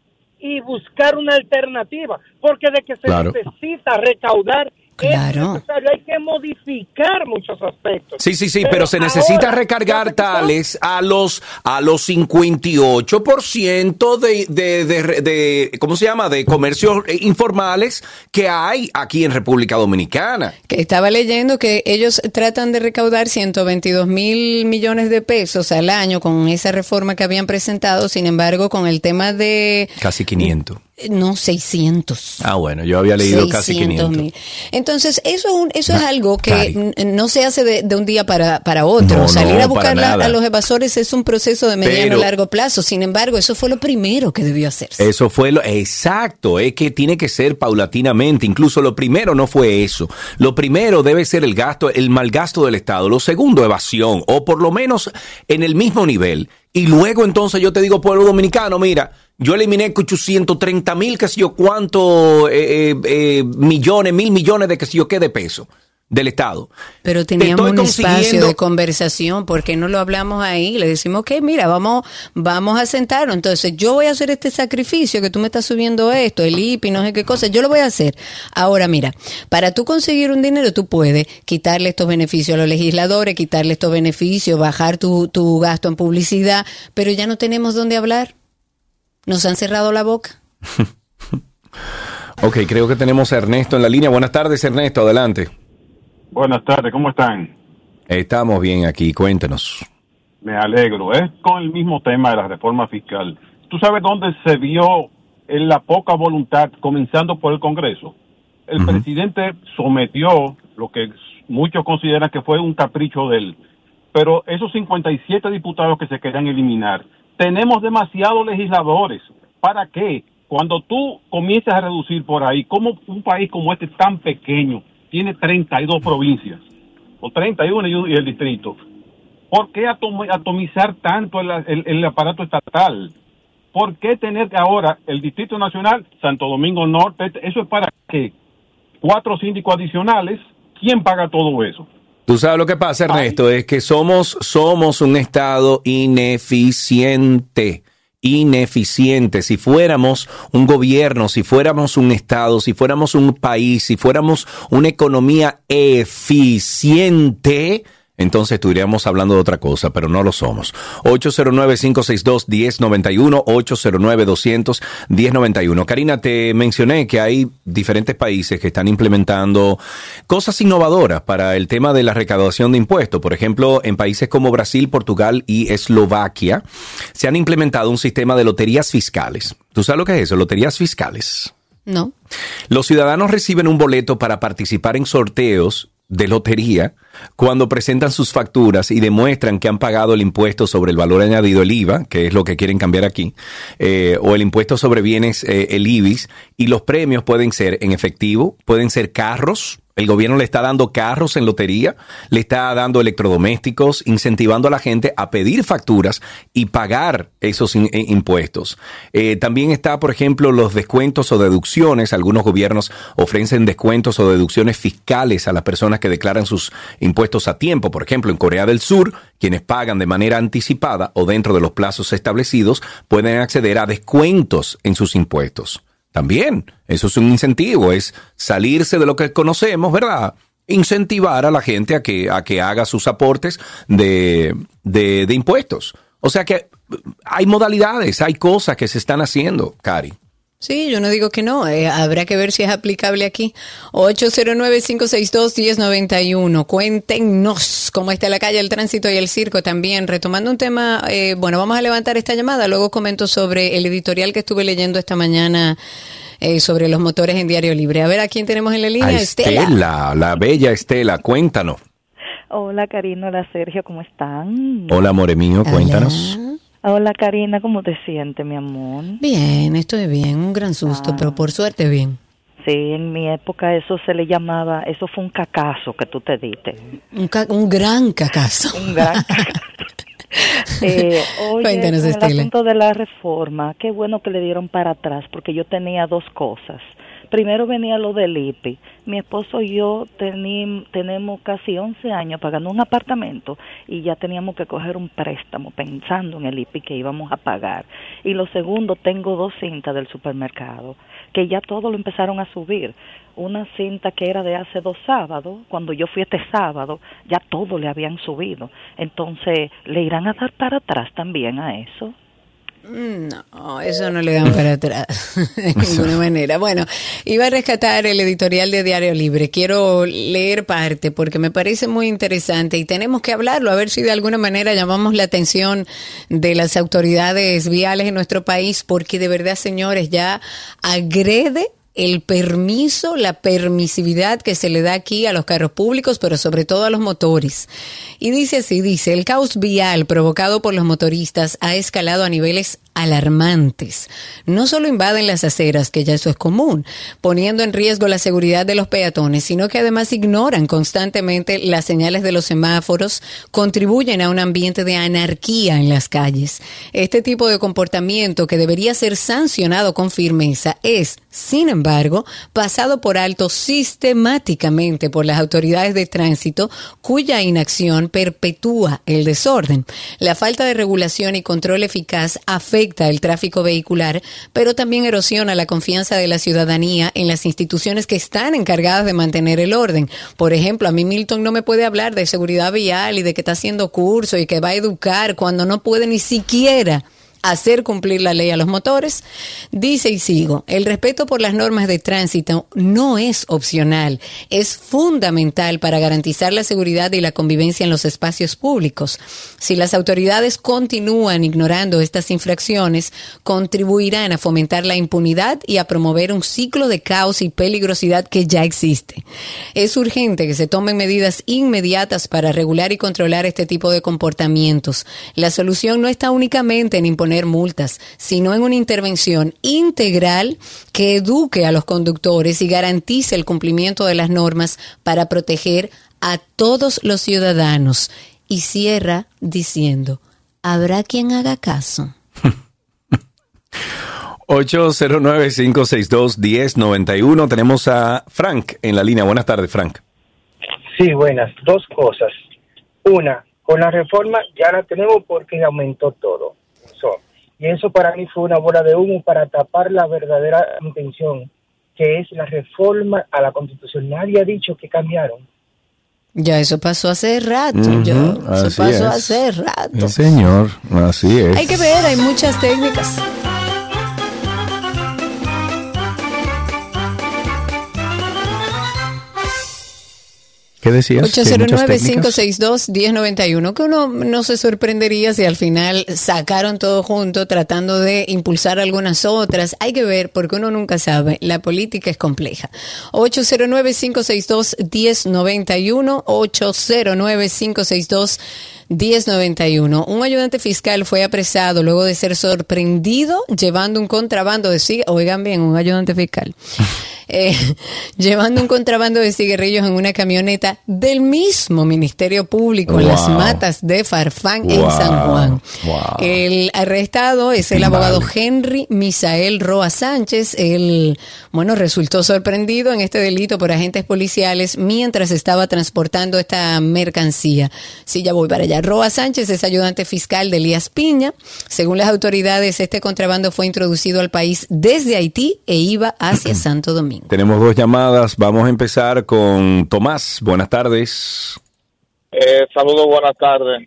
Y buscar una alternativa, porque de que se claro. necesita recaudar claro. es necesario, hay que modificar muchos aspectos. Sí, sí, sí, pero, pero se necesita ahora, recargar Tales a los a los cincuenta y ocho por ciento de, de, de, de, de, ¿cómo se llama?, de comercios informales que hay aquí en República Dominicana. Que estaba leyendo que ellos tratan de recaudar ciento veintidós mil millones de pesos al año con esa reforma que habían presentado, sin embargo, con el tema de... Casi quinientos. No, seiscientos. Ah, bueno, yo había leído casi quinientos mil. Entonces, eso, es un, eso es Na- algo que Cari. n- no se hace de, de un día para, para otro. No, Salir no, a buscar para la- nada. a los evasores es un proceso de mediano Pero- y largo plazo. Sin embargo, eso fue lo primero que debió hacerse. Eso fue lo exacto, es que tiene que ser paulatinamente. Incluso lo primero no fue eso. Lo primero debe ser el gasto, el mal gasto del Estado. Lo segundo, evasión, o por lo menos en el mismo nivel. Y luego entonces yo te digo, pueblo dominicano, mira, yo eliminé ochocientos treinta mil, qué sé yo, cuánto, eh, eh, eh, millones, mil millones de qué sé yo qué de peso del Estado. Pero Te teníamos estoy un espacio consiguiendo- de conversación, ¿por qué no lo hablamos ahí? Le decimos que mira, vamos vamos a sentarnos. Entonces, yo voy a hacer este sacrificio que tú me estás subiendo esto, el I P I, no sé qué cosa, yo lo voy a hacer. Ahora, mira, para tú conseguir un dinero, tú puedes quitarle estos beneficios a los legisladores, quitarle estos beneficios, bajar tu, tu gasto en publicidad, pero ya no tenemos dónde hablar. Nos han cerrado la boca. Ok, creo que tenemos a Ernesto en la línea. Buenas tardes, Ernesto, adelante. Buenas tardes, ¿cómo están? Estamos bien aquí, cuéntenos. Me alegro. Es con el mismo tema de la reforma fiscal. ¿Tú sabes dónde se vio en la poca voluntad, comenzando por el Congreso? El Ujú. presidente sometió lo que muchos consideran que fue un capricho de él, pero esos cincuenta y siete diputados que se querían eliminar, tenemos demasiados legisladores. ¿Para qué? Cuando tú comienzas a reducir por ahí, como un país como este tan pequeño tiene treinta y dos provincias, o treinta y uno y, un- y el distrito, ¿por qué atom- atomizar tanto el, el- el aparato estatal? ¿Por qué tener ahora el Distrito Nacional, Santo Domingo Norte? ¿Eso es para qué? Cuatro síndicos adicionales. ¿Quién paga todo eso? Tú sabes lo que pasa, Ernesto, es que somos, somos un Estado ineficiente. Ineficiente. Si fuéramos un gobierno, si fuéramos un Estado, si fuéramos un país, si fuéramos una economía eficiente, entonces estuviéramos hablando de otra cosa, pero no lo somos. ocho cero nueve, cinco seis dos, uno cero nueve uno, ocho cero nueve, dos cero cero, uno cero nueve uno. Karina, te mencioné que hay diferentes países que están implementando cosas innovadoras para el tema de la recaudación de impuestos. Por ejemplo, en países como Brasil, Portugal y Eslovaquia se han implementado un sistema de loterías fiscales. ¿Tú sabes lo que es eso? Loterías fiscales. No. Los ciudadanos reciben un boleto para participar en sorteos de lotería cuando presentan sus facturas y demuestran que han pagado el impuesto sobre el valor añadido, el I V A, que es lo que quieren cambiar aquí, eh, o el impuesto sobre bienes, eh, el I B I S, y los premios pueden ser en efectivo, pueden ser carros. El gobierno le está dando carros en lotería, le está dando electrodomésticos, incentivando a la gente a pedir facturas y pagar esos in- eh, impuestos. Eh, también está, por ejemplo, los descuentos o deducciones. Algunos gobiernos ofrecen descuentos o deducciones fiscales a las personas que declaran sus impuestos a tiempo. Por ejemplo, en Corea del Sur, quienes pagan de manera anticipada o dentro de los plazos establecidos pueden acceder a descuentos en sus impuestos. También, eso es un incentivo, es salirse de lo que conocemos, ¿verdad? Incentivar a la gente a que, a que haga sus aportes de, de, de impuestos. O sea que hay modalidades, hay cosas que se están haciendo, Cari. Sí, yo no digo que no, eh, habrá que ver si es aplicable aquí. ocho cero nueve, cinco seis dos, uno cero nueve uno. Cuéntenos cómo está la calle, el tránsito y el circo también. Retomando un tema, eh, bueno, vamos a levantar esta llamada, luego comento sobre el editorial que estuve leyendo esta mañana eh, sobre los motores en Diario Libre. A ver, ¿a quién tenemos en la línea? A Estela, la bella Estela, cuéntanos. Hola Karina, hola Sergio, ¿cómo están? Hola, amore mío, cuéntanos. Hola Karina, ¿cómo te sientes, mi amor? Bien, estoy bien, un gran susto, Ah. pero por suerte bien. Sí, en mi época eso se le llamaba, eso fue un cacazo que tú te diste. Un, ca- un gran cacazo. Un gran cacazo. Eh, oye, Cuéntanos, con el Estela. asunto de la reforma, qué bueno que le dieron para atrás, porque yo tenía dos cosas. Primero venía lo del I P I. Mi esposo y yo tení, tenemos casi once años pagando un apartamento y ya teníamos que coger un préstamo pensando en el I P I que íbamos a pagar. Y lo segundo, tengo dos cintas del supermercado que ya todo lo empezaron a subir. Una cinta que era de hace dos sábados, cuando yo fui este sábado, ya todo le habían subido. Entonces, ¿le irán a dar para atrás también a eso? No, eso no le dan para atrás de ninguna manera. Bueno, iba a rescatar el editorial de Diario Libre. Quiero leer parte porque me parece muy interesante y tenemos que hablarlo, a ver si de alguna manera llamamos la atención de las autoridades viales en nuestro país, porque de verdad, señores, ya agrede el permiso, la permisividad que se le da aquí a los carros públicos, pero sobre todo a los motores. Y dice así, dice, el caos vial provocado por los motoristas ha escalado a niveles alarmantes. No solo invaden las aceras, que ya eso es común, poniendo en riesgo la seguridad de los peatones, sino que además ignoran constantemente las señales de los semáforos, contribuyen a un ambiente de anarquía en las calles. Este tipo de comportamiento, que debería ser sancionado con firmeza, es, sin embargo, pasado por alto sistemáticamente por las autoridades de tránsito, cuya inacción perpetúa el desorden. La falta de regulación y control eficaz afecta el tráfico vehicular, pero también erosiona la confianza de la ciudadanía en las instituciones que están encargadas de mantener el orden. Por ejemplo, a mí Milton no me puede hablar de seguridad vial y de que está haciendo curso y que va a educar cuando no puede ni siquiera hacer cumplir la ley a los motores. Dice, y sigo, el respeto por las normas de tránsito no es opcional, es fundamental para garantizar la seguridad y la convivencia en los espacios públicos. Si las autoridades continúan ignorando estas infracciones, contribuirán a fomentar la impunidad y a promover un ciclo de caos y peligrosidad que ya existe. Es urgente que se tomen medidas inmediatas para regular y controlar este tipo de comportamientos. La solución no está únicamente en imponer multas, sino en una intervención integral que eduque a los conductores y garantice el cumplimiento de las normas para proteger a todos los ciudadanos. Y cierra diciendo, ¿habrá quien haga caso? ocho cero nueve, cinco seis dos, uno cero nueve uno. Tenemos a Frank en la línea. Buenas tardes, Frank. Sí, buenas. Dos cosas. Una, con la reforma ya la tenemos porque aumentó todo. Eso. Y eso para mí fue una bola de humo para tapar la verdadera intención, que es la reforma a la Constitución. Nadie ha dicho que cambiaron. Ya eso pasó hace rato. Uh-huh, yo, eso así pasó es. hace rato. Sí, señor, así es. Hay que ver, hay muchas técnicas. ¿Qué decías? ocho cero nueve, cinco seis dos, uno cero nueve uno, que uno no se sorprendería si al final sacaron todo junto tratando de impulsar algunas otras. Hay que ver, porque uno nunca sabe. La política es compleja. ocho cero nueve, cinco seis dos, uno cero nueve uno, ocho cero nueve, cinco seis dos, uno cero nueve uno. Un ayudante fiscal fue apresado luego de ser sorprendido llevando un contrabando de cigarrillos. Oigan bien, un ayudante fiscal. Eh, llevando un contrabando de cigarrillos en una camioneta del mismo Ministerio Público wow. en las matas de Farfán wow. en San Juan. Wow. El arrestado es el abogado vale. Henry Misael Roa Sánchez. Él, bueno, resultó sorprendido en este delito por agentes policiales mientras estaba transportando esta mercancía. Sí, ya voy para allá. Roa Sánchez es ayudante fiscal de Elías Piña. Según las autoridades, este contrabando fue introducido al país desde Haití e iba hacia Santo Domingo. Tenemos dos llamadas. Vamos a empezar con Tomás. Buenas tardes. Eh, saludos, buenas tardes.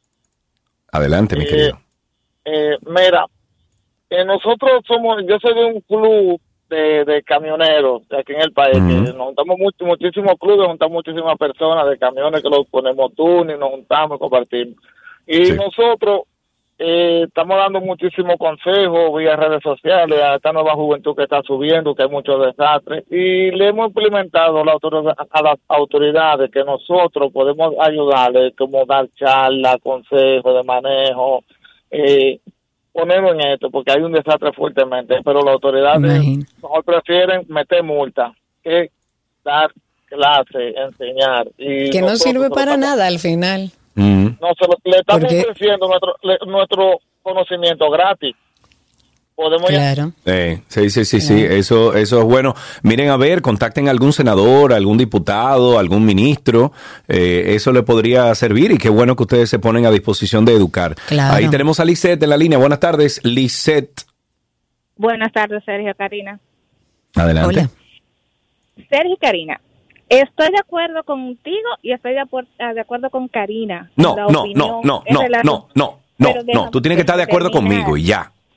Adelante, mi eh, querido. Eh, mira, eh, nosotros somos, yo soy de un club de, de camioneros aquí en el país. Uh-huh. Que nos juntamos mucho, muchísimos clubes, juntamos muchísimas personas de camiones que los ponemos tuning, nos juntamos, compartimos. Y sí. nosotros Eh, estamos dando muchísimos consejos vía redes sociales a esta nueva juventud que está subiendo, que hay muchos desastres, y le hemos implementado a, la autoridad, a las autoridades que nosotros podemos ayudarles, como dar charlas, consejos de manejo, eh, ponerlo en esto, porque hay un desastre fuertemente, pero las autoridades mejor prefieren meter multa que dar clase, enseñar. Y que no sirve para estamos... nada al final. Mm. No, se lo, le estamos ofreciendo nuestro, le, nuestro conocimiento gratis. Podemos claro. ya... Sí, sí, sí, claro. sí, eso, eso es bueno. Miren, a ver, contacten a algún senador, algún diputado, algún ministro, eh, eso le podría servir y qué bueno que ustedes se ponen a disposición de educar. Claro. Ahí tenemos a Lisette en la línea. Buenas tardes, Lisette. Buenas tardes, Sergio, Karina. Adelante. Hola. Sergio, Karina. Estoy de acuerdo contigo y estoy de, acuer- de acuerdo con Karina. No, no, no, no, no, no, no, no, no, no. Tú tienes que estar de acuerdo conmigo y ya.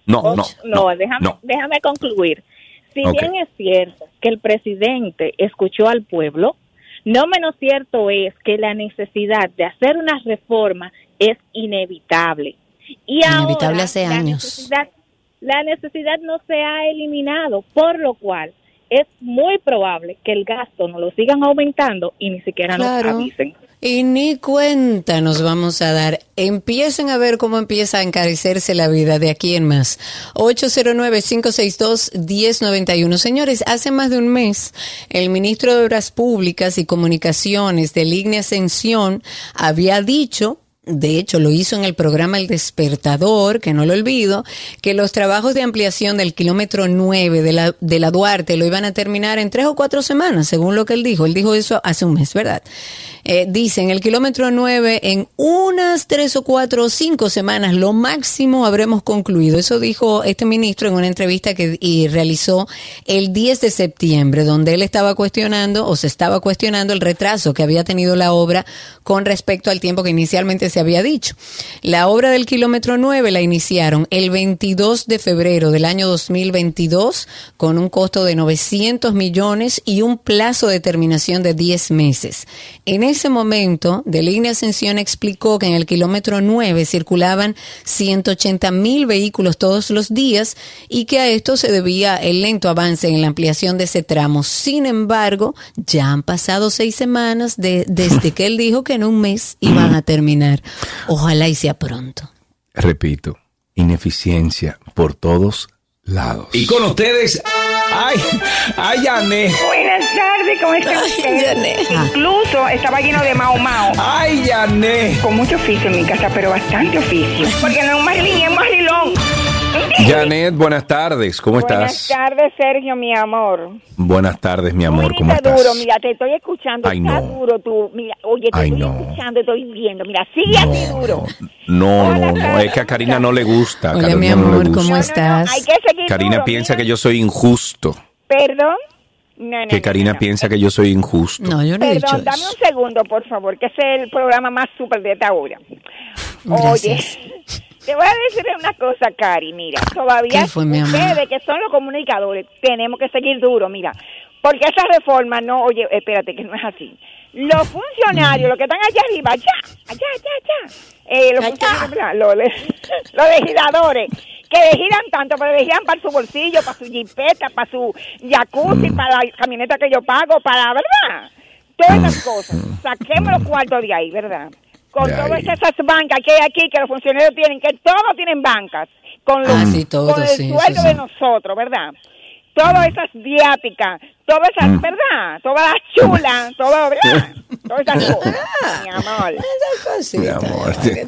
No, no, No, no, déjame, no. déjame concluir. Si Ok. bien es cierto que el presidente escuchó al pueblo, no menos cierto es que la necesidad de hacer una reforma es inevitable. Y Inevitable ahora hace la años. necesidad, la necesidad no se ha eliminado, por lo cual es muy probable que el gasto no lo sigan aumentando y ni siquiera Claro. nos avisen. Y ni cuenta nos vamos a dar. Empiecen a ver cómo empieza a encarecerse la vida de aquí en más. ocho cero nueve, cinco seis dos, uno cero nueve uno. Señores, hace más de un mes, el ministro de Obras Públicas y Comunicaciones de Línea Ascensión había dicho, de hecho lo hizo en el programa El Despertador, que no lo olvido, que los trabajos de ampliación del kilómetro nueve de la, de la Duarte lo iban a terminar en tres o cuatro semanas, según lo que él dijo. Él dijo eso hace un mes, ¿verdad? Eh, dicen, el kilómetro nueve en unas tres o cuatro o cinco semanas, lo máximo habremos concluido. Eso dijo este ministro en una entrevista que y realizó el diez de septiembre, donde él estaba cuestionando o se estaba cuestionando el retraso que había tenido la obra con respecto al tiempo que inicialmente se había dicho. La obra del kilómetro nueve la iniciaron el veintidós de febrero del año dos mil veintidós con un costo de novecientos millones y un plazo de terminación de diez meses. En ese momento, de Línea Ascensión explicó que en el kilómetro nueve circulaban ciento ochenta mil vehículos todos los días y que a esto se debía el lento avance en la ampliación de ese tramo. Sin embargo, ya han pasado seis semanas de, desde que él dijo que en un mes iban a terminar. Ojalá y sea pronto. Repito, ineficiencia por todos lados. Y con ustedes, ay, ay, Yané. Buenas tardes, ¿cómo está usted? Yané. Incluso estaba lleno de mao mao. Ay, Yané. Con mucho oficio en mi casa, pero bastante oficio. Porque no es Marilyn, es Marilón. Janet, buenas tardes, ¿cómo Buenas estás? tardes, Sergio, mi amor. Buenas tardes, mi amor, ¿cómo Está estás? duro, mira, te estoy escuchando. Ay, está no. duro tú. Mira, oye, te Ay, estoy no. escuchando, estoy viendo. Mira, sigue así duro. No, no, no, es que a Karina no le gusta. a Hola, Carolina mi no le amor, gusta. ¿cómo estás? Hay que seguir Karina duro, piensa mira. que yo soy injusto. ¿Perdón? No, no, Que no, Karina no. piensa que yo soy injusto. No, yo no he dicho Perdón, dame eso. un segundo, por favor, que ese es el programa más súper de esta hora. Gracias. Oye, te voy a decir una cosa, Cari, mira, todavía ¿Qué fue, mi amor? ustedes que son los comunicadores, tenemos que seguir duro, mira, porque esa reforma no, oye, espérate, que no es así. Los funcionarios, los que están allá arriba, allá, allá, allá, allá, eh, los funcionarios, ¿verdad? Los, los legisladores, que legislan tanto, pero legislan para su bolsillo, para su jipeta, para su jacuzzi, para la camioneta que yo pago, para, ¿verdad? Todas esas cosas, saquemos los cuartos de ahí, ¿verdad? Con De todas ahí. esas bancas que hay aquí, que los funcionarios tienen, que todos tienen bancas, con, los, Ah, sí, todos, con el sí, sueldo sí, de sí. nosotros, ¿verdad? Todas esas viáticas, todas esas, ¿verdad? Todas las chulas, todo, ¿verdad? Todas esas cosas, mi amor. Mi amor, te-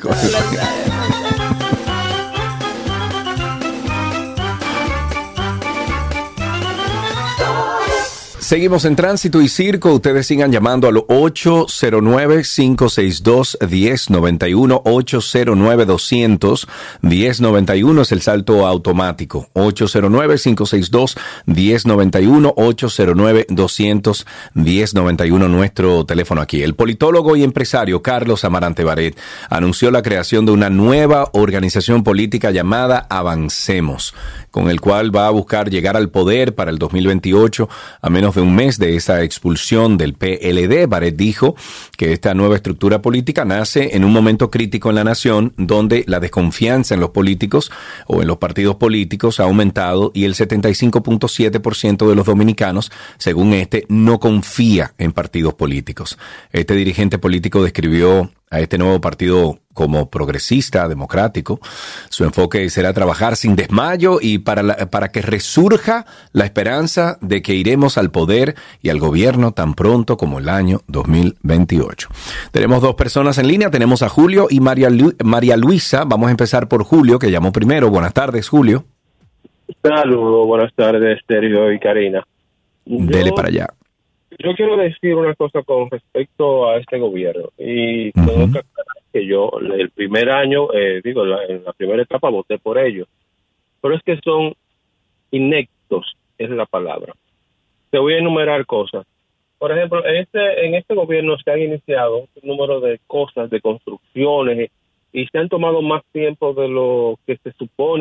Seguimos en Tránsito y Circo. Ustedes sigan llamando al ocho cero nueve, cinco seis dos, uno cero nueve uno, ocho cero nueve, dos cero cero, uno cero nueve uno es el salto automático. ocho cero nueve, cinco seis dos, uno cero nueve uno, ocho cero nueve, dos cero cero, uno cero nueve uno nuestro teléfono aquí. El politólogo y empresario Carlos Amarante Baret anunció la creación de una nueva organización política llamada Avancemos, con el cual va a buscar llegar al poder para el dos mil veintiocho a menos de un mes de esa expulsión del P L D. Baret dijo que esta nueva estructura política nace en un momento crítico en la nación donde la desconfianza en los políticos o en los partidos políticos ha aumentado y el setenta y cinco punto siete por ciento de los dominicanos, según este, no confía en partidos políticos. Este dirigente político describió a este nuevo partido como progresista, democrático. Su enfoque será trabajar sin desmayo y para, la, para que resurja la esperanza de que iremos al poder y al gobierno tan pronto como el año dos mil veintiocho. Tenemos dos personas en línea, tenemos a Julio y María, Lu- María Luisa. Vamos a empezar por Julio, que llamó primero. Buenas tardes, Julio. Saludos, buenas tardes, Sergio y Karina. Dele Yo- para allá. Yo quiero decir una cosa con respecto a este gobierno y tengo que aclarar que yo el primer año, eh, digo, la, en la primera etapa voté por ellos, pero es que son ineptos, es la palabra. Te voy a enumerar cosas. Por ejemplo, en este, en este gobierno se han iniciado un número de cosas, de construcciones, y se han tomado más tiempo de lo que se supone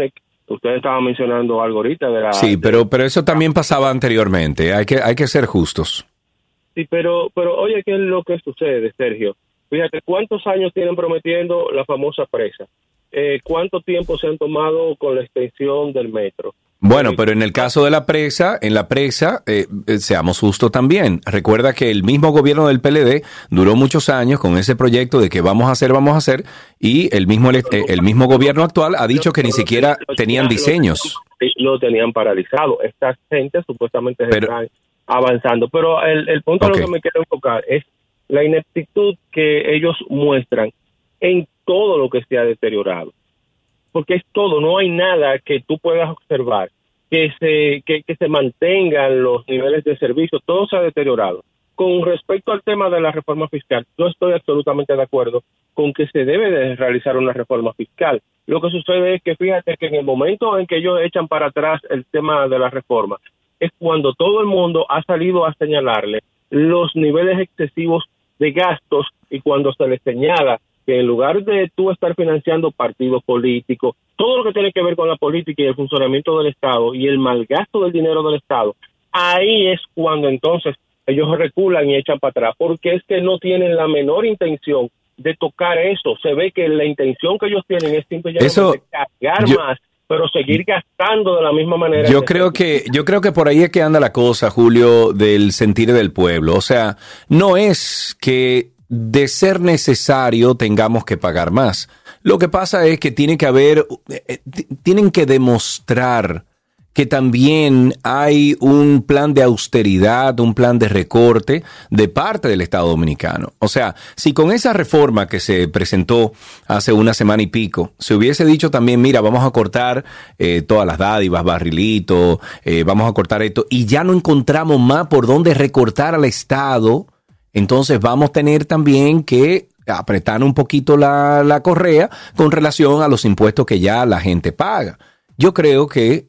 Ustedes estaban mencionando algo ahorita de la... Sí, pero, pero eso también pasaba anteriormente. Hay que, hay que ser justos. Sí, pero, pero oye, ¿qué es lo que sucede, Sergio? Fíjate, ¿cuántos años tienen prometiendo la famosa presa? Eh, ¿Cuánto tiempo se han tomado con la extensión del metro? Bueno, pero en el caso de la presa, en la presa, eh, eh, seamos justos también. Recuerda que el mismo gobierno del P L D duró muchos años con ese proyecto de que vamos a hacer, vamos a hacer, y el mismo el, el mismo gobierno actual ha dicho que ni siquiera tenían diseños. Lo tenían paralizado. Esta gente supuestamente están avanzando. Pero el, el punto okay. a lo que me quiero enfocar es la ineptitud que ellos muestran en todo lo que se ha deteriorado. Porque es todo, no hay nada que tú puedas observar que se que, que se mantengan los niveles de servicio, todo se ha deteriorado. Con respecto al tema de la reforma fiscal, yo estoy absolutamente de acuerdo con que se debe de realizar una reforma fiscal. Lo que sucede es que fíjate que en el momento en que ellos echan para atrás el tema de la reforma, es cuando todo el mundo ha salido a señalarle los niveles excesivos de gastos y cuando se les señala que en lugar de tú estar financiando partidos políticos, todo lo que tiene que ver con la política y el funcionamiento del Estado y el malgasto del dinero del Estado, ahí es cuando entonces ellos reculan y echan para atrás, porque es que no tienen la menor intención de tocar eso. Se ve que la intención que ellos tienen es simplemente eso, cargar yo, más, pero seguir gastando de la misma manera. Yo creo que yo creo que por ahí es que anda la cosa, Julio, del sentir del pueblo. O sea, no es que de ser necesario tengamos que pagar más. Lo que pasa es que tiene que haber, eh, tienen que demostrar que también hay un plan de austeridad, un plan de recorte de parte del Estado Dominicano. O sea, si con esa reforma que se presentó hace una semana y pico, se hubiese dicho también, mira, vamos a cortar eh, todas las dádivas, barrilito, eh, vamos a cortar esto, y ya no encontramos más por dónde recortar al Estado, entonces vamos a tener también que apretar un poquito la, la correa con relación a los impuestos que ya la gente paga. Yo creo que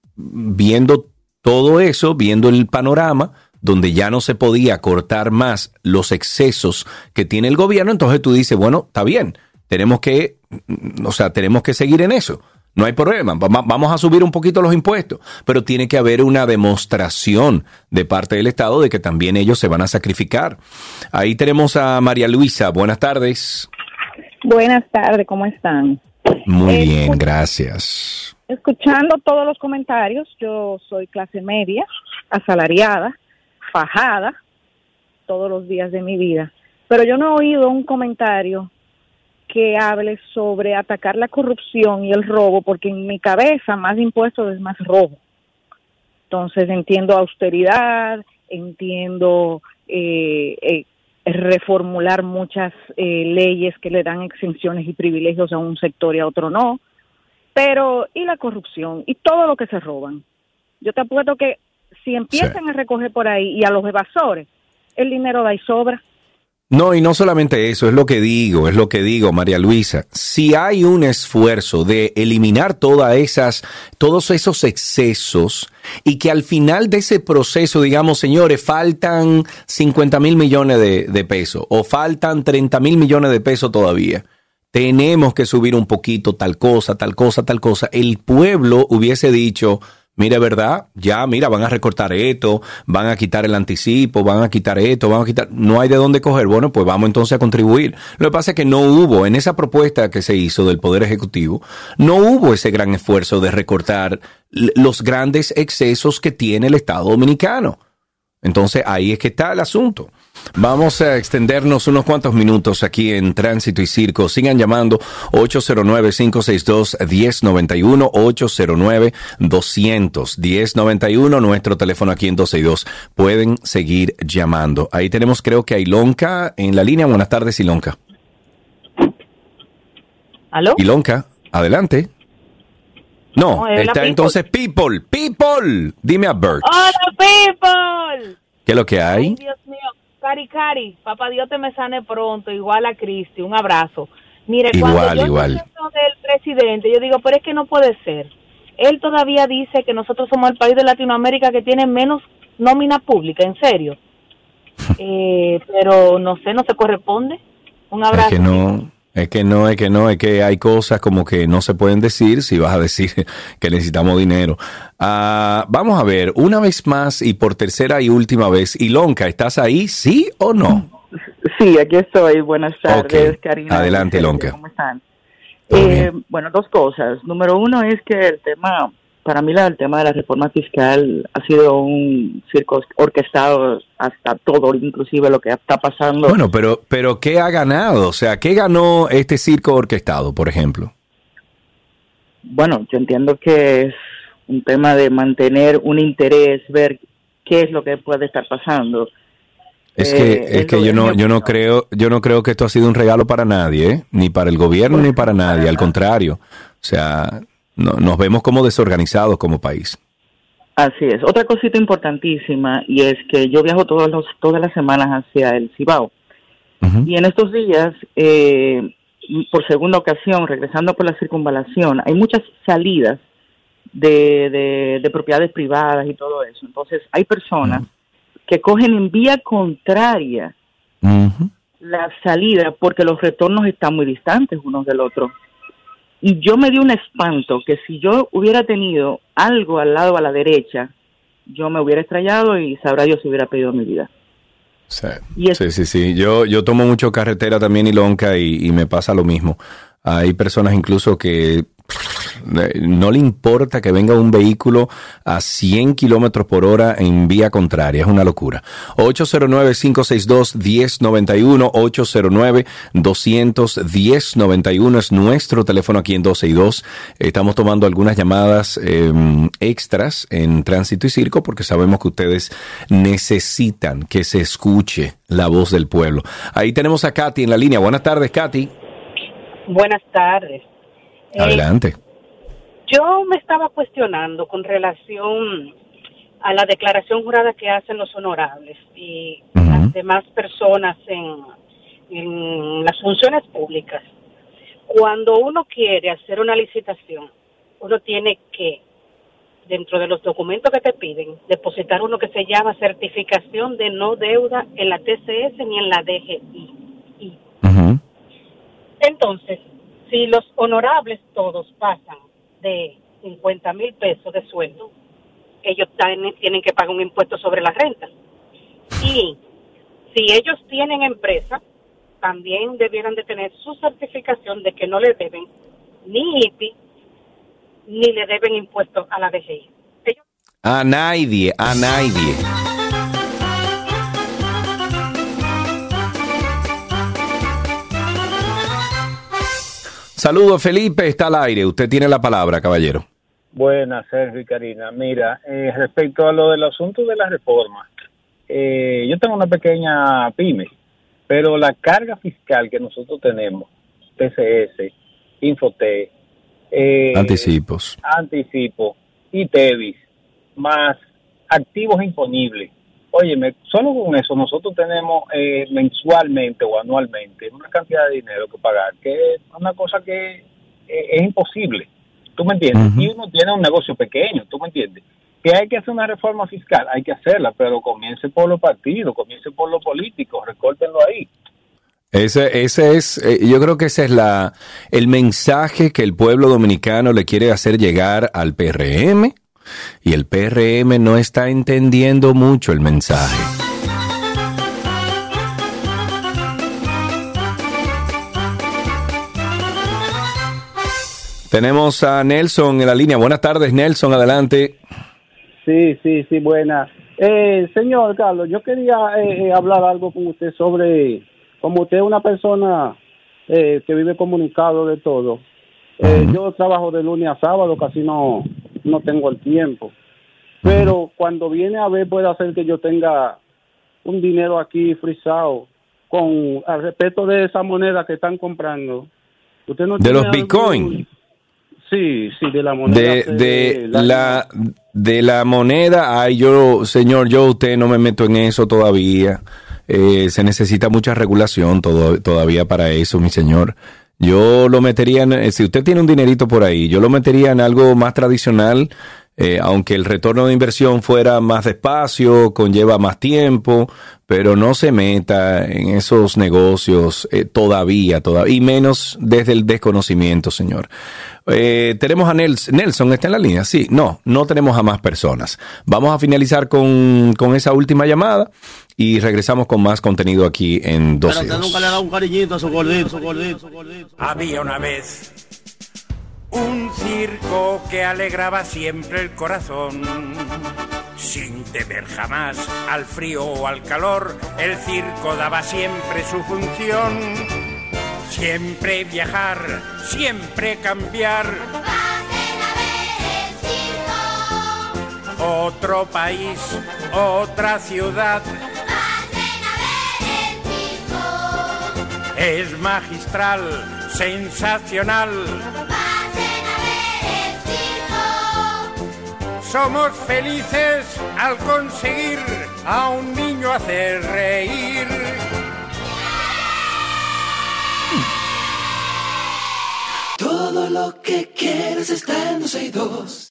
viendo todo eso, viendo el panorama, donde ya no se podía cortar más los excesos que tiene el gobierno, entonces tú dices, bueno, está bien, tenemos que, o sea, tenemos que seguir en eso. No hay problema, vamos a subir un poquito los impuestos, pero tiene que haber una demostración de parte del Estado de que también ellos se van a sacrificar. Ahí tenemos a María Luisa. Buenas tardes. Buenas tardes, ¿cómo están? Muy eh, bien, gracias. Escuchando todos los comentarios, yo soy clase media, asalariada, fajada, todos los días de mi vida, pero yo no he oído un comentario que hable sobre atacar la corrupción y el robo, porque en mi cabeza más impuestos es más robo. Entonces entiendo austeridad, entiendo eh, eh, reformular muchas eh, leyes que le dan exenciones y privilegios a un sector y a otro no, pero ¿y la corrupción? Y todo lo que se roban. Yo te apuesto que si empiezan sí. a recoger por ahí y a los evasores, el dinero da y sobra. No, y no solamente eso, es lo que digo, es lo que digo, María Luisa. Si hay un esfuerzo de eliminar todas esas, todos esos excesos y que al final de ese proceso, digamos, señores, faltan cincuenta mil millones de, de pesos o faltan treinta mil millones de pesos todavía, tenemos que subir un poquito tal cosa, tal cosa, tal cosa. El pueblo hubiese dicho, mira, ¿verdad? Ya, mira, van a recortar esto, van a quitar el anticipo, van a quitar esto, van a quitar... No hay de dónde coger. Bueno, pues vamos entonces a contribuir. Lo que pasa es que no hubo, en esa propuesta que se hizo del Poder Ejecutivo, no hubo ese gran esfuerzo de recortar los grandes excesos que tiene el Estado Dominicano. Entonces, ahí es que está el asunto. Vamos a extendernos unos cuantos minutos aquí en Tránsito y Circo. Sigan llamando ocho cero nueve, cinco seis dos, uno cero nueve uno, ocho cero nueve, dos cero cero, uno cero nueve uno, nuestro teléfono aquí en dos seis dos. Pueden seguir llamando. Ahí tenemos, creo que a Ilonka en la línea. Buenas tardes, Ilonka. ¿Aló? Ilonka, adelante. No, no está people. entonces People. People, dime a Bert. ¡Hola, People! ¿Qué es lo que hay? Ay, Dios mío. Cari, Cari, papá Dios te me sane pronto, igual a Cristi, un abrazo. Mire, igual, cuando yo igual. escucho del presidente, yo digo, pero es que no puede ser. Él todavía dice que nosotros somos el país de Latinoamérica que tiene menos nómina pública, en serio. eh, pero no sé, no se corresponde. Un abrazo. Es que no... Es que no, es que no, es que hay cosas como que no se pueden decir si vas a decir que necesitamos dinero. Uh, vamos a ver, una vez más y por tercera y última vez. Ilonka, ¿estás ahí? ¿Sí o no? Sí, aquí estoy. Buenas tardes, okay. Karina. Adelante, Ilonka. ¿Cómo están? Eh, bueno, dos cosas. Número uno es que el tema, para mí la, el tema de la reforma fiscal ha sido un circo orquestado hasta todo, inclusive lo que está pasando. Bueno, pero, pero ¿qué ha ganado? O sea, ¿qué ganó este circo orquestado, por ejemplo? Bueno, yo entiendo que es un tema de mantener un interés, ver qué es lo que puede estar pasando. Es que, eh, es que yo no, yo no creo, yo no creo que esto ha sido un regalo para nadie, ¿eh? Ni para el gobierno ni para nadie, al contrario. O sea, no, nos vemos como desorganizados como país. Así es. Otra cosita importantísima, y es que yo viajo todos los, todas las semanas hacia el Cibao. Uh-huh. Y en estos días, eh, por segunda ocasión, regresando por la circunvalación, hay muchas salidas de, de, de propiedades privadas y todo eso. Entonces, hay personas uh-huh. que cogen en vía contraria uh-huh. la salida porque los retornos están muy distantes unos del otro. Y yo me di un espanto que si yo hubiera tenido algo al lado a la derecha, yo me hubiera estrellado y sabrá Dios si hubiera pedido mi vida. Sí, es- sí, sí, sí. Yo, yo tomo mucho carretera también, Ilonka, y, y me pasa lo mismo. Hay personas incluso que no le importa que venga un vehículo a cien kilómetros por hora en vía contraria. Es una locura. ocho cero nueve, cinco seis dos, uno cero nueve uno, ocho cero nueve, dos cero cero, uno cero nueve uno es nuestro teléfono aquí en doce y dos. Estamos tomando algunas llamadas eh, extras en Tránsito y Circo porque sabemos que ustedes necesitan que se escuche la voz del pueblo. Ahí tenemos a Katy en la línea. Buenas tardes, Katy. Buenas tardes. Adelante. Eh, yo me estaba cuestionando con relación a la declaración jurada que hacen los honorables y uh-huh. las demás personas en, en las funciones públicas. Cuando uno quiere hacer una licitación, uno tiene que, dentro de los documentos que te piden, depositar uno que se llama certificación de no deuda en la T C S ni en la D G I. Uh-huh. Entonces, si los honorables todos pasan de cincuenta mil pesos de sueldo, ellos tienen, tienen que pagar un impuesto sobre la renta. Y si ellos tienen empresa, también debieran de tener su certificación de que no le deben ni I P I, ni le deben impuestos a la D G I. Ellos... A nadie, a nadie. Saludos, Felipe, está al aire. Usted tiene la palabra, caballero. Buenas, Sergio y Karina. Mira, eh, respecto a lo del asunto de la reforma, eh, yo tengo una pequeña pyme, pero la carga fiscal que nosotros tenemos, T C S, Infotec, eh, Anticipos. Anticipo y Tevis, más activos imponibles. Óyeme, solo con eso nosotros tenemos eh, mensualmente o anualmente una cantidad de dinero que pagar, que es una cosa que eh, es imposible, ¿tú me entiendes? Uh-huh. Y uno tiene un negocio pequeño, ¿tú me entiendes? Que hay que hacer una reforma fiscal, hay que hacerla, pero comience por los partidos, comience por los políticos, recórtenlo ahí. Ese, ese es, eh, yo creo que ese es la, el mensaje que el pueblo dominicano le quiere hacer llegar al P R M. Y el P R M no está entendiendo mucho el mensaje. Tenemos a Nelson en la línea. Buenas tardes, Nelson, adelante. Sí, sí, sí, buena. Eh, señor Carlos, yo quería eh, hablar algo con usted sobre, como usted es una persona eh, que vive comunicado de todo. Eh, uh-huh. Yo trabajo de lunes a sábado, casi no, no tengo el tiempo. Pero uh-huh. cuando viene a ver, puede hacer que yo tenga un dinero aquí frisado con al respecto de esa moneda que están comprando. ¿Usted no de los algún... Bitcoin? Sí, sí, de la moneda. De, de la, la de la moneda, ay, yo, señor, yo usted no me meto en eso todavía. Eh, se necesita mucha regulación todo, todavía para eso, mi señor. Yo lo metería en, si usted tiene un dinerito por ahí, yo lo metería en algo más tradicional, Eh, aunque el retorno de inversión fuera más despacio, conlleva más tiempo, pero no se meta en esos negocios eh, todavía, todavía, y menos desde el desconocimiento, señor. Eh, tenemos a Nelson. Nelson, ¿está en la línea? Sí, no, no tenemos a más personas. Vamos a finalizar con, con esa última llamada y regresamos con más contenido aquí en doce y dos. Pero usted nunca le ha dado un cariñito a su gordito, su gordito, su gordito. Había una vez un circo que alegraba siempre el corazón. Sin temer jamás al frío o al calor, el circo daba siempre su función. Siempre viajar, siempre cambiar. Pasen a ver el circo. Otro país, otra ciudad. Pasen a ver el circo. Es magistral, sensacional. Somos felices al conseguir a un niño hacer reír. Todo lo que quieres está en doce y dos.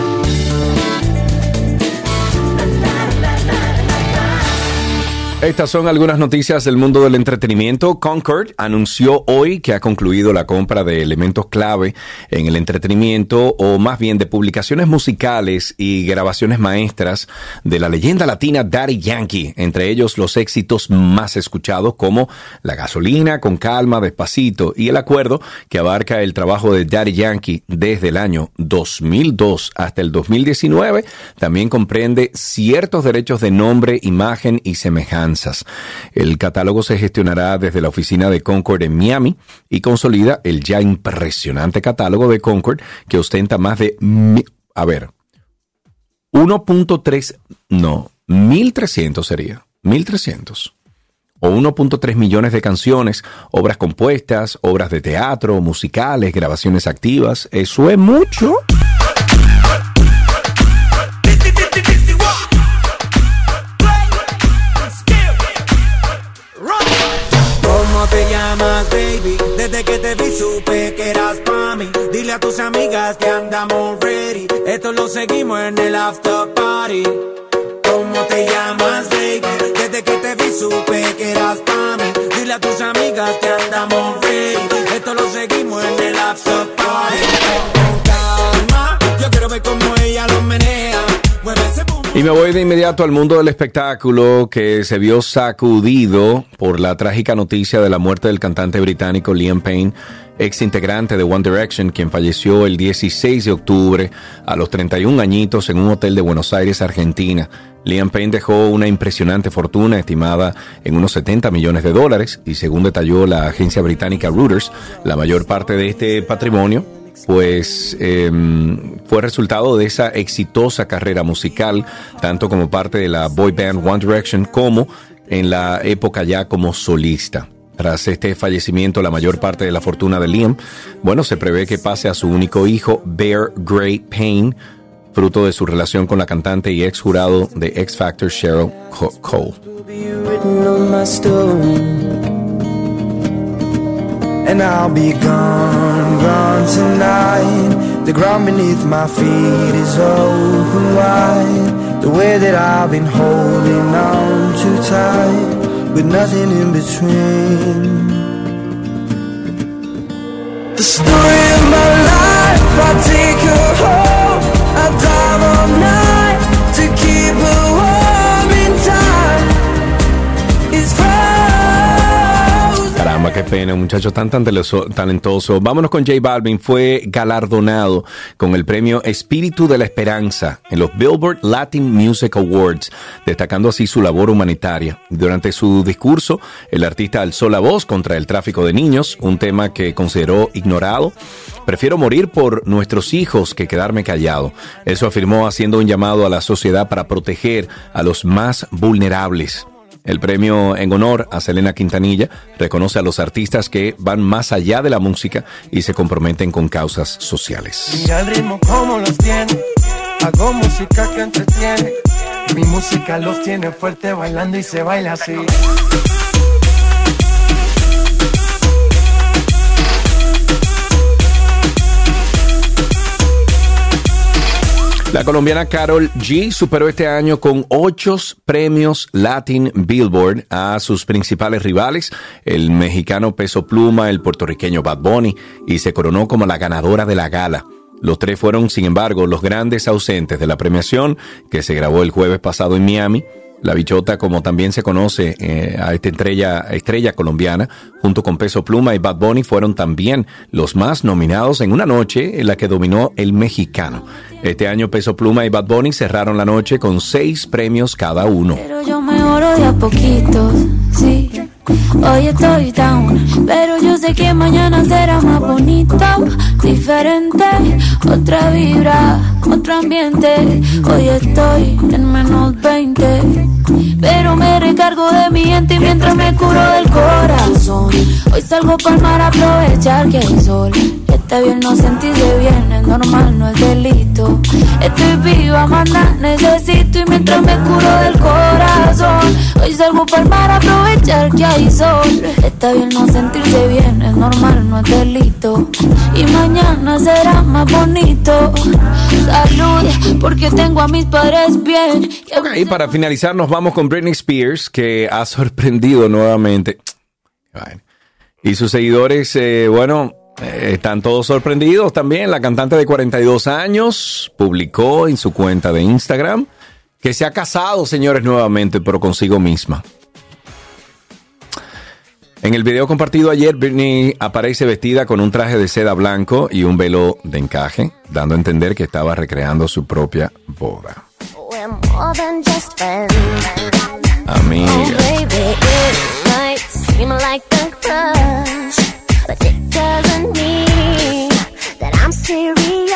Estas son algunas noticias del mundo del entretenimiento. Concord anunció hoy que ha concluido la compra de elementos clave en el entretenimiento, o más bien de publicaciones musicales y grabaciones maestras de la leyenda latina Daddy Yankee, entre ellos los éxitos más escuchados como La Gasolina, Con Calma, Despacito, y el acuerdo que abarca el trabajo de Daddy Yankee desde el año dos mil dos hasta el dos mil diecinueve, también comprende ciertos derechos de nombre, imagen y semejanza. El catálogo se gestionará desde la oficina de Concord en Miami y consolida el ya impresionante catálogo de Concord, que ostenta más de, a ver, uno punto tres, no, mil trescientos sería, mil trescientos. O uno punto tres millones de canciones, obras compuestas, obras de teatro, musicales, grabaciones activas. Eso es mucho. ¿Cómo te llamas, baby? Desde que te vi supe que eras pa' mí. Dile a tus amigas que andamos ready. Esto lo seguimos en el after party. ¿Cómo te llamas, baby? Desde que te vi supe que eras pa' mí. Dile a tus amigas que andamos ready. Esto lo seguimos en el after party. Con calma, yo quiero ver cómo ella lo menea. Mueve ese boom. Y me voy de inmediato al mundo del espectáculo, que se vio sacudido por la trágica noticia de la muerte del cantante británico Liam Payne, ex integrante de One Direction, quien falleció el dieciséis de octubre a los treinta y un añitos en un hotel de Buenos Aires, Argentina. Liam Payne dejó una impresionante fortuna estimada en unos setenta millones de dólares y, según detalló la agencia británica Reuters, la mayor parte de este patrimonio pues eh, fue resultado de esa exitosa carrera musical, tanto como parte de la boy band One Direction como en la época ya como solista. Tras este fallecimiento, la mayor parte de la fortuna de Liam, bueno, se prevé que pase a su único hijo, Bear Gray Payne, fruto de su relación con la cantante y ex jurado de X Factor Cheryl Cole. And I'll be gone, gone tonight. The ground beneath my feet is open wide. The way that I've been holding on too tight, with nothing in between. The story of my life, I take her home. I drive all night to keep her warm in time. It's fine. Caramba, qué pena, un muchacho tan, tan talentoso. Vámonos con J Balvin. Fue galardonado con el premio Espíritu de la Esperanza en los Billboard Latin Music Awards, destacando así su labor humanitaria. Durante su discurso, el artista alzó la voz contra el tráfico de niños, un tema que consideró ignorado. Prefiero morir por nuestros hijos que quedarme callado. Eso afirmó, haciendo un llamado a la sociedad para proteger a los más vulnerables. El premio, en honor a Selena Quintanilla, reconoce a los artistas que van más allá de la música y se comprometen con causas sociales. Mira el ritmo como los tiene, hago música que entretiene. Mi música los tiene fuerte bailando y se baila así. La colombiana Karol G superó este año con ocho premios Latin Billboard a sus principales rivales, el mexicano Peso Pluma, el puertorriqueño Bad Bunny, y se coronó como la ganadora de la gala. Los tres fueron, sin embargo, los grandes ausentes de la premiación, que se grabó el jueves pasado en Miami. La bichota, como también se conoce eh, a esta estrella, estrella colombiana, junto con Peso Pluma y Bad Bunny, fueron también los más nominados en una noche en la que dominó el mexicano. Este año Peso Pluma y Bad Bunny cerraron la noche con seis premios cada uno. Pero yo mejoro de a poquito, sí. Hoy estoy down, pero yo sé que mañana será más bonito, diferente, otra vibra, otro ambiente. Hoy estoy en menos veinte, pero me recargo de mi gente mientras me curo del corazón. Hoy salgo pa'l mar a aprovechar que hay sol. Está bien no sentirse bien, es normal, no es delito. Estoy viva, más nada necesito y mientras me curo del corazón. Hoy salgo pa'l mar a aprovechar que hay sol. Está bien no sentirse bien, es normal, no es delito. Y mañana será más bonito. Salud, porque tengo a mis padres bien. Ok, y para finalizar nos vamos con Britney Spears, que ha sorprendido nuevamente. Y sus seguidores, eh, bueno... Eh, están todos sorprendidos también. La cantante de cuarenta y dos años publicó en su cuenta de Instagram que se ha casado, señores, nuevamente, pero consigo misma. En el video compartido ayer, Britney aparece vestida con un traje de seda blanco y un velo de encaje, dando a entender que estaba recreando su propia boda. Amiga. But it doesn't mean that I'm serious.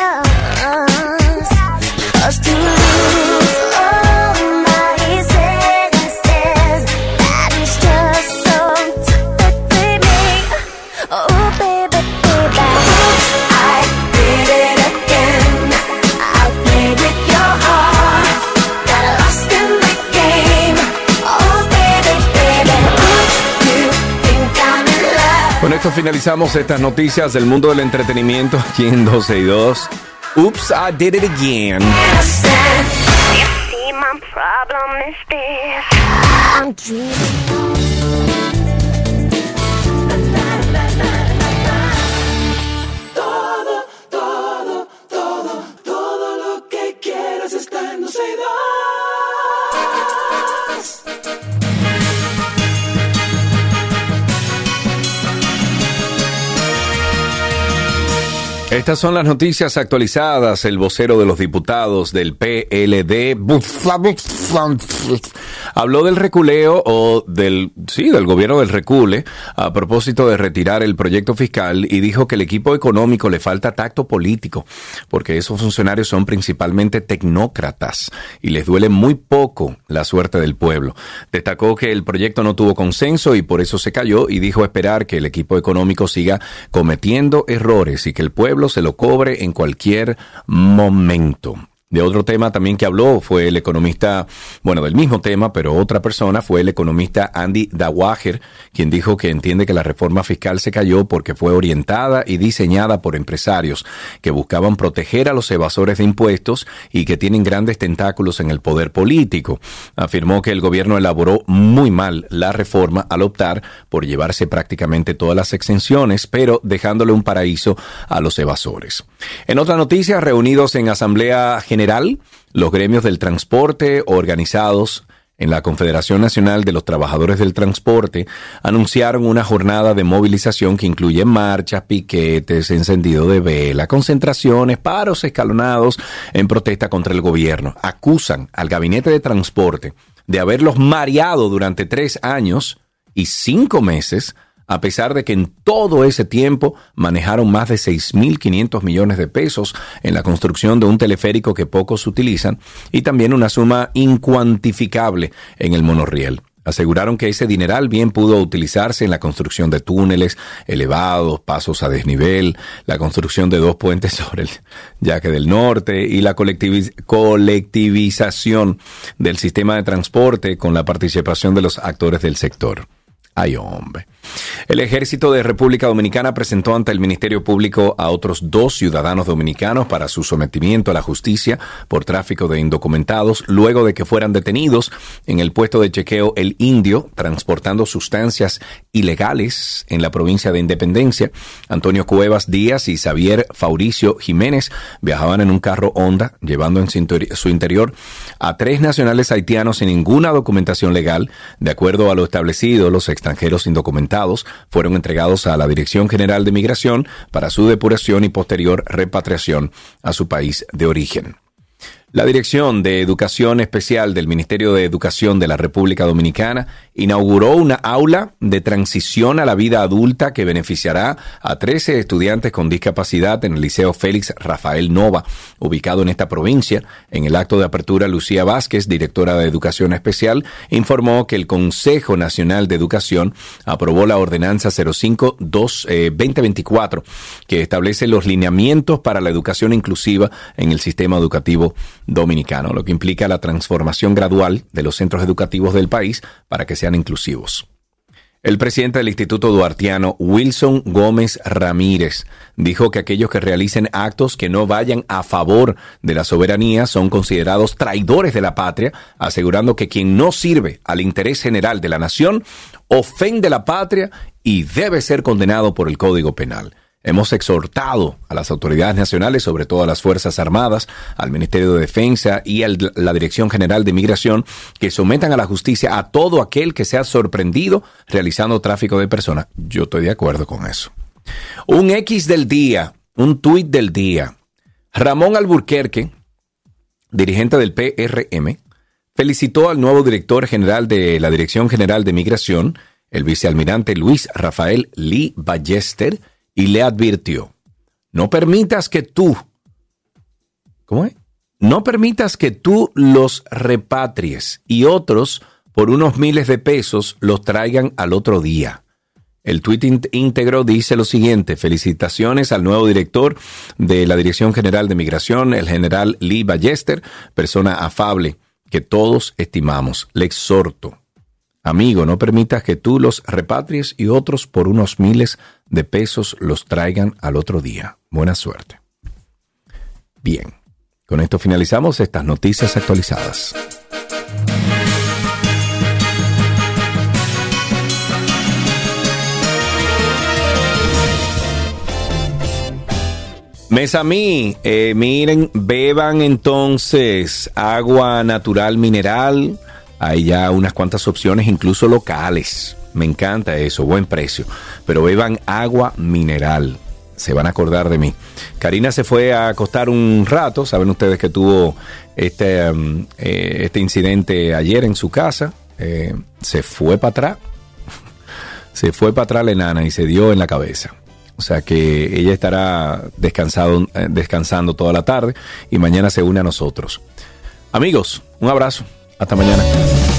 Cause to lose all my senses, that is just so typically me. Oh baby, baby, I did it again. I played with your heart, got lost in the game. Oh baby, baby, you think I'm in love. Con esto finalizamos estas noticias del mundo del entretenimiento aquí en doce y dos. Oops, I did it again. Todo, todo, todo, todo lo que quieras está en doce y dos. Estas son las noticias actualizadas. El vocero de los diputados del P L D habló del reculeo o del, sí, del gobierno del recule a propósito de retirar el proyecto fiscal y dijo que el equipo económico le falta tacto político porque esos funcionarios son principalmente tecnócratas y les duele muy poco la suerte del pueblo. Destacó que el proyecto no tuvo consenso y por eso se cayó y dijo esperar que el equipo económico siga cometiendo errores y que el pueblo se lo cobre en cualquier momento. De otro tema también que habló fue el economista, bueno, del mismo tema, pero otra persona, fue el economista Andy Dawager, quien dijo que entiende que la reforma fiscal se cayó porque fue orientada y diseñada por empresarios que buscaban proteger a los evasores de impuestos y que tienen grandes tentáculos en el poder político. Afirmó que el gobierno elaboró muy mal la reforma al optar por llevarse prácticamente todas las exenciones, pero dejándole un paraíso a los evasores. En otra noticia, reunidos en Asamblea General General, los gremios del transporte organizados en la Confederación Nacional de los Trabajadores del Transporte anunciaron una jornada de movilización que incluye marchas, piquetes, encendido de vela, concentraciones, paros escalonados en protesta contra el gobierno. Acusan al Gabinete de Transporte de haberlos mareado durante tres años y cinco meses, a pesar de que en todo ese tiempo manejaron más de seis mil quinientos millones de pesos en la construcción de un teleférico que pocos utilizan y también una suma incuantificable en el monorriel. Aseguraron que ese dineral bien pudo utilizarse en la construcción de túneles elevados, pasos a desnivel, la construcción de dos puentes sobre el Yaque del Norte y la colectiviz- colectivización del sistema de transporte con la participación de los actores del sector. Ay, hombre. El Ejército de República Dominicana presentó ante el Ministerio Público a otros dos ciudadanos dominicanos para su sometimiento a la justicia por tráfico de indocumentados, luego de que fueran detenidos en el puesto de chequeo El Indio, transportando sustancias ilegales en la provincia de Independencia. Antonio Cuevas Díaz y Xavier Fauricio Jiménez viajaban en un carro Honda, llevando en su interior a tres nacionales haitianos sin ninguna documentación legal. De acuerdo a lo establecido, los extranjeros indocumentados fueron entregados a la Dirección General de Migración para su depuración y posterior repatriación a su país de origen. La Dirección de Educación Especial del Ministerio de Educación de la República Dominicana inauguró una aula de transición a la vida adulta que beneficiará a trece estudiantes con discapacidad en el Liceo Félix Rafael Nova, ubicado en esta provincia. En el acto de apertura, Lucía Vázquez, directora de Educación Especial, informó que el Consejo Nacional de Educación aprobó la Ordenanza cero cinco dos veinte veinticuatro, que establece los lineamientos para la educación inclusiva en el sistema educativo dominicano, lo que implica la transformación gradual de los centros educativos del país para que sean inclusivos. El presidente del Instituto Duartiano, Wilson Gómez Ramírez, dijo que aquellos que realicen actos que no vayan a favor de la soberanía son considerados traidores de la patria, asegurando que quien no sirve al interés general de la nación ofende la patria y debe ser condenado por el Código Penal. Hemos exhortado a las autoridades nacionales, sobre todo a las Fuerzas Armadas, al Ministerio de Defensa y a la Dirección General de Migración, que sometan a la justicia a todo aquel que sea sorprendido realizando tráfico de personas. Yo estoy de acuerdo con eso. Un X del día, un tuit del día. Ramón Alburquerque, dirigente del P R M, felicitó al nuevo director general de la Dirección General de Migración, el vicealmirante Luis Rafael Lee Ballester, y le advirtió: no permitas que tú, ¿cómo es? No permitas que tú los repatries y otros por unos miles de pesos los traigan al otro día. El tuit íntegro dice lo siguiente: felicitaciones al nuevo director de la Dirección General de Migración, el general Lee Ballester, persona afable que todos estimamos. Le exhorto: amigo, no permitas que tú los repatries y otros por unos miles de pesos los traigan al otro día. Buena suerte. Bien, con esto finalizamos estas noticias actualizadas. Mesamí, eh, miren, beban entonces agua natural mineral. Hay ya unas cuantas opciones, incluso locales. Me encanta eso, buen precio. Pero beban agua mineral. Se van a acordar de mí. Karina se fue a acostar un rato. Saben ustedes que tuvo este, um, eh, este incidente ayer en su casa. Eh, se fue para atrás. Se fue para atrás la enana y se dio en la cabeza. O sea que ella estará descansado, eh, descansando toda la tarde y mañana se une a nosotros. Amigos, un abrazo. Hasta mañana.